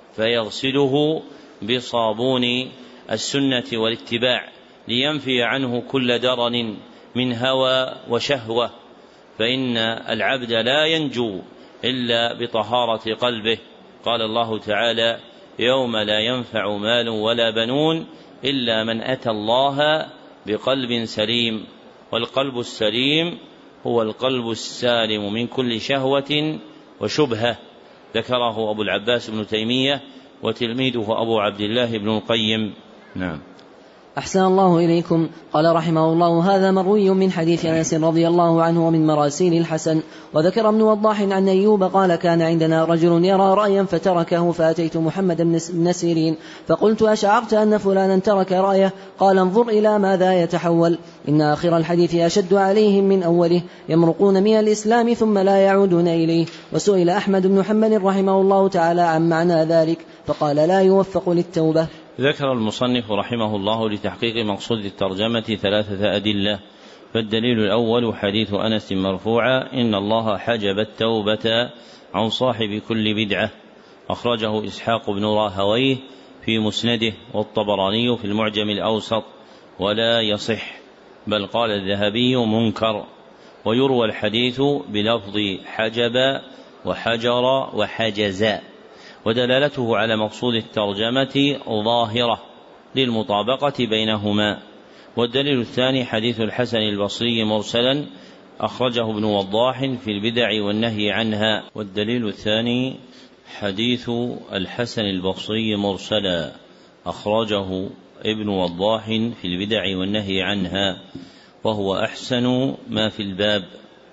فيغسله بصابون السنة والاتباع، لينفي عنه كل درن من هوى وشهوة، فإن العبد لا ينجو إلا بطهارة قلبه. قال الله تعالى: يوم لا ينفع مال ولا بنون إلا من أتى الله بقلب سليم. والقلب السليم هو القلب السالم من كل شهوة وشبهة، ذكره أبو العباس بن تيمية وتلميذه أبو عبد الله بن القيم. نعم.
أحسن الله إليكم. قال رحمه الله: هذا مروي من حديث أنس رضي الله عنه ومن مراسيل الحسن. وذكر ابن وضاح عن أيوب قال: كان عندنا رجل يرى رأيا فتركه، فأتيت محمد بن سيرين فقلت: أشعرت أن فلانا ترك رأيه؟ قال: انظر إلى ماذا يتحول، إن آخر الحديث أشد عليهم من أوله، يمرقون من الإسلام ثم لا يعودون إليه. وسئل أحمد بن حنبل رحمه الله تعالى عن معنى ذلك فقال: لا يوفق للتوبة.
ذكر المصنف رحمه الله لتحقيق مقصود الترجمة 3 أدلة. فالدليل الأول حديث أنس مرفوعا: إن الله حجب التوبة عن صاحب كل بدعة، أخرجه إسحاق بن راهويه في مسنده والطبراني في المعجم الأوسط، ولا يصح، بل قال الذهبي منكر. ويروى الحديث بلفظ حجب وحجر وحجز، ودلالته على مقصود الترجمة ظاهرة للمطابقة بينهما. والدليل الثاني حديث الحسن البصري مرسلا، أخرجه ابن وضاح في البدع والنهي عنها. والدليل الثاني حديث الحسن البصري مرسلا، أخرجه ابن وضاح في البدع والنهي عنها، وهو أحسن ما في الباب.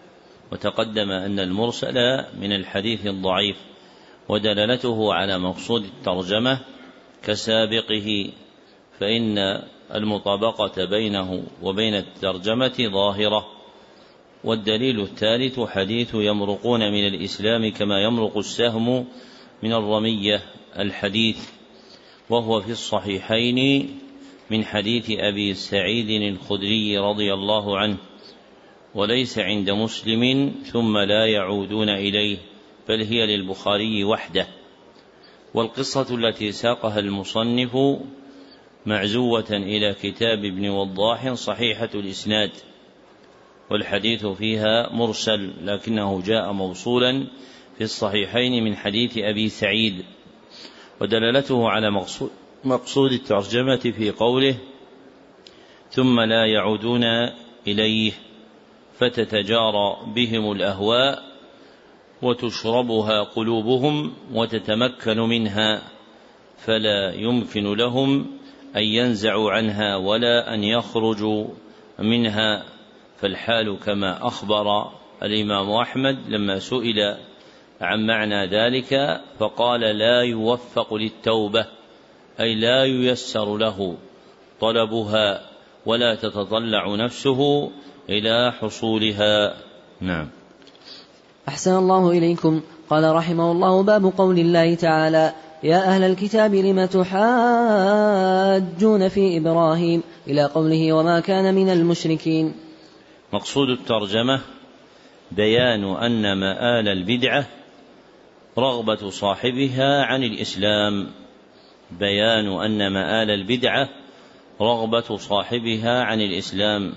وتقدم أن المرسل من الحديث الضعيف، ودلالته على مقصود الترجمة كسابقه، فإن المطابقة بينه وبين الترجمة ظاهرة. والدليل الثالث حديث يمرقون من الإسلام كما يمرق السهم من الرمية الحديث، وهو في الصحيحين من حديث أبي سعيد الخدري رضي الله عنه، وليس عند مسلم ثم لا يعودون إليه، بل هي للبخاري وحده. والقصة التي ساقها المصنف معزوة إلى كتاب ابن وضاح صحيحة الإسناد، والحديث فيها مرسل، لكنه جاء موصولا في الصحيحين من حديث أبي سعيد. ودلالته على مقصود الترجمة في قوله: ثم لا يعودون إليه، فتتجارى بهم الأهواء وتشربها قلوبهم وتتمكن منها، فلا يمكن لهم أن ينزعوا عنها ولا أن يخرجوا منها. فالحال كما أخبر الإمام أحمد لما سئل عن معنى ذلك فقال: لا يوفق للتوبة، أي لا ييسر له طلبها ولا تتطلع نفسه إلى حصولها. نعم.
أحسن الله إليكم. قال رحمه الله: باب قول الله تعالى: يا أهل الكتاب لم تحاجون في إبراهيم إلى قوله وما كان من المشركين.
مقصود الترجمة بيان أن مآل البدعة رغبة صاحبها عن الإسلام، بيان أن مآل البدعة رغبة صاحبها عن الإسلام.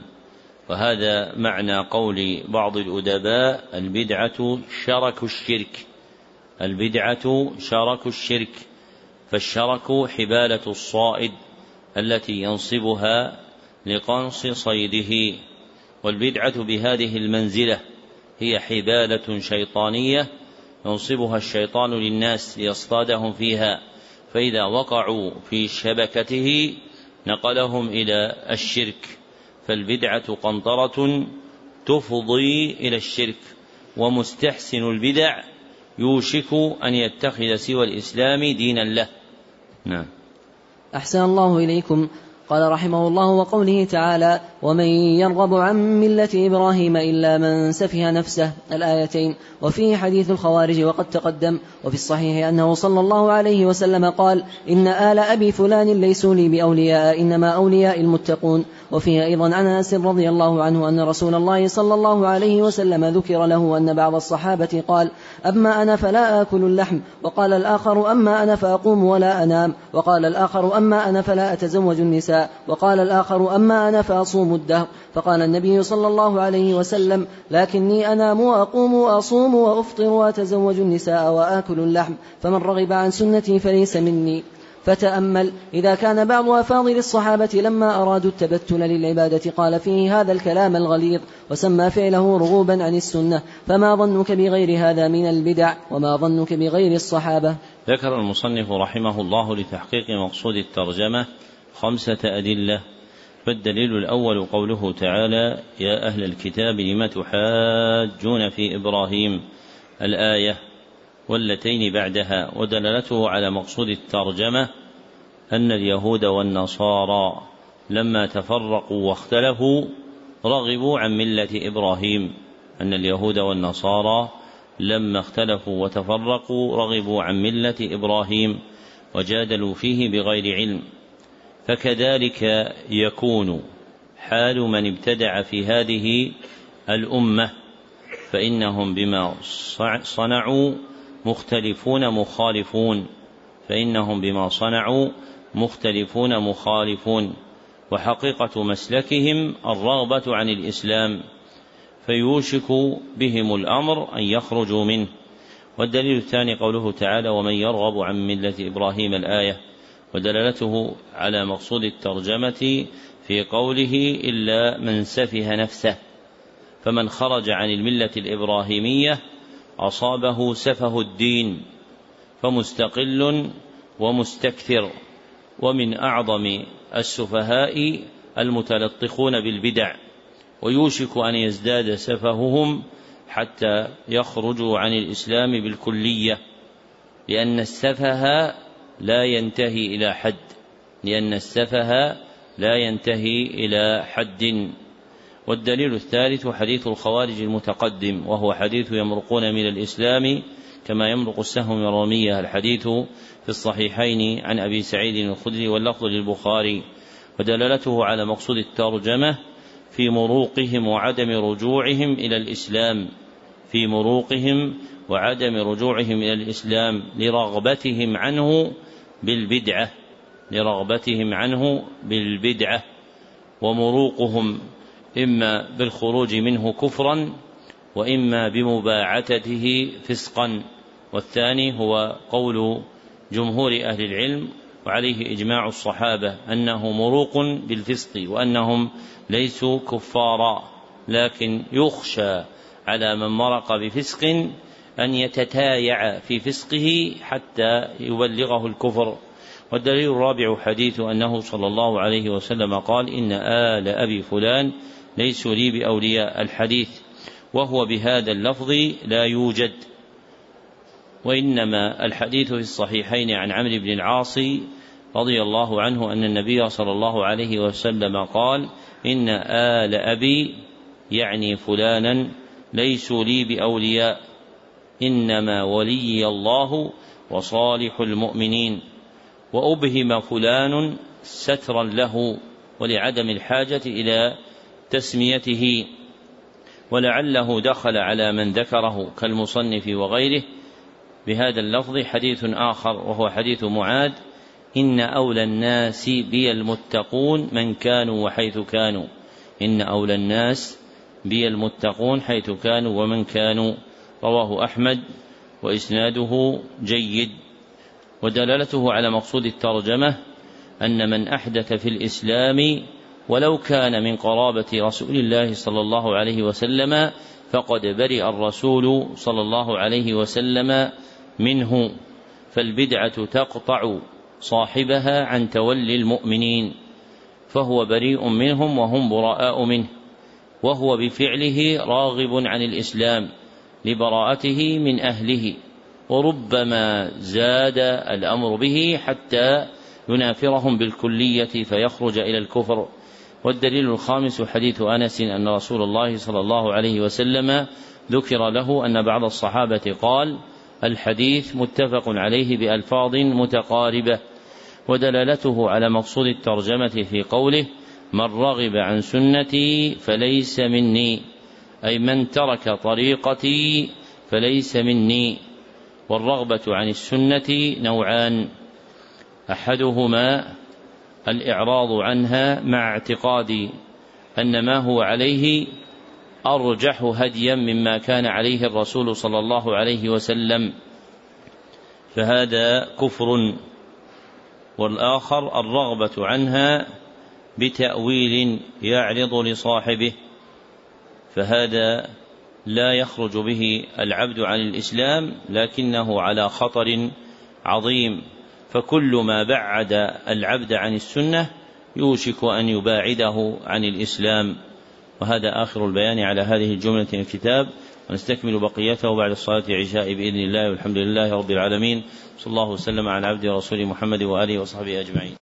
وهذا معنى قول بعض الأدباء البدعة شرك الشرك، البدعة شرك الشرك، فالشرك حبالة الصائد التي ينصبها لقنص صيده، والبدعة بهذه المنزلة هي حبالة شيطانية ينصبها الشيطان للناس ليصطادهم فيها، فإذا وقعوا في شبكته نقلهم إلى الشرك. فالبدعة قنطرة تفضي إلى الشرك، ومستحسن البدع يوشك أن يتخذ سوى الإسلام دينا له. نعم.
أحسن الله إليكم. قال رحمه الله وقوله تعالى ومن يرغب عن ملة إبراهيم إلا من سفه نفسه، الآيتين. وفيه حديث الخوارج وقد تقدم. وفي الصحيح أنه صلى الله عليه وسلم قال إن آل أبي فلان ليسوا لي بأولياء إنما أولياء المتقون. وفيه أيضا عن أنس رضي الله عنه أن رسول الله صلى الله عليه وسلم ذكر له أن بعض الصحابة قال أما أنا فلا آكل اللحم، وقال الآخر أما أنا فأقوم ولا أنام، وقال الآخر أما أنا فلا أتزوج النساء، وقال الآخر أما أنا فأصوم الدهر. فقال النبي صلى الله عليه وسلم لكني أنام وأقوم وأصوم وأفطر وأتزوج النساء وآكل اللحم، فمن رغب عن سنتي فليس مني. فتأمل إذا كان بعض أفاضل الصحابة لما أرادوا التبتل للعبادة قال فيه هذا الكلام الغليظ وسمى فعله رغوبا عن السنة، فما ظنك بغير هذا من البدع، وما ظنك بغير الصحابة؟
ذكر المصنف رحمه الله لتحقيق مقصود الترجمة 5 أدلة. فالدليل الأول قوله تعالى يا أهل الكتاب لم تحاجون في إبراهيم، الآية والتين بعدها. ودلالته على مقصود الترجمة أن اليهود والنصارى لما تفرقوا واختلفوا رغبوا عن ملة إبراهيم، أن اليهود والنصارى لما اختلفوا وتفرقوا رغبوا عن ملة إبراهيم وجادلوا فيه بغير علم. فكذلك يكون حال من ابتدع في هذه الأمة، فإنهم بما صنعوا مختلفون مخالفون، فإنهم بما صنعوا مختلفون مخالفون، وحقيقة مسلكهم الرغبة عن الإسلام، فيوشك بهم الأمر أن يخرجوا منه. والدليل الثاني قوله تعالى ومن يرغب عن ملة إبراهيم، الآية. ودلالته على مقصود الترجمة في قوله إلا من سفه نفسه، فمن خرج عن الملة الإبراهيمية أصابه سفه الدين، فمستقل ومستكثر. ومن أعظم السفهاء المتلطخون بالبدع، ويوشك أن يزداد سفههم حتى يخرجوا عن الإسلام بالكلية، لأن السفه لا ينتهي إلى حد، لأن السفه لا ينتهي إلى حد. والدليل الثالث حديث الخوارج المتقدم، وهو حديث يمرقون من الإسلام كما يمرق السهم من الرمية، الحديث في الصحيحين عن أبي سعيد الخدري واللفظ للبخاري. ودلالته على مقصود الترجمة في مروقهم وعدم رجوعهم إلى الإسلام، في مروقهم وعدم رجوعهم إلى الإسلام لرغبتهم عنه بالبدعة، لرغبتهم عنه بالبدعة. ومروقهم إما بالخروج منه كفرا، وإما بمباعتته فسقا. والثاني هو قول جمهور أهل العلم وعليه إجماع الصحابة أنه مروق بالفسق، وأنهم ليسوا كفارا، لكن يخشى على من مرق بفسق أن يتتايع في فسقه حتى يبلغه الكفر. والدليل الرابع حديث أنه صلى الله عليه وسلم قال إن آل أبي فلان ليسوا لي بأولياء، الحديث، وهو بهذا اللفظ لا يوجد. وإنما الحديث في الصحيحين عن عمرو بن العاص رضي الله عنه أن النبي صلى الله عليه وسلم قال إن آل أبي يعني فلانا ليسوا لي بأولياء، إنما ولي الله وصالح المؤمنين، وأبهم فلان سترا له ولعدم الحاجة إلى تسميته، ولعله دخل على من ذكره كالمصنف وغيره بهذا اللفظ حديث آخر وهو حديث معاذ: إن أولى الناس بي المتقون من كانوا وحيث كانوا. إن أولى الناس بي المتقون حيث كانوا ومن كانوا. رواه أحمد وإسناده جيد. ودلالته على مقصود الترجمة أن من أحدث في الإسلام ولو كان من قرابة رسول الله صلى الله عليه وسلم فقد برئ الرسول صلى الله عليه وسلم منه، فالبدعة تقطع صاحبها عن تولي المؤمنين، فهو بريء منهم وهم براء منه، وهو بفعله راغب عن الإسلام لبراءته من أهله، وربما زاد الأمر به حتى ينافرهم بالكلية فيخرج إلى الكفر. والدليل الخامس حديث أنس أن رسول الله صلى الله عليه وسلم ذكر له أن بعض الصحابة قال. الحديث متفق عليه بألفاظ متقاربة. ودلالته على مقصود الترجمة في قوله: من رغب عن سنتي فليس مني، أي من ترك طريقتي فليس مني. والرغبة عن السنة نوعان: أحدهما الإعراض عنها مع اعتقاد أن ما هو عليه أرجح هديا مما كان عليه الرسول صلى الله عليه وسلم، فهذا كفر. والآخر الرغبة عنها بتأويل يعرض لصاحبه، فهذا لا يخرج به العبد عن الإسلام لكنه على خطر عظيم، فكل ما بعد العبد عن السنة يوشك أن يباعده عن الإسلام. وهذا آخر البيان على هذه الجملة من الكتاب، ونستكمل بقيته بعد الصلاة عشاء بإذن الله، والحمد لله رب العالمين، صلى الله وسلم على عبده ورسوله محمد وآله وصحبه أجمعين.